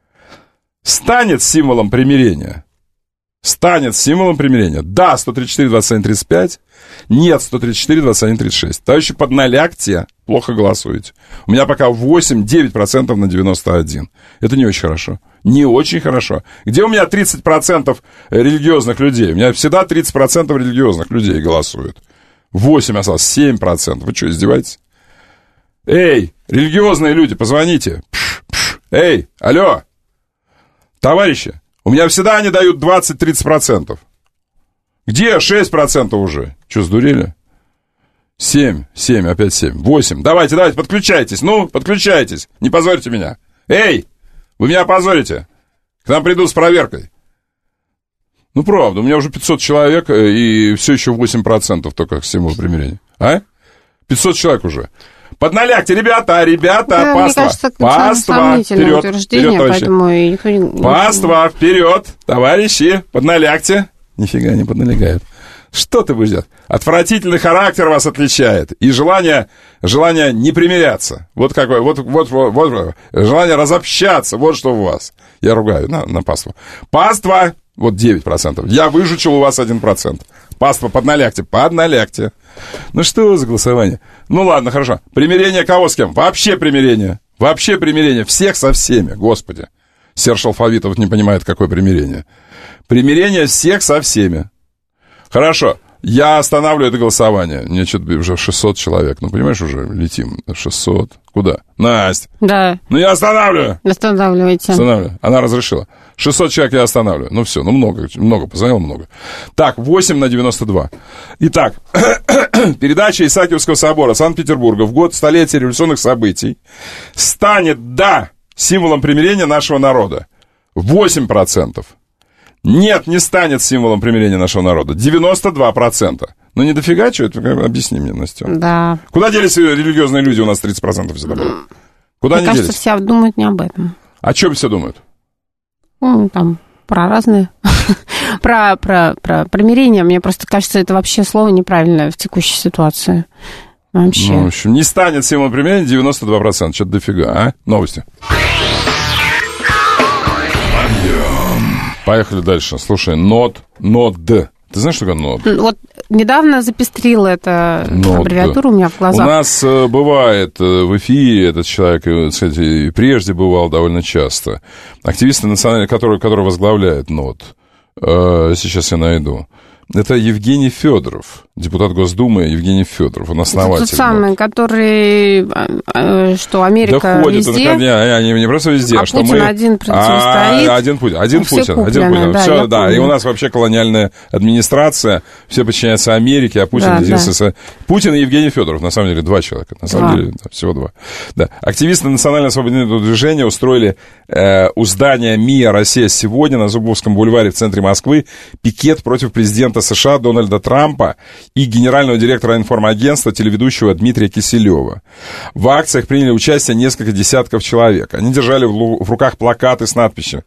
станет символом примирения? Станет символом примирения. Да, сто тридцать четыре, двадцать один, тридцать пять. Нет, сто тридцать четыре, двадцать один, тридцать шесть. Товарищи, подналягте, плохо голосуете. У меня пока восемь-девять процентов на девяносто один. Это не очень хорошо. Не очень хорошо. Где у меня тридцать процентов религиозных людей? У меня всегда тридцать процентов религиозных людей голосуют. восемь осталось, семь процентов. Вы что, издеваетесь? Эй, религиозные люди, позвоните. Пш, пш. Эй, алло. Товарищи, у меня всегда они дают двадцать-тридцать процентов. Где шесть процентов уже? Что, сдурели? семь, семь, опять семь, восемь. Давайте, давайте, подключайтесь. Ну, подключайтесь. Не позорьте меня. Эй, вы меня позорите. К нам придут с проверкой. Ну, правда, у меня уже пятьсот человек, и все еще восемь процентов только символ примирения. А? пятьсот человек уже. Подналягте, ребята, ребята, да, паства. Мне кажется, паства, вперед, вперед, товарищи. Паства, вперед, товарищи, подналягте. Нифига не подналегают. Что ты будешь делать? Отвратительный характер вас отличает. И желание, желание не примиряться. Вот какое, вот, вот, вот, вот, желание разобщаться. Вот что у вас. Я ругаю на, на паству. Паства, вот девять процентов. Я выжучил у вас один процент. Паства, подналягте, подналягте. Ну что за голосование? Ну ладно, хорошо. Примирение кого с кем? Вообще примирение. Вообще примирение. Всех со всеми, господи. Серж Алфавитов не понимает, какое примирение. Примирение всех со всеми. Хорошо, я останавливаю это голосование. Мне что-то уже шестьсот человек. Ну, понимаешь, уже летим. шестьсот. Куда? Настя. Да. Ну, я останавливаю. Останавливайте. Останавливаю. Она разрешила. шестьсот человек я останавливаю. Ну, все, ну, много, много, позвонил много. Так, восемь на девяносто два. Итак, передача Исаакиевского собора Санкт-Петербурга в год столетия революционных событий станет, да, символом примирения нашего народа. восемь процентов. Нет, не станет символом примирения нашего народа. девяносто два процента. Ну, не дофига, что это? Объясни мне, Настя. Да. Куда делись религиозные люди? У нас тридцать процентов всегда было. Куда Мне они кажется, делись? все думают не об этом. О чем все думают? Ну, там, про разные. про, про, про примирение. Мне просто кажется, это вообще слово неправильное в текущей ситуации. Вообще. Ну, в общем, не станет символом примирения девяносто два процента. Что-то дофига, а? Новости. Поехали дальше. Слушай, нод, нод. Ты знаешь, что такое нод? Вот недавно запестрила эта ну, аббревиатура у меня в глазах. У нас бывает в эфире этот человек, кстати, и прежде бывал довольно часто. Активисты национальные, которые, которые возглавляют НОД. Сейчас я найду. Это Евгений Федоров, депутат Госдумы Евгений Федоров, он основатель. Тот самый, вот. который, что Америка да ходит, везде, он, не, не, не просто везде, а а что Путин мы... один противостоит. А, один Путин, один Путин, куплены, один Путин. Да, все, да, и у нас вообще колониальная администрация, все подчиняются Америке, а Путин... Да, единственный... да. Путин и Евгений Федоров, на самом деле, два человека, на самом два. деле, да, всего два. Да. Активисты национально-освободительного движения устроили э, у здания МИА «Россия сегодня» на Зубовском бульваре в центре Москвы пикет против президента США Дональда Трампа и генерального директора информагентства, телеведущего Дмитрия Киселева. В акциях приняли участие несколько десятков человек. Они держали в руках плакаты с надписью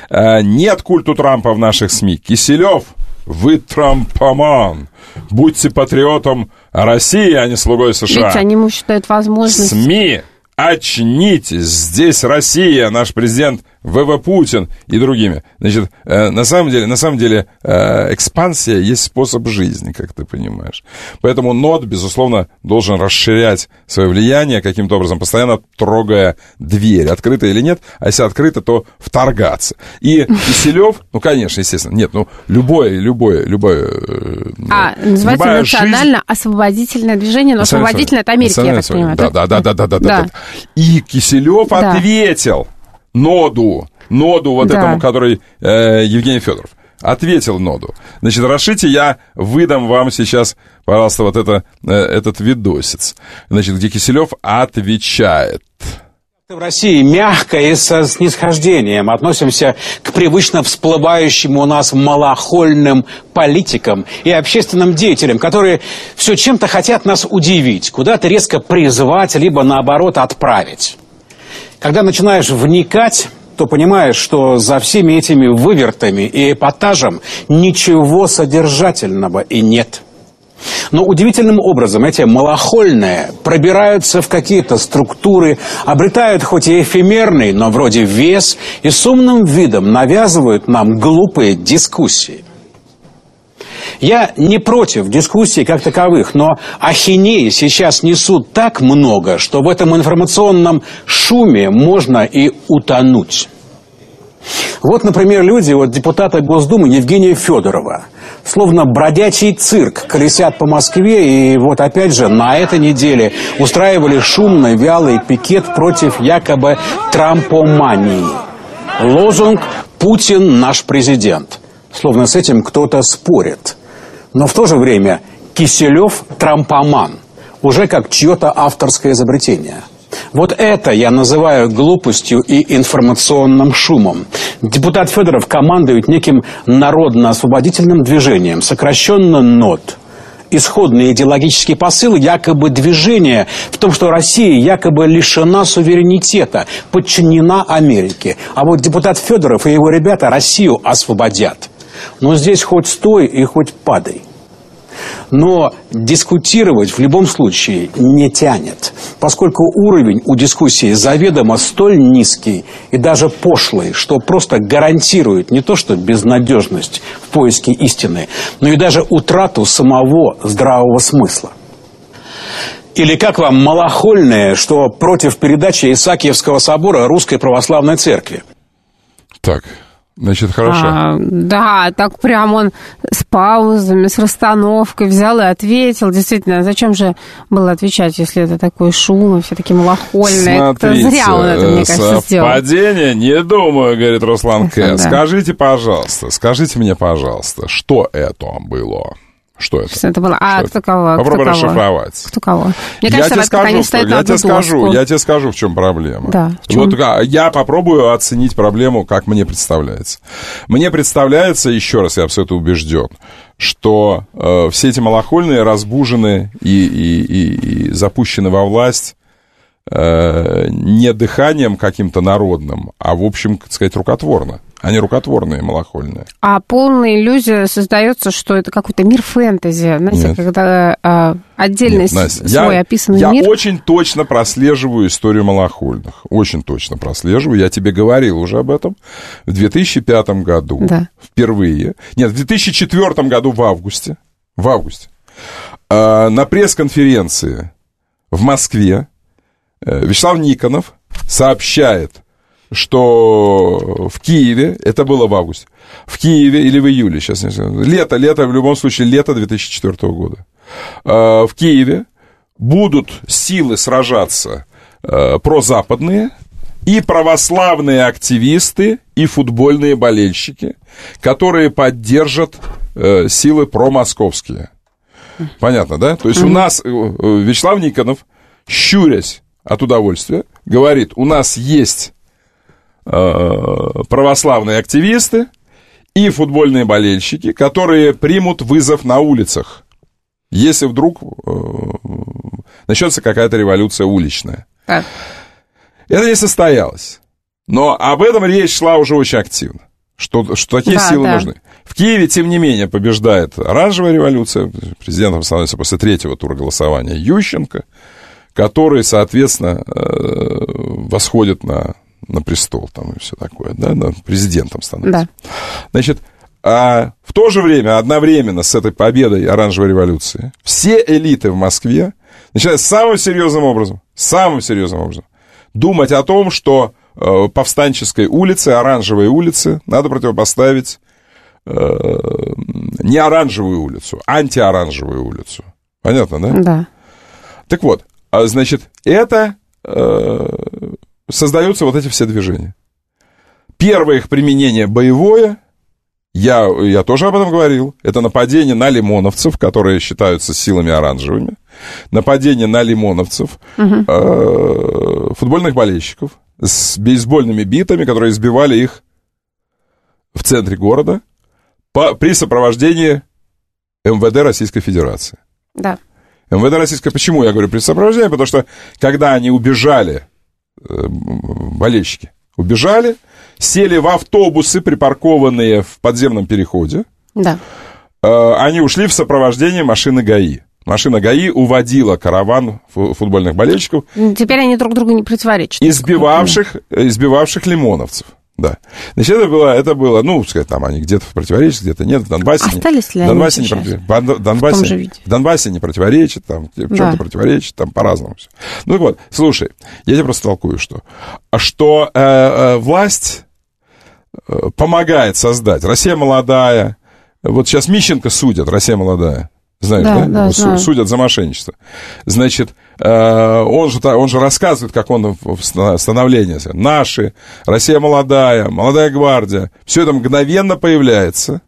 «Нет культу Трампа в наших СМИ. Киселев, вы трампоман. Будьте патриотом России, а не слугой США». Видите, они ему считают возможность... СМИ, очнитесь, здесь Россия, наш президент ВВ Путин и другими. Значит, э, на самом деле, на самом деле э, экспансия есть способ жизни, как ты понимаешь. Поэтому НОД, безусловно, должен расширять свое влияние каким-то образом, постоянно трогая дверь, открыта или нет, а если открыта, то вторгаться. И Киселев, ну, конечно, естественно, нет, ну, любое, любое, любое... Э, а, называется национально-освободительное движение, но освободительное от Америки, я так понимаю. Да, да, да, да, да, да, да. И Киселев да. ответил ноду, ноду вот да. этому, который э, Евгений Федоров, ответил ноду. Значит, разрешите, я выдам вам сейчас, пожалуйста, вот это, э, этот видосец, значит, где Киселев отвечает. В России мягко и со снисхождением относимся к привычно всплывающим у нас малохольным политикам и общественным деятелям, которые все чем-то хотят нас удивить, куда-то резко призвать, либо наоборот отправить. Когда начинаешь вникать, то понимаешь, что за всеми этими вывертами и эпатажем ничего содержательного и нет. Но удивительным образом эти малохольные пробираются в какие-то структуры, обретают хоть и эфемерный, но вроде вес, и с умным видом навязывают нам глупые дискуссии. Я не против дискуссий как таковых, но ахинеи сейчас несут так много, что в этом информационном шуме можно и утонуть. Вот, например, люди, вот депутата Госдумы Евгения Федорова, словно бродячий цирк, колесят по Москве, и вот опять же на этой неделе устраивали шумный, вялый пикет против якобы трампомании. Лозунг «Путин наш президент». Словно с этим кто-то спорит. Но в то же время Киселев трампоман, уже как чье-то авторское изобретение. Вот это я называю глупостью и информационным шумом. Депутат Федоров командует неким народно-освободительным движением, сокращенно НОД. Исходный идеологический посыл якобы движения в том, что Россия якобы лишена суверенитета, подчинена Америке. А вот депутат Федоров и его ребята Россию освободят. Но здесь хоть стой и хоть падай. Но дискутировать в любом случае не тянет, поскольку уровень у дискуссии заведомо столь низкий и даже пошлый, что просто гарантирует не то что безнадежность в поиске истины, но и даже утрату самого здравого смысла. Или как вам малохольное, что против передачи Исаакиевского собора Русской Православной Церкви? Так... Значит, хорошо. А, да, так прям он с паузами, с расстановкой взял и ответил. Действительно, зачем же было отвечать, если это такой шум, и все такие малохольные? Смотрите, зря он это, мне кажется, сделал. Совпадение? Не думаю, говорит Руслан К. Да. Скажите, пожалуйста, скажите мне, пожалуйста, что это было? Что это? Что это было? А что кто кого? Попробуй кто расшифровать. Кто кого? Мне я кажется, тебе скажу, они что, стоят я на тебе скажу, доску. я тебе скажу, в чем проблема. Да, в чем? Вот я попробую оценить проблему, как мне представляется. Мне представляется, еще раз, я абсолютно убежден, что э, все эти малохольные разбужены и, и, и, и запущены во власть э, не дыханием каким-то народным, а, в общем, так сказать, рукотворно. Они рукотворные, малохольные. А полная иллюзия создается, что это какой-то мир фэнтези. Знаете, Нет. когда а, отдельный Нет, Настя, свой я, описанный я мир. Я очень точно прослеживаю историю малохольных. Очень точно прослеживаю. Я тебе говорил уже об этом. В две тысячи пятом году да. впервые... Нет, в две тысячи четвёртом году в августе. В августе. Э, на пресс-конференции в Москве э, Вячеслав Никонов сообщает, что в Киеве, это было в августе, в Киеве или в июле, сейчас не знаю, лето, лето, в любом случае, лето две тысячи четвёртого года, э, в Киеве будут силы сражаться э, прозападные и православные активисты и футбольные болельщики, которые поддержат э, силы промосковские. Понятно, да? То есть у нас э, Вячеслав Никонов, щурясь от удовольствия, говорит, у нас есть э, православные активисты и футбольные болельщики, которые примут вызов на улицах, если вдруг э, начнется какая-то революция уличная. Так. Это не состоялось. Но об этом речь шла уже очень активно, что, что такие да, силы да. нужны. В Киеве, тем не менее, побеждает оранжевая революция. Президентом становится после третьего тура голосования Ющенко, который, соответственно, восходит на, на престол там, и все такое, да, президентом становится. Да. Значит, а в то же время, одновременно с этой победой оранжевой революции, все элиты в Москве начинают самым серьезным образом, самым серьезным образом думать о том, что э, Повстанческой улице, Оранжевой улице надо противопоставить э, не оранжевую улицу, антиоранжевую улицу. Понятно, да? Да. Так вот, значит, это э, создаются вот эти все движения. Первое их применение боевое, я, я тоже об этом говорил, это нападение на лимоновцев, которые считаются силами оранжевыми, нападение на лимоновцев, угу. э, футбольных болельщиков с бейсбольными битами, которые избивали их в центре города по, при сопровождении эм вэ дэ Российской Федерации. Да. эм вэ дэ Российской, почему я говорю при сопровождении? Потому что когда они убежали, э, болельщики, убежали, сели в автобусы, припаркованные в подземном переходе. Да. Э, они ушли в сопровождении машины ГАИ. Машина ГАИ уводила караван футбольных болельщиков. Теперь они друг другу не противоречат. Избивавших, избивавших лимоновцев. Да. Значит, это было, это было, ну, сказать, там они где-то противоречат, где-то нет. В Донбассе, остались ли в Донбассе они не сейчас? В Донбассе, в Донбассе не противоречат, там, в чем-то да. противоречат, там по-разному все. Ну, так вот, слушай, я тебе просто толкую, что, что э, э, власть э, помогает создать. Россия молодая. Вот сейчас Мищенко судят, Россия молодая. Знаешь, да? да? да вот судят за мошенничество. Значит, э, он, же, он же рассказывает, как он в становлении. Наши, Россия молодая, молодая гвардия. Все это мгновенно появляется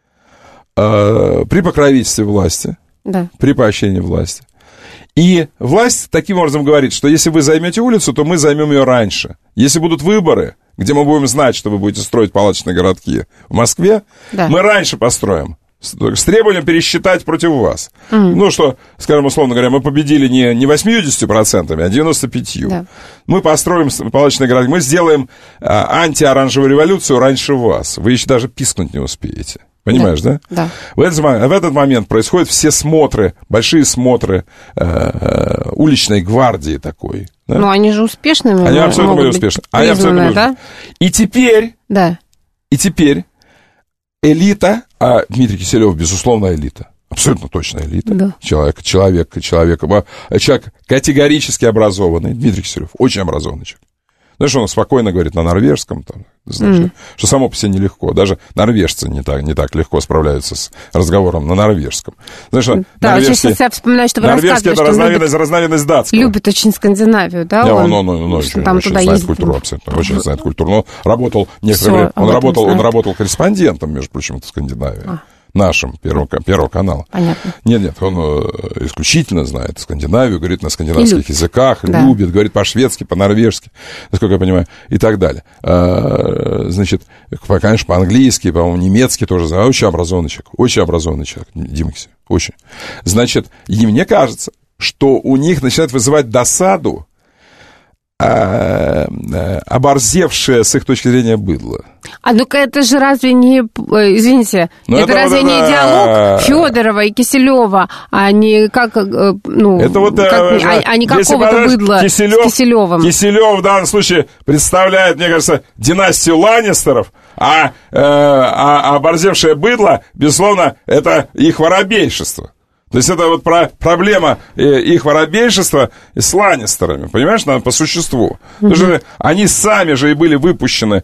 э, при покровительстве власти, да. при поощрении власти. И власть таким образом говорит, что если вы займете улицу, то мы займем ее раньше. Если будут выборы, где мы будем знать, что вы будете строить палаточные городки в Москве, да. мы раньше построим. С требованием пересчитать против вас. Mm. Ну, что, скажем, условно говоря, мы победили не, не восемьдесят процентов, а девяносто пять процентов. Да. Мы построим палаточный город, мы сделаем а, антиоранжевую революцию раньше вас. Вы еще даже пискнуть не успеете. Понимаешь, да? Да. да. В, этот, в этот момент происходят все смотры, большие смотры э, э, уличной гвардии такой. Да? Ну, они же успешными. Они абсолютно были успешны. Они абсолютно были да? И теперь... Да. И теперь... Элита, а Дмитрий Киселев, безусловно, элита. Абсолютно точно элита. Да. Человек, человек, человек, человек категорически образованный. Дмитрий Киселев, очень образованный человек. Знаешь, он спокойно говорит на норвежском, там, знаешь, mm. что само по себе нелегко. Даже норвежцы не так, не так легко справляются с разговором на норвежском. Знаешь, да, норвежский, очень вспоминаю, что вы норвежский это разновидность, любит, разновидность датского. Любит очень Скандинавию, да? Не, он, он, он, он, он очень, там очень туда знает ездит. культуру, абсолютно, очень знает культуру. Но работал некоторое время, он работал, он работал корреспондентом, между прочим, в Скандинавии. А. Нашим, первого, первого канала. Понятно. Нет, нет, он э, исключительно знает Скандинавию, говорит на скандинавских любит. языках, да. любит, говорит по-шведски, по-норвежски, насколько я понимаю, и так далее. А, значит, конечно, по-английски, по-моему, немецкий тоже знает. Очень образованный человек, очень образованный человек, Дима Киселев, очень. Значит, и мне кажется, что у них начинает вызывать досаду оборзевшее с их точки зрения быдло. А ну-ка это же разве не, извините, Но это, это разве вот, не да. диалог Федорова и Киселева, а не как, ну, это вот, как, а, а не какого-то быдла Киселев, с Киселевым. Киселев в данном случае представляет, мне кажется, династию Ланнистеров, А, э, а, а оборзевшее быдло, безусловно, это их воробейшество. То есть это вот про, проблема их воробейшества с Ланнистерами, понимаешь, надо по существу. Mm-hmm. Потому что они сами же и были выпущены,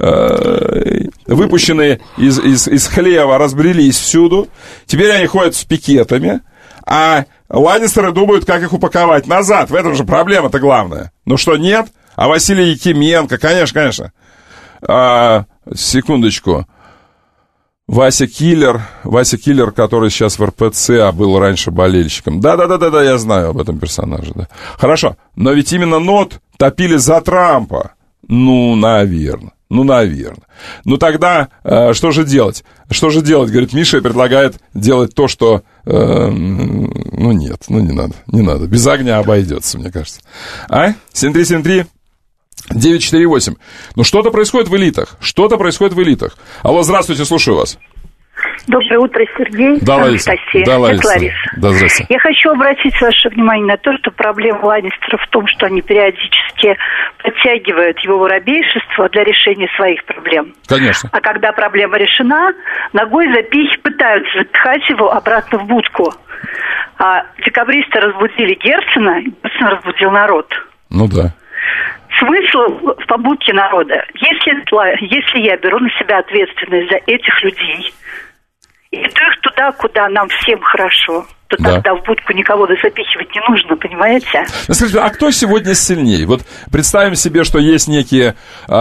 э, выпущены из, из, из хлева, разбрелись всюду. Теперь они ходят с пикетами, а Ланнистеры думают, как их упаковать назад. В этом же проблема-то главная. Ну что, нет? А Василий Якименко, конечно, конечно. А, секундочку. Вася Киллер, Вася Киллер, который сейчас в эр пэ цэ, а был раньше болельщиком. Да-да-да-да, я знаю об этом персонаже. Да. Хорошо, но ведь именно НОТ топили за Трампа. Ну, наверное, ну, наверное. Ну, тогда э, что же делать? Что же делать? Говорит, Миша предлагает делать то, что... Э, ну, нет, ну, не надо, не надо. Без огня обойдется, мне кажется. А? семь три семь три девять четыре восемь. Ну, что-то происходит в элитах. Что-то происходит в элитах. Алло, здравствуйте, слушаю вас. Доброе утро, Сергей. Да, Лариса. Да, Лариса. Лариса. Да, здравствуйте. Я хочу обратить ваше внимание на то, что проблема Ланнистеров в том, что они периодически подтягивают его воробейшество для решения своих проблем. Конечно. А когда проблема решена, ногой запих пытаются запихать его обратно в будку. А декабристы разбудили Герцена, Герцен разбудил народ. Ну да. Смысл в побудке народа. Если, если я беру на себя ответственность за этих людей и иду их туда, куда нам всем хорошо, то да. Тогда в будку никого запихивать не нужно, понимаете? Ну, скажите, а кто сегодня сильнее? Вот представим себе, что есть некие...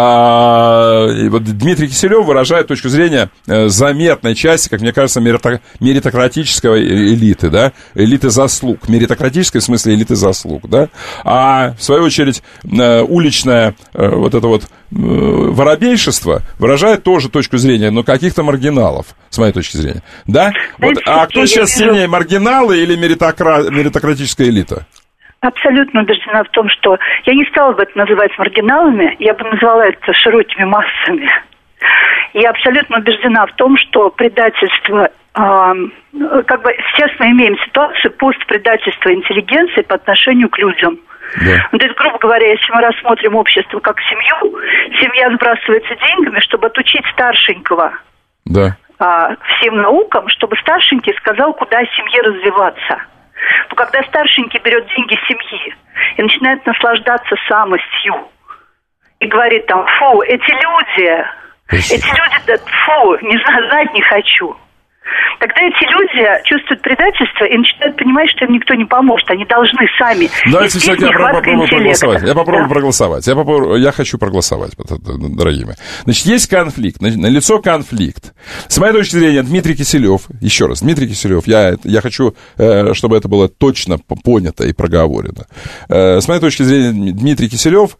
А, вот Дмитрий Киселев выражает точку зрения э, заметной части, как мне кажется, меритократической элиты, да? Элиты заслуг. Меритократической в смысле элиты заслуг, да? А в свою очередь э, уличное э, вот это вот э, воробейшество выражает тоже точку зрения, но каких-то маргиналов, с моей точки зрения. Да? Вот, а кто сейчас сильнее, маргинал или меритокра... меритократическая элита? Абсолютно убеждена в том, что я не стала бы это называть маргиналами, я бы назвала это широкими массами. Я абсолютно убеждена в том, что предательство, э, как бы сейчас мы имеем ситуацию постпредательства интеллигенции по отношению к людям. Да. Ну, то есть, грубо говоря, если мы рассмотрим общество как семью, семья сбрасывается деньгами, чтобы отучить старшенького. Да. Всем наукам, чтобы старшенький сказал, куда семье развиваться. Но когда старшенький берет деньги семьи и начинает наслаждаться самостью и говорит там, фу, эти люди, эти люди, фу, не знаю, знать не хочу. Тогда эти люди чувствуют предательство и начинают понимать, что им никто не поможет. Они должны сами. Давайте все-таки я попробую проголосовать. Я попробую да. проголосовать. Я, попробую, я хочу проголосовать, дорогие мои. Значит, есть конфликт. Налицо конфликт. С моей точки зрения, Дмитрий Киселев, еще раз, Дмитрий Киселев, я, я хочу, чтобы это было точно понято и проговорено. С моей точки зрения, Дмитрий Киселев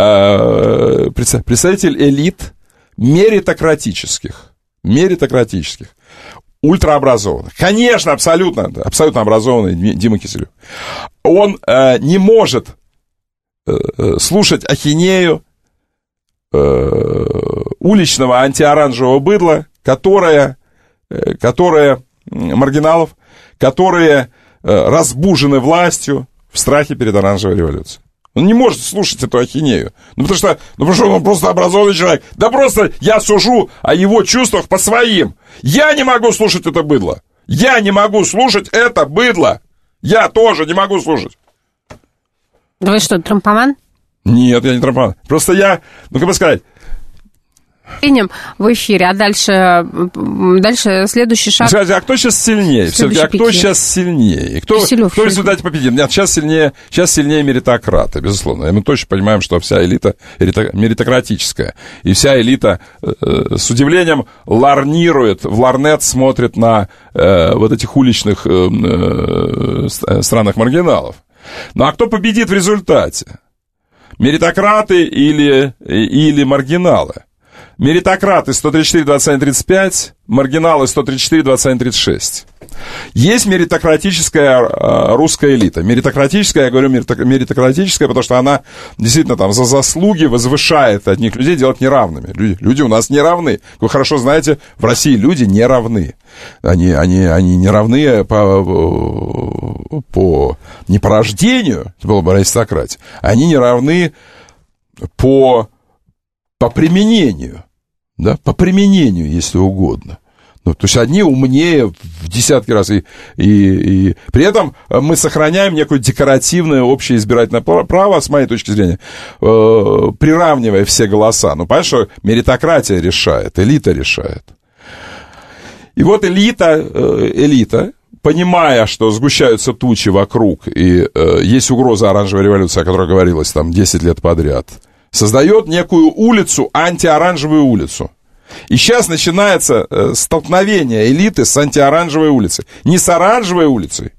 представитель элит меритократических. Меритократических. Ультраобразованных. Конечно, абсолютно, абсолютно образованный Дима Киселев. Он э, не может э, слушать ахинею э, уличного антиоранжевого быдла, которое, э, которое маргиналов, которые э, разбужены властью в страхе перед оранжевой революцией. Он не может слушать эту ахинею. Ну, потому что, ну, потому что он просто образованный человек. Да просто я сужу о его чувствах по своим. Я не могу слушать это быдло. Я не могу слушать это быдло. Я тоже не могу слушать. Да вы что, трампоман? Нет, я не трампоман. Просто я, ну, как бы сказать... в эфире, а дальше, дальше следующий шаг. Скажите, а кто сейчас сильнее? Все-таки, а кто сейчас сильнее? Кто, Киселев, кто в результате победит? Нет, сейчас сильнее, сейчас сильнее меритократы, безусловно. И мы точно понимаем, что вся элита меритократическая. И вся элита э, с удивлением ларнирует, в ларнет смотрит на э, вот этих уличных э, э, странных маргиналов. Ну, а кто победит в результате? Меритократы или, или маргиналы? Меритократы сто тридцать четыре двадцать один тридцать пять, маргиналы сто тридцать четыре двадцать один тридцать шесть. Есть меритократическая э, русская элита. Меритократическая, я говорю меритократическая, потому что она действительно там за заслуги возвышает одних людей, делает неравными. Люди, люди у нас не равны. Вы хорошо знаете, в России люди не равны. Они, они, они не равны по, по, не по рождению, это было бы аристократия, они не равны по, по применению. Да, по применению, если угодно. Ну, то есть одни умнее в десятки раз. И, и, и при этом мы сохраняем некое декоративное общее избирательное право, с моей точки зрения, э, приравнивая все голоса. Ну, понимаешь, что меритократия решает, элита решает. И вот элита, э, элита, понимая, что сгущаются тучи вокруг, и э, есть угроза оранжевой революции, о которой говорилось там десять лет подряд, создает некую улицу, антиоранжевую улицу. И сейчас начинается э, столкновение элиты с антиоранжевой улицей. Не с оранжевой улицей.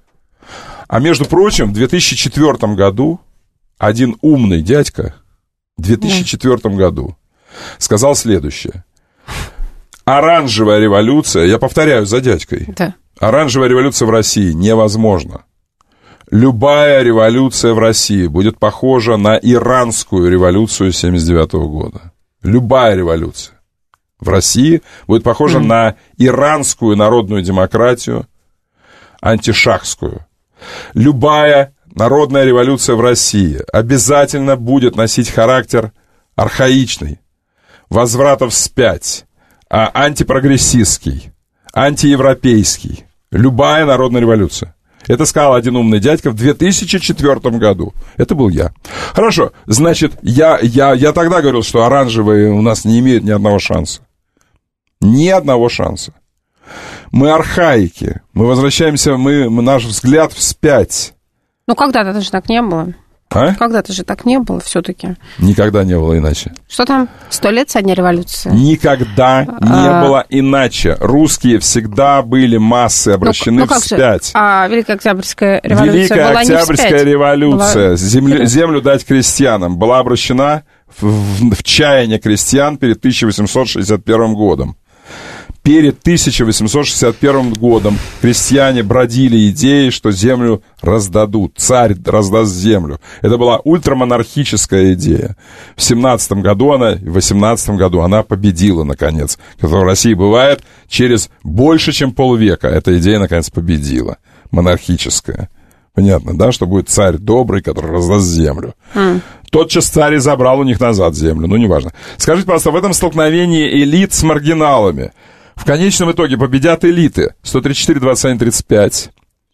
А между прочим, в две тысячи четвёртом году один умный дядька в две тысячи четвёртом году сказал следующее. Оранжевая революция, я повторяю за дядькой, да. Оранжевая революция в России невозможна. Любая революция в России будет похожа на иранскую революцию семьдесят девятого года. Любая революция в России будет похожа mm. на иранскую народную демократию, антишахскую. Любая народная революция в России обязательно будет носить характер архаичный, возвратов вспять, антипрогрессистский, антиевропейский. Любая народная революция. Это сказал один умный дядька в две тысячи четвёртом году. Это был я. Хорошо, значит, я, я, я тогда говорил, что оранжевые у нас не имеют ни одного шанса. Ни одного шанса. Мы архаики. Мы возвращаемся, мы, мы, наш взгляд вспять. Ну, когда-то же так не было. А? Когда-то же так не было все-таки. Никогда не было иначе. Что там? Сто лет со дня революции? Никогда а... не было иначе. Русские всегда были массы обращены ну, ну, вспять. Же? А Великая Октябрьская революция Великая была Октябрьская не вспять. революция. Была... Землю, землю дать крестьянам была обращена в, в, в чаяние крестьян перед тысяча восемьсот шестьдесят первым годом. Перед тысяча восемьсот шестьдесят первым годом крестьяне бродили идеей, что землю раздадут, царь раздаст землю. Это была ультрамонархическая идея. В семнадцатом году она, в восемнадцатом году она победила, наконец. Как в России бывает, через больше, чем полвека эта идея, наконец, победила. Монархическая. Понятно, да, что будет царь добрый, который раздаст землю. Mm. Тотчас царь и забрал у них назад землю, ну, неважно. Скажите, пожалуйста, в этом столкновении элит с маргиналами в конечном итоге победят элиты сто тридцать четыре двадцать один тридцать пять,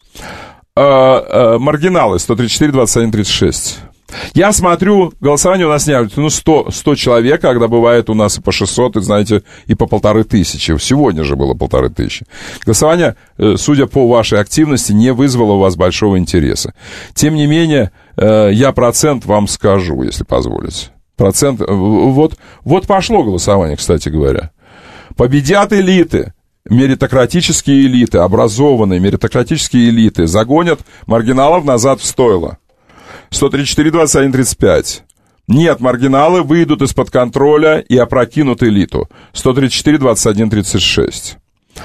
а, а, маргиналы сто тридцать четыре двадцать один тридцать шесть. Я смотрю, голосование у нас не авторитет, ну, сто, сто человек, а когда бывает у нас и по шестьсот, и, знаете, и по полторы тысячи. Сегодня же было полторы тысячи. Голосование, судя по вашей активности, не вызвало у вас большого интереса. Тем не менее, я процент вам скажу, если позволите. Процент, вот, вот пошло голосование, кстати говоря. Победят элиты, меритократические элиты, образованные меритократические элиты, загонят маргиналов назад в стойло. сто тридцать четыре двадцать один тридцать пять. Нет, маргиналы выйдут из-под контроля и опрокинут элиту. сто тридцать четыре двадцать один тридцать шесть.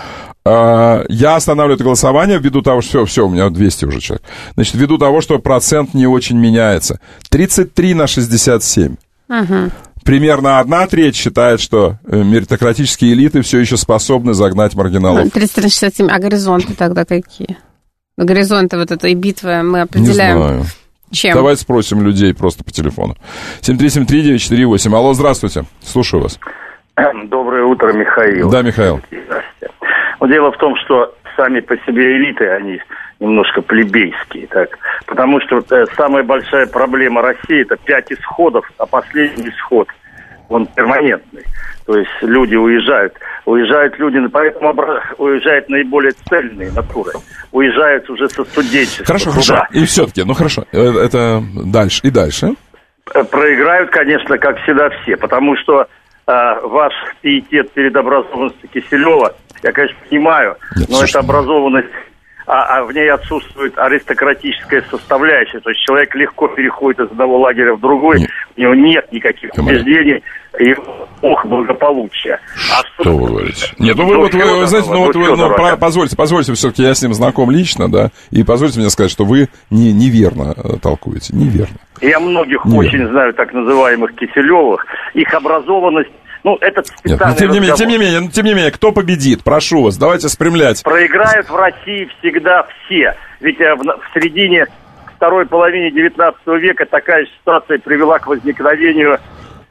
Я останавливаю это голосование ввиду того, что... Все, все, у меня двести уже человек. Значит, ввиду того, что процент не очень меняется. тридцать три на шестьдесят семь. Угу. Примерно одна треть считает, что меритократические элиты все еще способны загнать маргиналов. тридцать три на шестьдесят семь. А горизонты тогда какие? Горизонты вот этой битвы мы определяем... Не знаю. Чем? Давайте спросим людей просто по телефону. семь три семь три девять четыре восемь. Алло, здравствуйте. Слушаю вас. Доброе утро, Михаил. Да, Михаил. Но дело в том, что сами по себе элиты, они немножко плебейские. Так? Потому что э, самая большая проблема России – это пять исходов, а последний исход, он перманентный. То есть люди уезжают. Уезжают люди, поэтому уезжают наиболее цельные натуры. Уезжают уже со студенчества. Хорошо, туда. хорошо. И все-таки, ну хорошо, это дальше и дальше. Проиграют, конечно, как всегда все, потому что э, ваш пиетет перед образованностью Киселева, я, конечно, понимаю, Нет, но эта образованность, а, а в ней отсутствует аристократическая составляющая. То есть человек легко переходит из одного лагеря в другой, Нет. у него нет никаких убеждений, и ох, благополучия. А что вы говорите? Нет, ну вы, вот, вы, вы знаете, ну вот вы, ну, про, позвольте, позвольте, все-таки я с ним знаком лично, да, и позвольте мне сказать, что вы не, неверно толкуете, неверно. Я многих неверно. Очень знаю так называемых Киселевых, их образованность. Ну, это Нет, ну, тем не менее, тем не менее, ну, тем не менее, кто победит? Прошу вас, давайте спрямлять. Проиграют в России всегда все. Ведь в, в середине второй половины девятнадцатого века такая ситуация привела к возникновению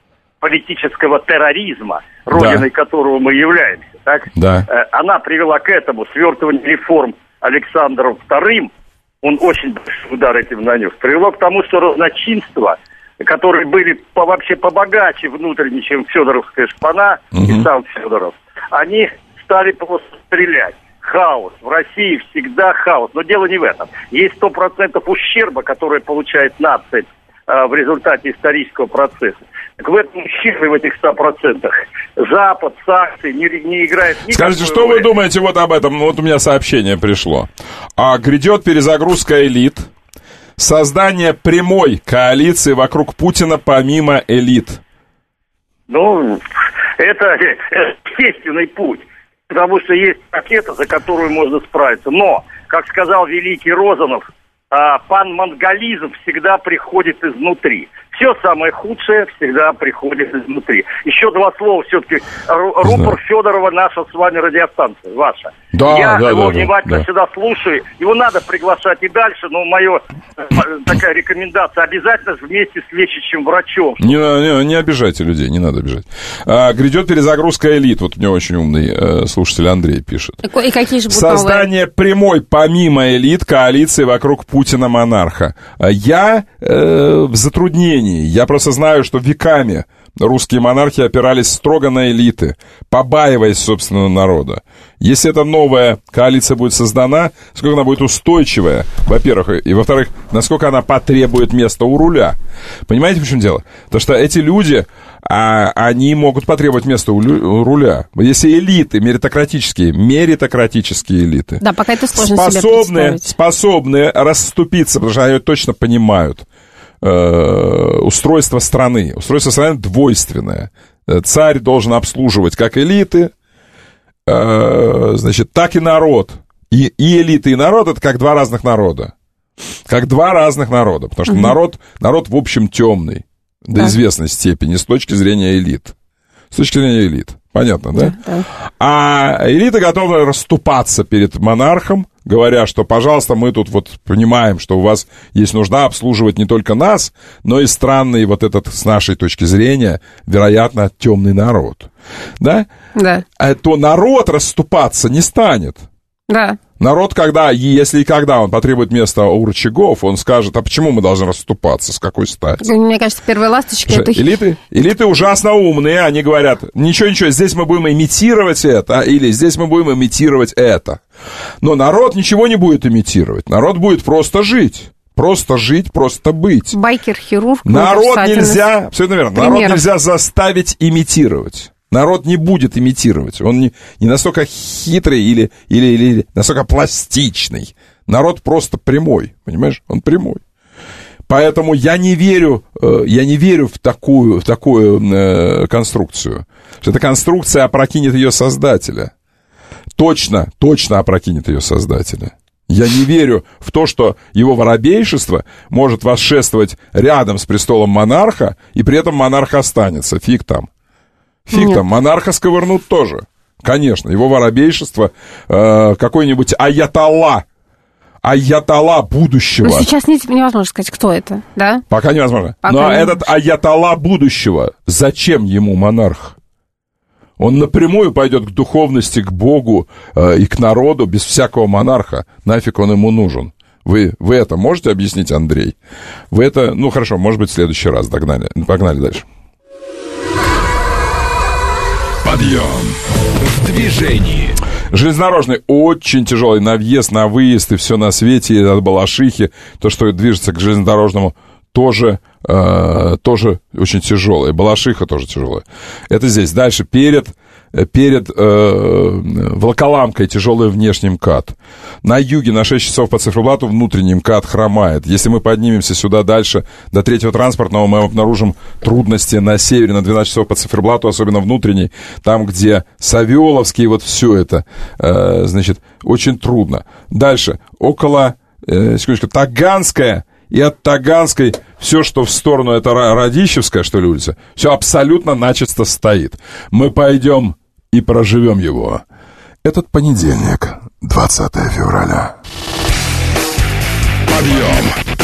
политического терроризма, родиной да. которого мы являемся, так? Да. Она привела к этому свертывание реформ Александром вторым, он очень большой удар этим нанес, привело к тому, что разночинства, которые были по, вообще побогаче внутренне, чем федоровская шпана угу. и сам Федоров, они стали просто стрелять. Хаос. В России всегда хаос. Но дело не в этом. Есть сто процентов ущерба, который получает нация э, в результате исторического процесса. Так в этом ущербе, в этих ста процентах, Запад, санкции не, не играет никакой Скажите, что роли. вы думаете вот об этом? Вот у меня сообщение пришло. А грядет перезагрузка элит, создание прямой коалиции вокруг Путина помимо элит. Ну, это, это естественный путь. Потому что есть ракета, за которую можно справиться. Но, как сказал великий Розанов, пан-монголизм всегда приходит изнутри. Все самое худшее всегда приходит изнутри. Еще два слова все-таки. Рупор Федорова, наша с вами радиостанция, ваша. Да, Я да, его да, внимательно да. всегда слушаю. Его надо приглашать и дальше, но моя такая рекомендация: обязательно вместе с лечащим врачом. Не, не, не обижайте людей, не надо обижать. А, грядет перезагрузка элит. Вот у него очень умный э, слушатель Андрей пишет. И какие же будут Создание новые? прямой помимо элит коалиции вокруг Путина-монарха. Я э, в затруднении. Я просто знаю, что веками русские монархи опирались строго на элиты, побаиваясь собственного народа. Если эта новая коалиция будет создана, насколько она будет устойчивая, во-первых, и во-вторых, насколько она потребует места у руля. Понимаете, в чем дело? Потому что эти люди, а, они могут потребовать места у, у руля. Если элиты, меритократические, меритократические элиты, да, пока это сложно способны, себе представить. способны расступиться, потому что они точно понимают устройство страны. Устройство страны двойственное. Царь должен обслуживать как элиты, значит, так и народ. И, и элиты, и народ — это как два разных народа. Как два разных народа. Потому что mm-hmm. народ, народ, в общем, темный до да. известной степени с точки зрения элит. С точки зрения элит. Понятно, да? Да. А элиты готовы расступаться перед монархом, говоря, что, пожалуйста, мы тут вот понимаем, что у вас есть нужда обслуживать не только нас, но и странный вот этот, с нашей точки зрения, вероятно, темный народ. Да? Да. А то народ расступаться не станет. Да. Народ, когда, если и когда он потребует места у рычагов, он скажет: а почему мы должны расступаться, с какой стати? Мне кажется, первые ласточки... Это... Элиты, элиты ужасно умные, они говорят: ничего-ничего, здесь мы будем имитировать это, или здесь мы будем имитировать это. Но народ ничего не будет имитировать, народ будет просто жить. Просто жить, просто быть. Байкер-хирург. Народ нельзя, абсолютно верно, примеров. народ нельзя заставить имитировать. Народ не будет имитировать. Он не, не настолько хитрый или, или, или настолько пластичный. Народ просто прямой, понимаешь? Он прямой. Поэтому я не верю, я не верю в такую, в такую конструкцию. Что эта конструкция опрокинет ее создателя. Точно, точно опрокинет ее создателя. Я не верю в то, что его воробейшество может восшествовать рядом с престолом монарха, и при этом монарх останется. Фиг там. Фиг Нет. там, монарха сковырнут тоже. Конечно, его воробейшество, э, какой-нибудь аятолла, аятолла будущего. Но сейчас невозможно сказать, кто это, да? Пока невозможно. Пока Но не этот аятолла будущего, зачем ему монарх? Он напрямую пойдет к духовности, к Богу э, и к народу без всякого монарха. Нафиг он ему нужен? Вы, вы это можете объяснить, Андрей? Вы это, ну хорошо, может быть, в следующий раз. Догнали. Погнали дальше. Подъем в движении. Железнодорожный очень тяжелый, на въезд, на выезд и все на свете, и от Балашихи, то, что движется к железнодорожному, тоже, э, тоже очень тяжелое. Балашиха тоже тяжелая. Это здесь. Дальше перед, перед э, Волоколамкой тяжелый внешний МКАД. На юге на шесть часов по циферблату внутренний МКАД хромает. Если мы поднимемся сюда дальше, до третьего транспортного, мы обнаружим трудности на севере на двенадцать часов по циферблату, особенно внутренний, там, где Савеловский, вот все это, э, значит, очень трудно. Дальше, около, э, секундочку, Таганская, и от Таганской все, что в сторону, это Радищевская, что ли, улица, все абсолютно начисто стоит. Мы пойдем и проживем его. Этот понедельник, двадцатое февраля. Подъем